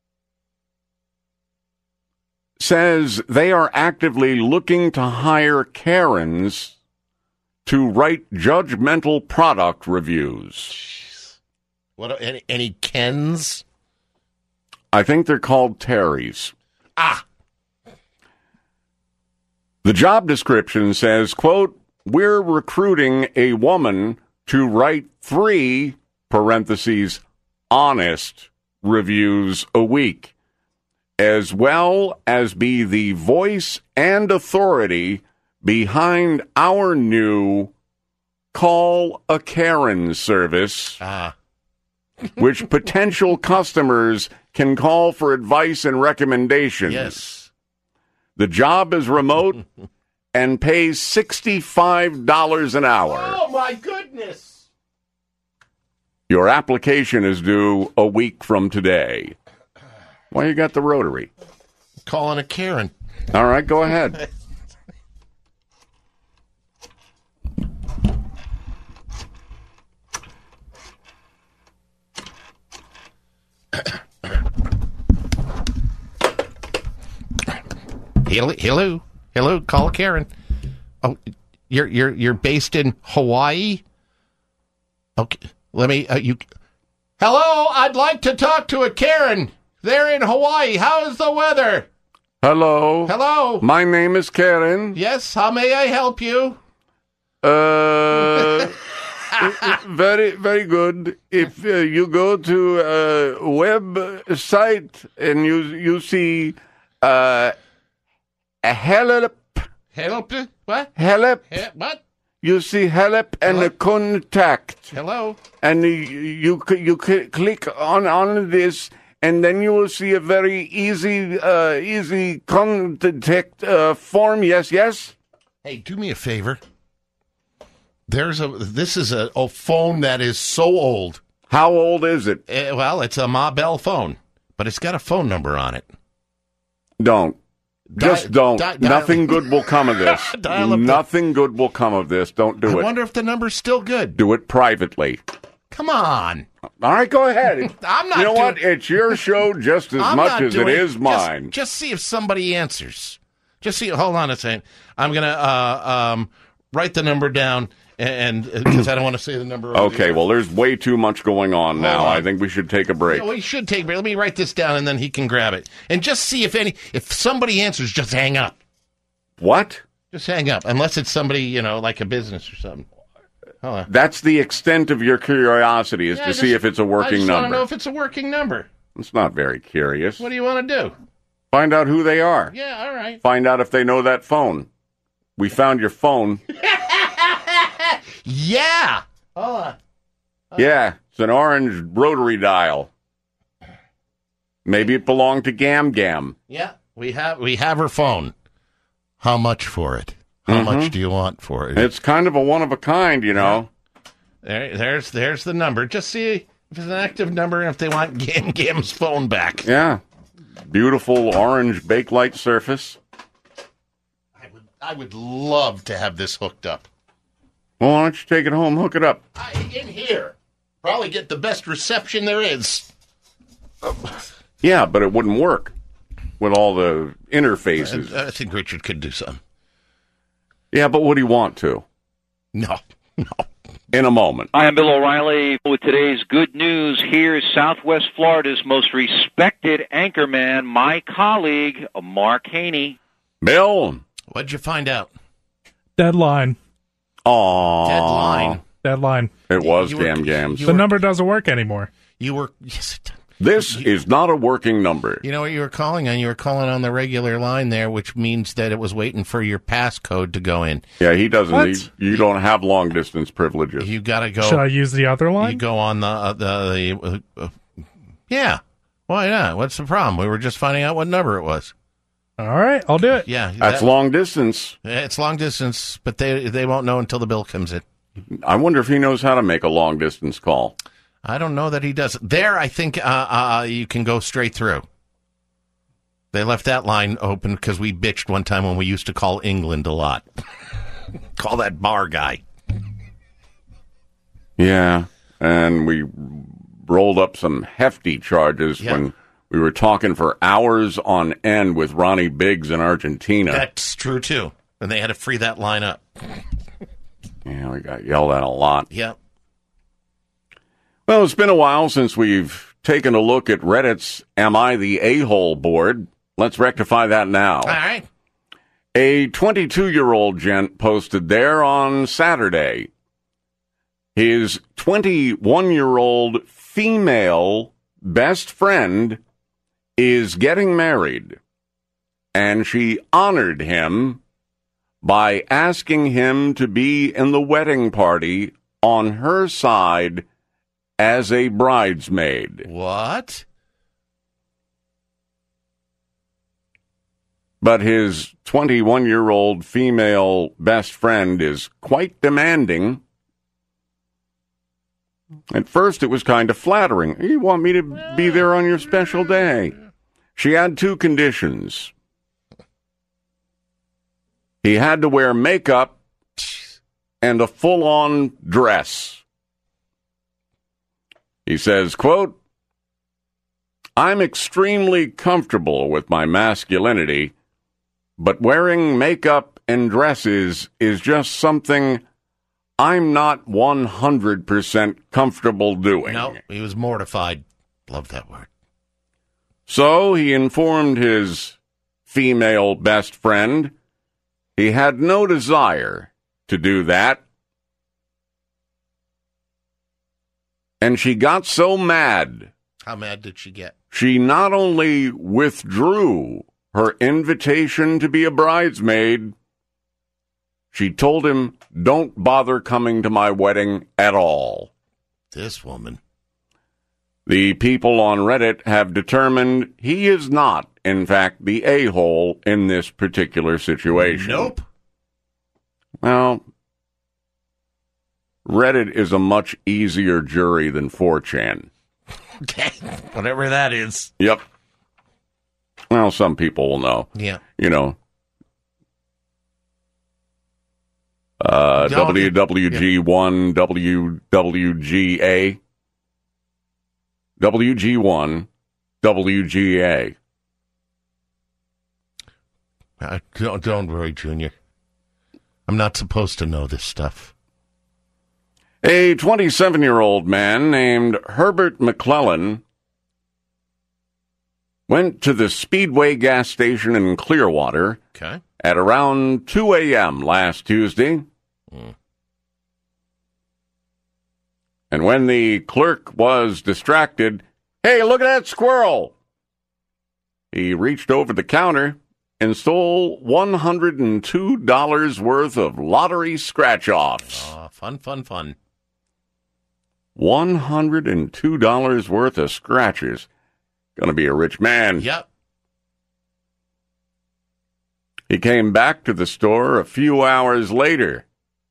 says they are actively looking to hire Karens to write judgmental product reviews. What? Any, any Kens? I think they're called Terrys. Ah. The job description says, quote, "We're recruiting a woman to write three parentheses, honest reviews a week, as well as be the voice and authority behind our new Call a Karen service, Ah. which potential customers can call for advice and recommendations. Yes. The job is remote and pays sixty-five dollars an hour. Oh, my goodness. Your application is due a week from today. Why you got the rotary? Calling a Karen. All right, go ahead. Hello, hello, hello. Call a Karen. Oh, you're you're you're based in Hawaii. Okay, let me. Uh, you. Hello, I'd like to talk to a Karen. They're in Hawaii. How is the weather? Hello. Hello. My name is Karen. Yes. How may I help you? Uh, very, very good. If uh, you go to a website and you you see uh, a help, Help? What? help, He- what? you see help and a contact, Hello. and you you, c- you c- click on on this. And then you will see a very easy, uh, easy contact uh, form. Yes, yes. Hey, do me a favor. There's a. This is a, a phone that is so old. How old is it? Uh, well, it's a Ma Bell phone, but it's got a phone number on it. Don't. Just Di- don't. di- dial- Nothing good will come of this. Dial up the- Nothing good will come of this. Don't do I it. wonder if the number's still good. Do it privately. Come on. All right, go ahead. I'm not You know doing- what? It's your show just as I'm much not as it doing- is just- mine. Just, see if somebody answers. Just see. Hold on a second. I'm gonna uh, um, write the number down, and because I don't want to say the number. over the Okay, air. well, there's way too much going on now. on. I think we should take a break. Yeah, well, you should take. Let me write this down, and then he can grab it, and just see if any. If somebody answers, just hang up. What? Just hang up, unless it's somebody you know, like a business or something. Hold on. That's the extent of your curiosity, is Yeah, to just- see if it's a I working just want to number. know if it's a working number. It's not very curious. What do you want to do? Find out who they are. Yeah, all right. Find out if they know that phone. We found your phone. Yeah. Hold on. Yeah, it's an orange rotary dial. Maybe it belonged to Gam Gam. Yeah, we have we have her phone. How much for it? How Mhm. much do you want for it? It's kind of a one of a kind, you know. There, there's there's the number. Just see if it's an active number and if they want Gam Gam's phone back. Yeah. Beautiful orange bakelite surface. I would love to have this hooked up. Well, why don't you take it home, hook it up? I, in here, probably get the best reception there is. Yeah, but it wouldn't work with all the interfaces. I, I think Richard could do something. Yeah, but would he want to? No, no. In a moment. I am Bill O'Reilly with today's good news. Here's Southwest Florida's most respected anchorman, my colleague, Mark Haney. Bill. What'd you find out? Deadline. Aww. Deadline. Deadline. It was You were- Gam Gams. you The were- number doesn't work anymore. You were yes. It, This is not a working number. You know what you were calling on? You were calling on the regular line there, which means that it was waiting for your passcode to go in. Yeah, he doesn't. What? He, you don't have long distance privileges. You got to go. Should I use the other You line? go on the uh, the, the uh, uh, yeah. Why not? What's the problem? We were just finding out what number it was. All right, I'll do it. Yeah, That's that- long distance. It's long distance, but they they won't know until the bill comes in. I wonder if he knows how to make a long distance call. I don't know that he does. There, I think uh, uh, you can go straight through. They left that line open because we bitched one time when we used to call England a lot. Call that bar guy. Yeah, and we rolled up some hefty charges Yeah. when we were talking for hours on end with Ronnie Biggs in Argentina. That's true, too. And they had to free that line up. Yeah, we got yelled at a lot. Yeah. Well, it's been a while since we've taken a look at Reddit's Am I the A-hole board. Let's rectify that now. All right. A twenty-two-year-old gent posted there on Saturday. his twenty-one-year-old female best friend is getting married, and she honored him by asking him to be in the wedding party on her side as a bridesmaid. What? But his twenty-one-year-old female best friend is quite demanding. At first, it was kind of flattering. You want me to be there on your special day? She had two conditions. He had to wear makeup and a full-on dress. He says, quote, I'm extremely comfortable with my masculinity, but wearing makeup and dresses is just something I'm not one hundred percent comfortable doing. No, he was mortified. Love that word. So he informed his female best friend he had no desire to do that. And she got so mad. How mad did she get? She not only withdrew her invitation to be a bridesmaid, she told him, don't bother coming to my wedding at all. This woman. The people on Reddit have determined he is not, in fact, the a-hole in this particular situation. Nope. Well, Reddit is a much easier jury than four chan. Okay, whatever that is. Yep. Well, some people will know. Yeah. You know. Uh, Don't- W W G one, W W G A. W G one, W G A. Uh, don't, don't worry, Junior. I'm not supposed to know this stuff. A twenty-seven-year-old man named Herbert McClellan went to the Speedway gas station in Clearwater Okay. at around two a.m. last Tuesday. Mm. And when the clerk was distracted, hey, look at that squirrel! He reached over the counter and stole one hundred two dollars worth of lottery scratch-offs. Uh, fun, fun, fun. one hundred two dollars worth of scratches. Gonna be a rich man. Yep. He came back to the store a few hours later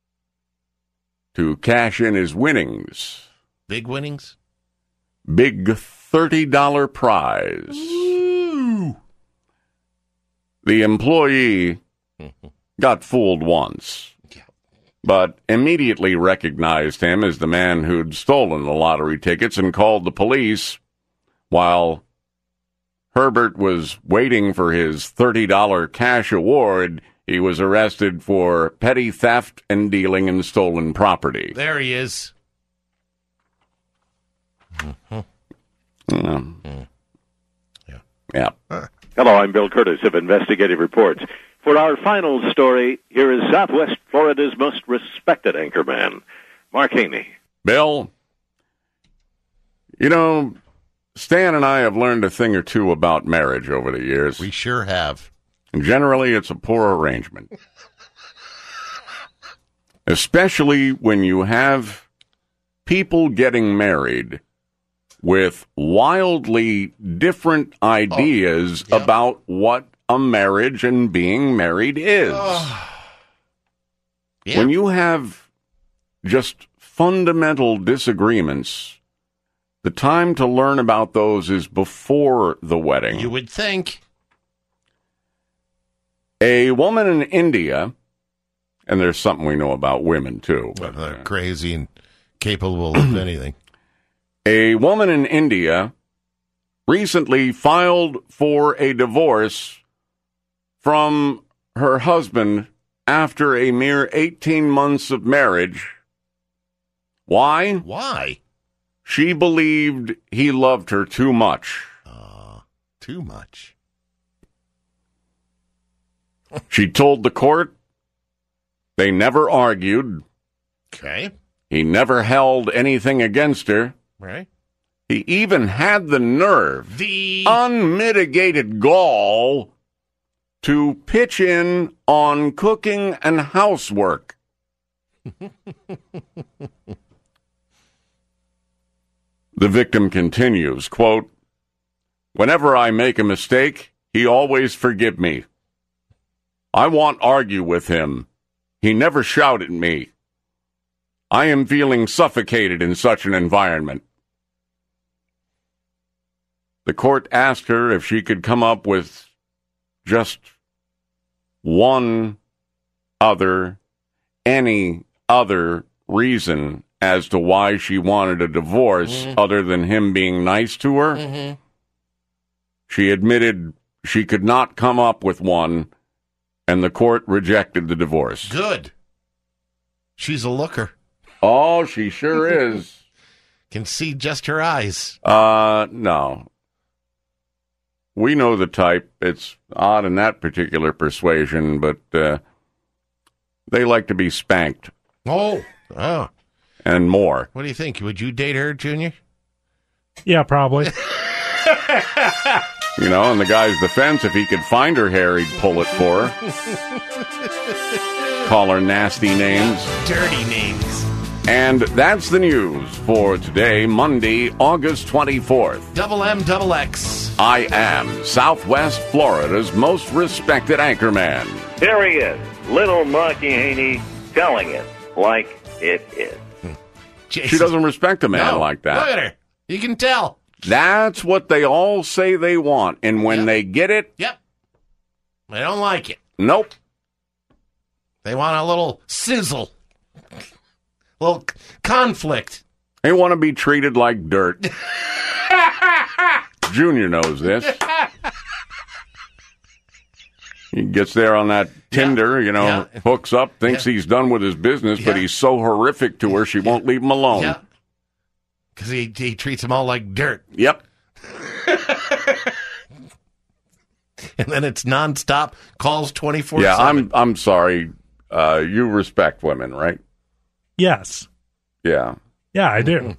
to cash in his winnings. Big winnings? Big thirty dollars prize. Ooh. The employee got fooled once, but immediately recognized him as the man who'd stolen the lottery tickets and called the police. While Herbert was waiting for his thirty dollars cash award, he was arrested for petty theft and dealing in stolen property. There he is. Mm-hmm. Yeah. Mm. Yeah. Yeah. Huh. Hello, I'm Bill Curtis of Investigative Reports. For our final story, here is Southwest Florida's most respected anchorman, Mark Haney. Bill, you know, Stan and I have learned a thing or two about marriage over the years. We sure have. And generally, it's a poor arrangement. Especially when you have people getting married with wildly different ideas Oh, yep. about what a marriage and being married is. Yeah. When you have just fundamental disagreements, the time to learn about those is before the wedding. You would think. A woman in India, and there's something we know about women, too. Well, they're crazy and capable of anything. A woman in India recently filed for a divorce from her husband after a mere eighteen months of marriage. Why? Why? She believed he loved her too much. Uh, too much. She told the court they never argued. Okay. He never held anything against her. Right. He even had the nerve, the unmitigated gall, to pitch in on cooking and housework. The victim continues, quote, "Whenever I make a mistake, he always forgive me. I won't argue with him. He never shouted at me. I am feeling suffocated in such an environment." The court asked her if she could come up with just one other, any other reason as to why she wanted a divorce mm-hmm. other than him being nice to her. Mm-hmm. She admitted she could not come up with one, and the court rejected the divorce. Good. She's a looker. Oh, she sure is. Can see just her eyes. Uh, no. We know the type. It's odd in that particular persuasion, but uh, they like to be spanked. Oh, oh. And more. What do you think? Would you date her, Junior? Yeah, probably. You know, in the guy's defense, if he could find her hair, he'd pull it for her. Call her nasty names. Dirty names. And that's the news for today, Monday, August twenty-fourth. Double M, double X. I am Southwest Florida's most respected anchorman. There he is, little Marky Haney, telling it like it is. Jason. She doesn't respect a man no, like that. Look at her. You can tell. That's what they all say they want, and when yep. they get it... Yep. They don't like it. Nope. They want a little sizzle. A little conflict. They want to be treated like dirt. Junior knows this. He gets there on that Tinder, yeah. you know, yeah. hooks up, thinks yeah. he's done with his business, yeah. but he's so horrific to her, she yeah. won't leave him alone. Yeah. Because he, he treats them all like dirt. Yep. And then it's nonstop calls twenty-four seven. Yeah, I'm I'm sorry. Uh, you respect women, right? Yes. Yeah. Yeah, I do.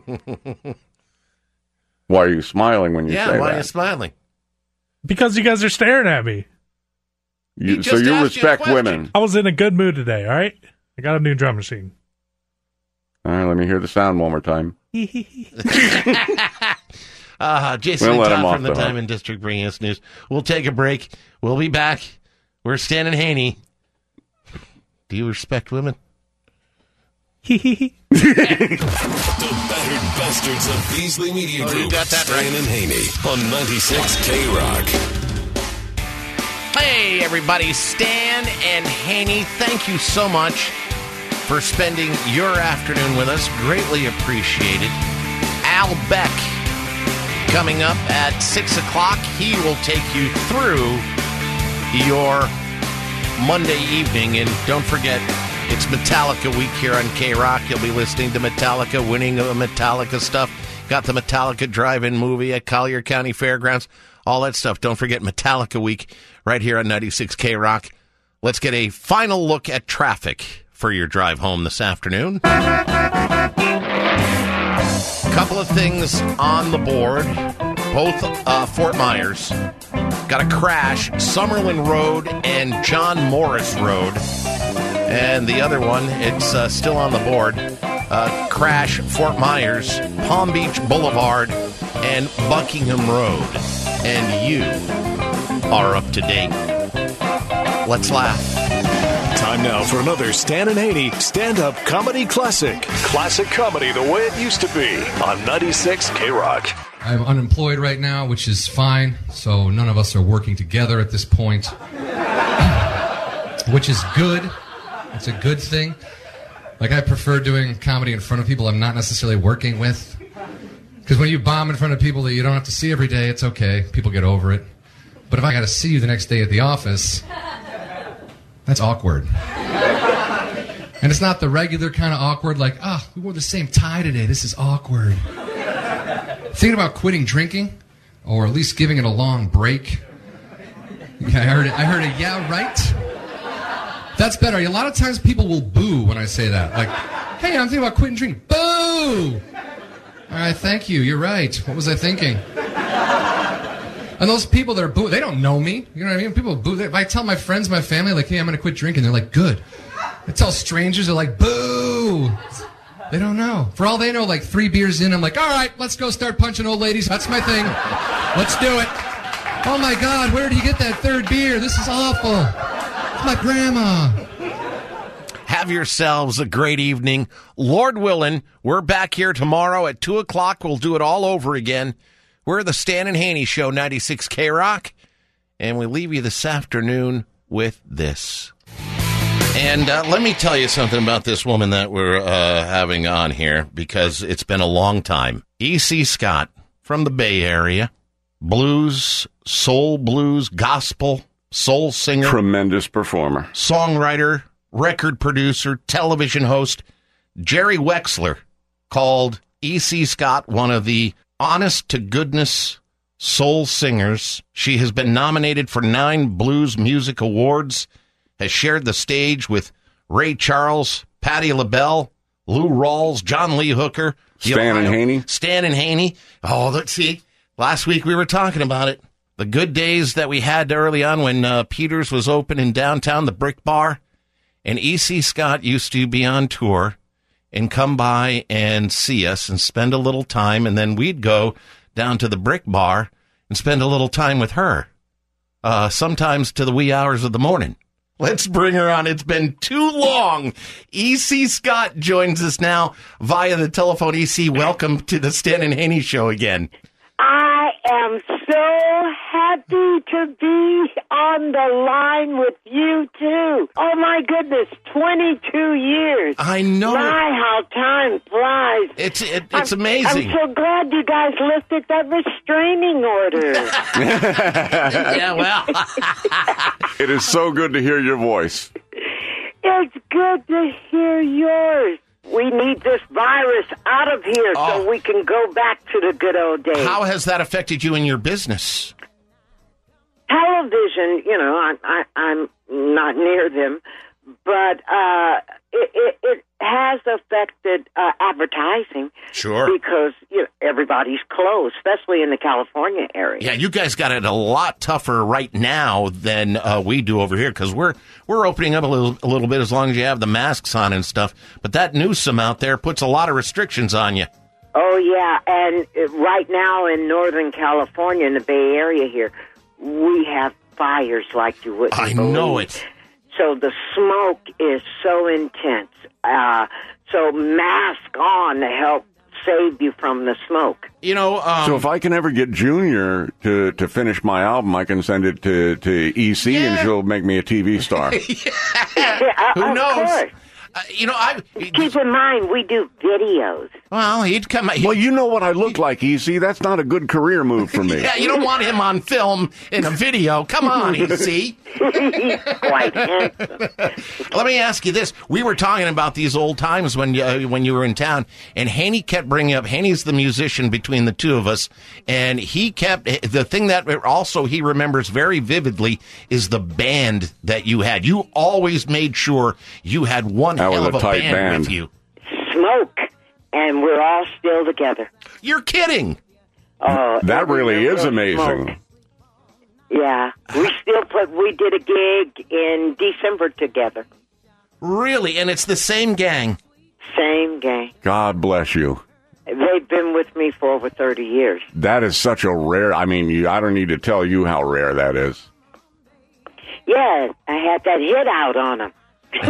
Why are you smiling when you yeah, say that? Yeah, why are you smiling? Because you guys are staring at me. You, so you respect you women. I was in a good mood today, all right? I got a new drum machine. All right, let me hear the sound one more time. uh, Jason we'll and Tom from the the hook. Diamond District bringing us news. We'll take a break. We'll be back. We're Stan and Haney. Do you respect women? The battered bastards of Beasley Media oh, Group. You got that Stan right. and Haney on ninety-six K Rock. Hey, everybody. Stan and Haney, thank you so much for spending your afternoon with us. Greatly appreciated. Al Beck coming up at six o'clock. He will take you through your Monday evening. And don't forget, it's Metallica week here on K-Rock. You'll be listening to Metallica, winning the Metallica stuff. Got the Metallica drive-in movie at Collier County Fairgrounds. All that stuff. Don't forget Metallica week right here on ninety-six K-Rock. Let's get a final look at traffic for your drive home this afternoon. Couple of things on the board. Both uh, Fort Myers. Got a crash, Summerlin Road and John Morris Road. And the other one, it's uh, still on the board. Uh, crash, Fort Myers, Palm Beach Boulevard, and Buckingham Road. And you are up to date. Let's laugh. Time now for another Stan and Haney stand-up comedy classic. Classic comedy the way it used to be on ninety-six K-Rock. I'm unemployed right now, which is fine, so none of us are working together at this point, which is good. It's a good thing. Like, I prefer doing comedy in front of people I'm not necessarily working with, because when you bomb in front of people that you don't have to see every day, it's okay. People get over it. But if I got to see you the next day at the office, that's awkward. And it's not the regular kind of awkward, like, ah, oh, we wore the same tie today. This is awkward. Thinking about quitting drinking, or at least giving it a long break. Yeah, I heard it. I heard it. Yeah, right. That's better. A lot of times people will boo when I say that. Like, Hey, I'm thinking about quitting drinking. Boo! All right, thank you. You're right. What was I thinking? And those people that are boo, they don't know me. You know what I mean? People boo. They, if I tell my friends, my family, like, hey, I'm going to quit drinking, they're like, good. I tell strangers, they're like, boo. They don't know. For all they know, like three beers in, I'm like, all right, let's go start punching old ladies. That's my thing. Let's do it. Oh, my God, where did you get that third beer? This is awful. It's my grandma. Have yourselves a great evening. Lord willing, we're back here tomorrow at two o'clock. We'll do it all over again. We're the Stan and Haney Show, ninety-six K Rock. And we leave you this afternoon with this. And uh, let me tell you something about this woman that we're uh, having on here, because it's been a long time. E C. Scott from the Bay Area. Blues, soul blues, gospel, soul singer. Tremendous performer. Songwriter, record producer, television host. Jerry Wexler called E C. Scott one of the honest-to-goodness soul singers. She has been nominated for nine Blues Music Awards, has shared the stage with Ray Charles, Patti LaBelle, Lou Rawls, John Lee Hooker. Stan and Haney. Stan and Haney. Oh, let's see. Last week we were talking about it. The good days that we had early on when uh, Peters was open in downtown, the Brick Bar. And E C. Scott used to be on tour and come by and see us and spend a little time, and then we'd go down to the Brick Bar and spend a little time with her, uh, sometimes to the wee hours of the morning. Let's bring her on. It's been too long. E C. Scott joins us now via the telephone. E C, welcome to the Stan and Haney Show again. I am so happy to be on the line with you, too. Oh, my goodness, twenty-two years. I know. My, how time flies. It's it, it's I'm, amazing. I'm so glad you guys lifted that restraining order. Yeah, well. It is so good to hear your voice. It's good to hear yours. We need this virus out of here Oh. so we can go back to the good old days. How has that affected you in your business? Television, you know, I, I, I'm not near them, but uh, it, it, it has affected uh, advertising. Sure. Because you know, everybody's closed, especially in the California area. Yeah, you guys got it a lot tougher right now than uh, we do over here, because we're we're opening up a little a little bit as long as you have the masks on and stuff. But that Newsom out there puts a lot of restrictions on you. Oh, yeah, and uh, right now in Northern California, in the Bay Area here, we have fires like you wouldn't I believe. know it. So the smoke is so intense. Uh, so mask on to help save you from the smoke. You know, um, so if I can ever get Junior to, to finish my album, I can send it to, to E C Yeah. and she'll make me a T V star. Yeah, Who of knows? course. Uh, you know, I Keep in mind, we do videos. well, he'd come. He'd, Well, you know what I look like, E C. That's not a good career move for me. yeah, you don't want him on film in a video. Come on, E C. He's quite handsome. Let me ask you this: we were talking about these old times when you, uh, when you were in town, and Haney kept bringing up. Haney's the musician between the two of us, and he kept the thing that also he remembers very vividly is the band that you had. You always made sure you had one That was hell a of a tight band, band. with you. Smoke, and we're all still together. You're kidding. Oh, That really is Smoke. amazing. Yeah, we still put. We did a gig in December together. Really, and it's the same gang. Same gang. God bless you. They've been with me for over thirty years. That is such a rare. I mean, you, I don't need to tell you how rare that is. Yeah, I had that hit out on them.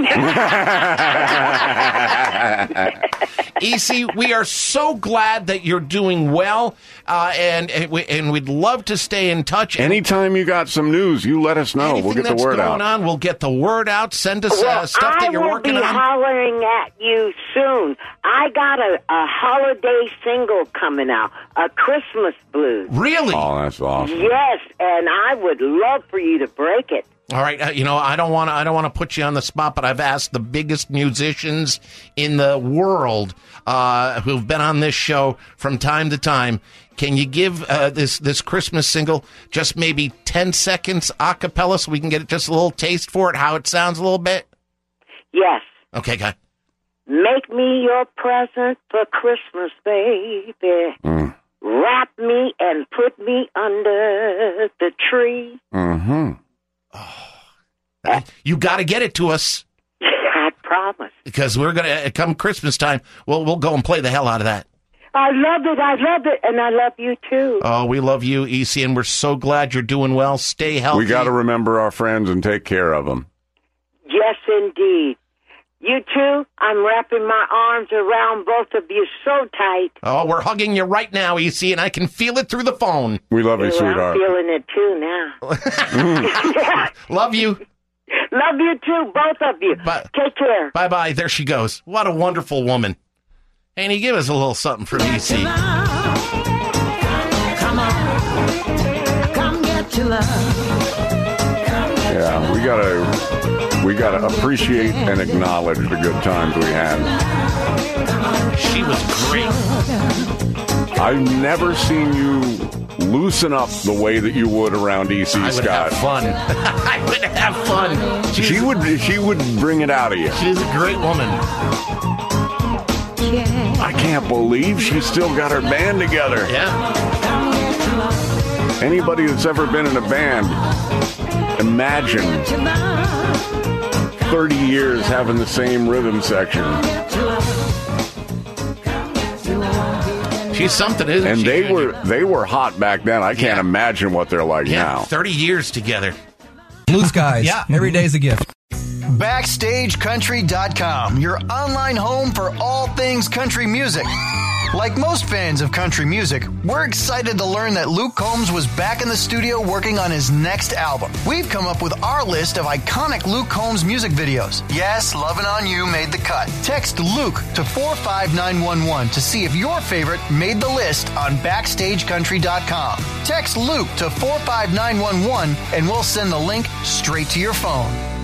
E C, we are so glad that you're doing well, uh, and and, we, and we'd love to stay in touch. Anytime you got some news, you let us know. Anything We'll get the that's word going out. on, we'll get the word out. Send us Well, uh, stuff I that you're will working be on. hollering at you soon. I got a, a holiday single coming out, a Christmas blues. Really? Oh, that's awesome. Yes, and I would love for you to break it. All right, uh, you know, I don't want to I don't want to put you on the spot, but I've asked the biggest musicians in the world uh, who've been on this show from time to time. Can you give uh, this this Christmas single just maybe ten seconds a cappella so we can get just a little taste for it, how it sounds a little bit? Yes. Okay, guy. Make me your present for Christmas, baby. Mm. Wrap me and put me under the tree. Mm-hmm. Oh. You got to get it to us. I promise. Because we're going to, come Christmas time, we'll, we'll go and play the hell out of that. I love it. I love it. And I love you, too. Oh, we love you, E C, and we're so glad you're doing well. Stay healthy. We got to remember our friends and take care of them. Yes, indeed. You too. I'm wrapping my arms around both of you so tight. Oh, we're hugging you right now, E C, and I can feel it through the phone. We love you, Ooh, sweetheart. I'm feeling it too now. Love you. Love you too, both of you. Bye. Take care. Bye-bye. There she goes. What a wonderful woman. Annie, give us a little something from E C. Come on, come get your love. Yeah, we gotta we gotta appreciate and acknowledge the good times we had. She was great. I've never seen you loosen up the way that you would around E C I would Scott. have fun. I would have fun. She's, she would she would bring it out of you. She's a great woman. I can't believe she's still got her band together. Yeah. Anybody that's ever been in a band, imagine thirty years having the same rhythm section. She's something, isn't and she? And they were they were hot back then. I can't yeah. imagine what they're like yeah, now. thirty years together. Blue skies. Yeah. Every day's a gift. Backstage Country dot com, your online home for all things country music. Like most fans of country music, we're excited to learn that Luke Combs was back in the studio working on his next album. We've come up with our list of iconic Luke Combs music videos. Yes, Lovin' On You made the cut. Text Luke to four five nine one one to see if your favorite made the list on Backstage Country dot com. Text Luke to four five nine one one and we'll send the link straight to your phone.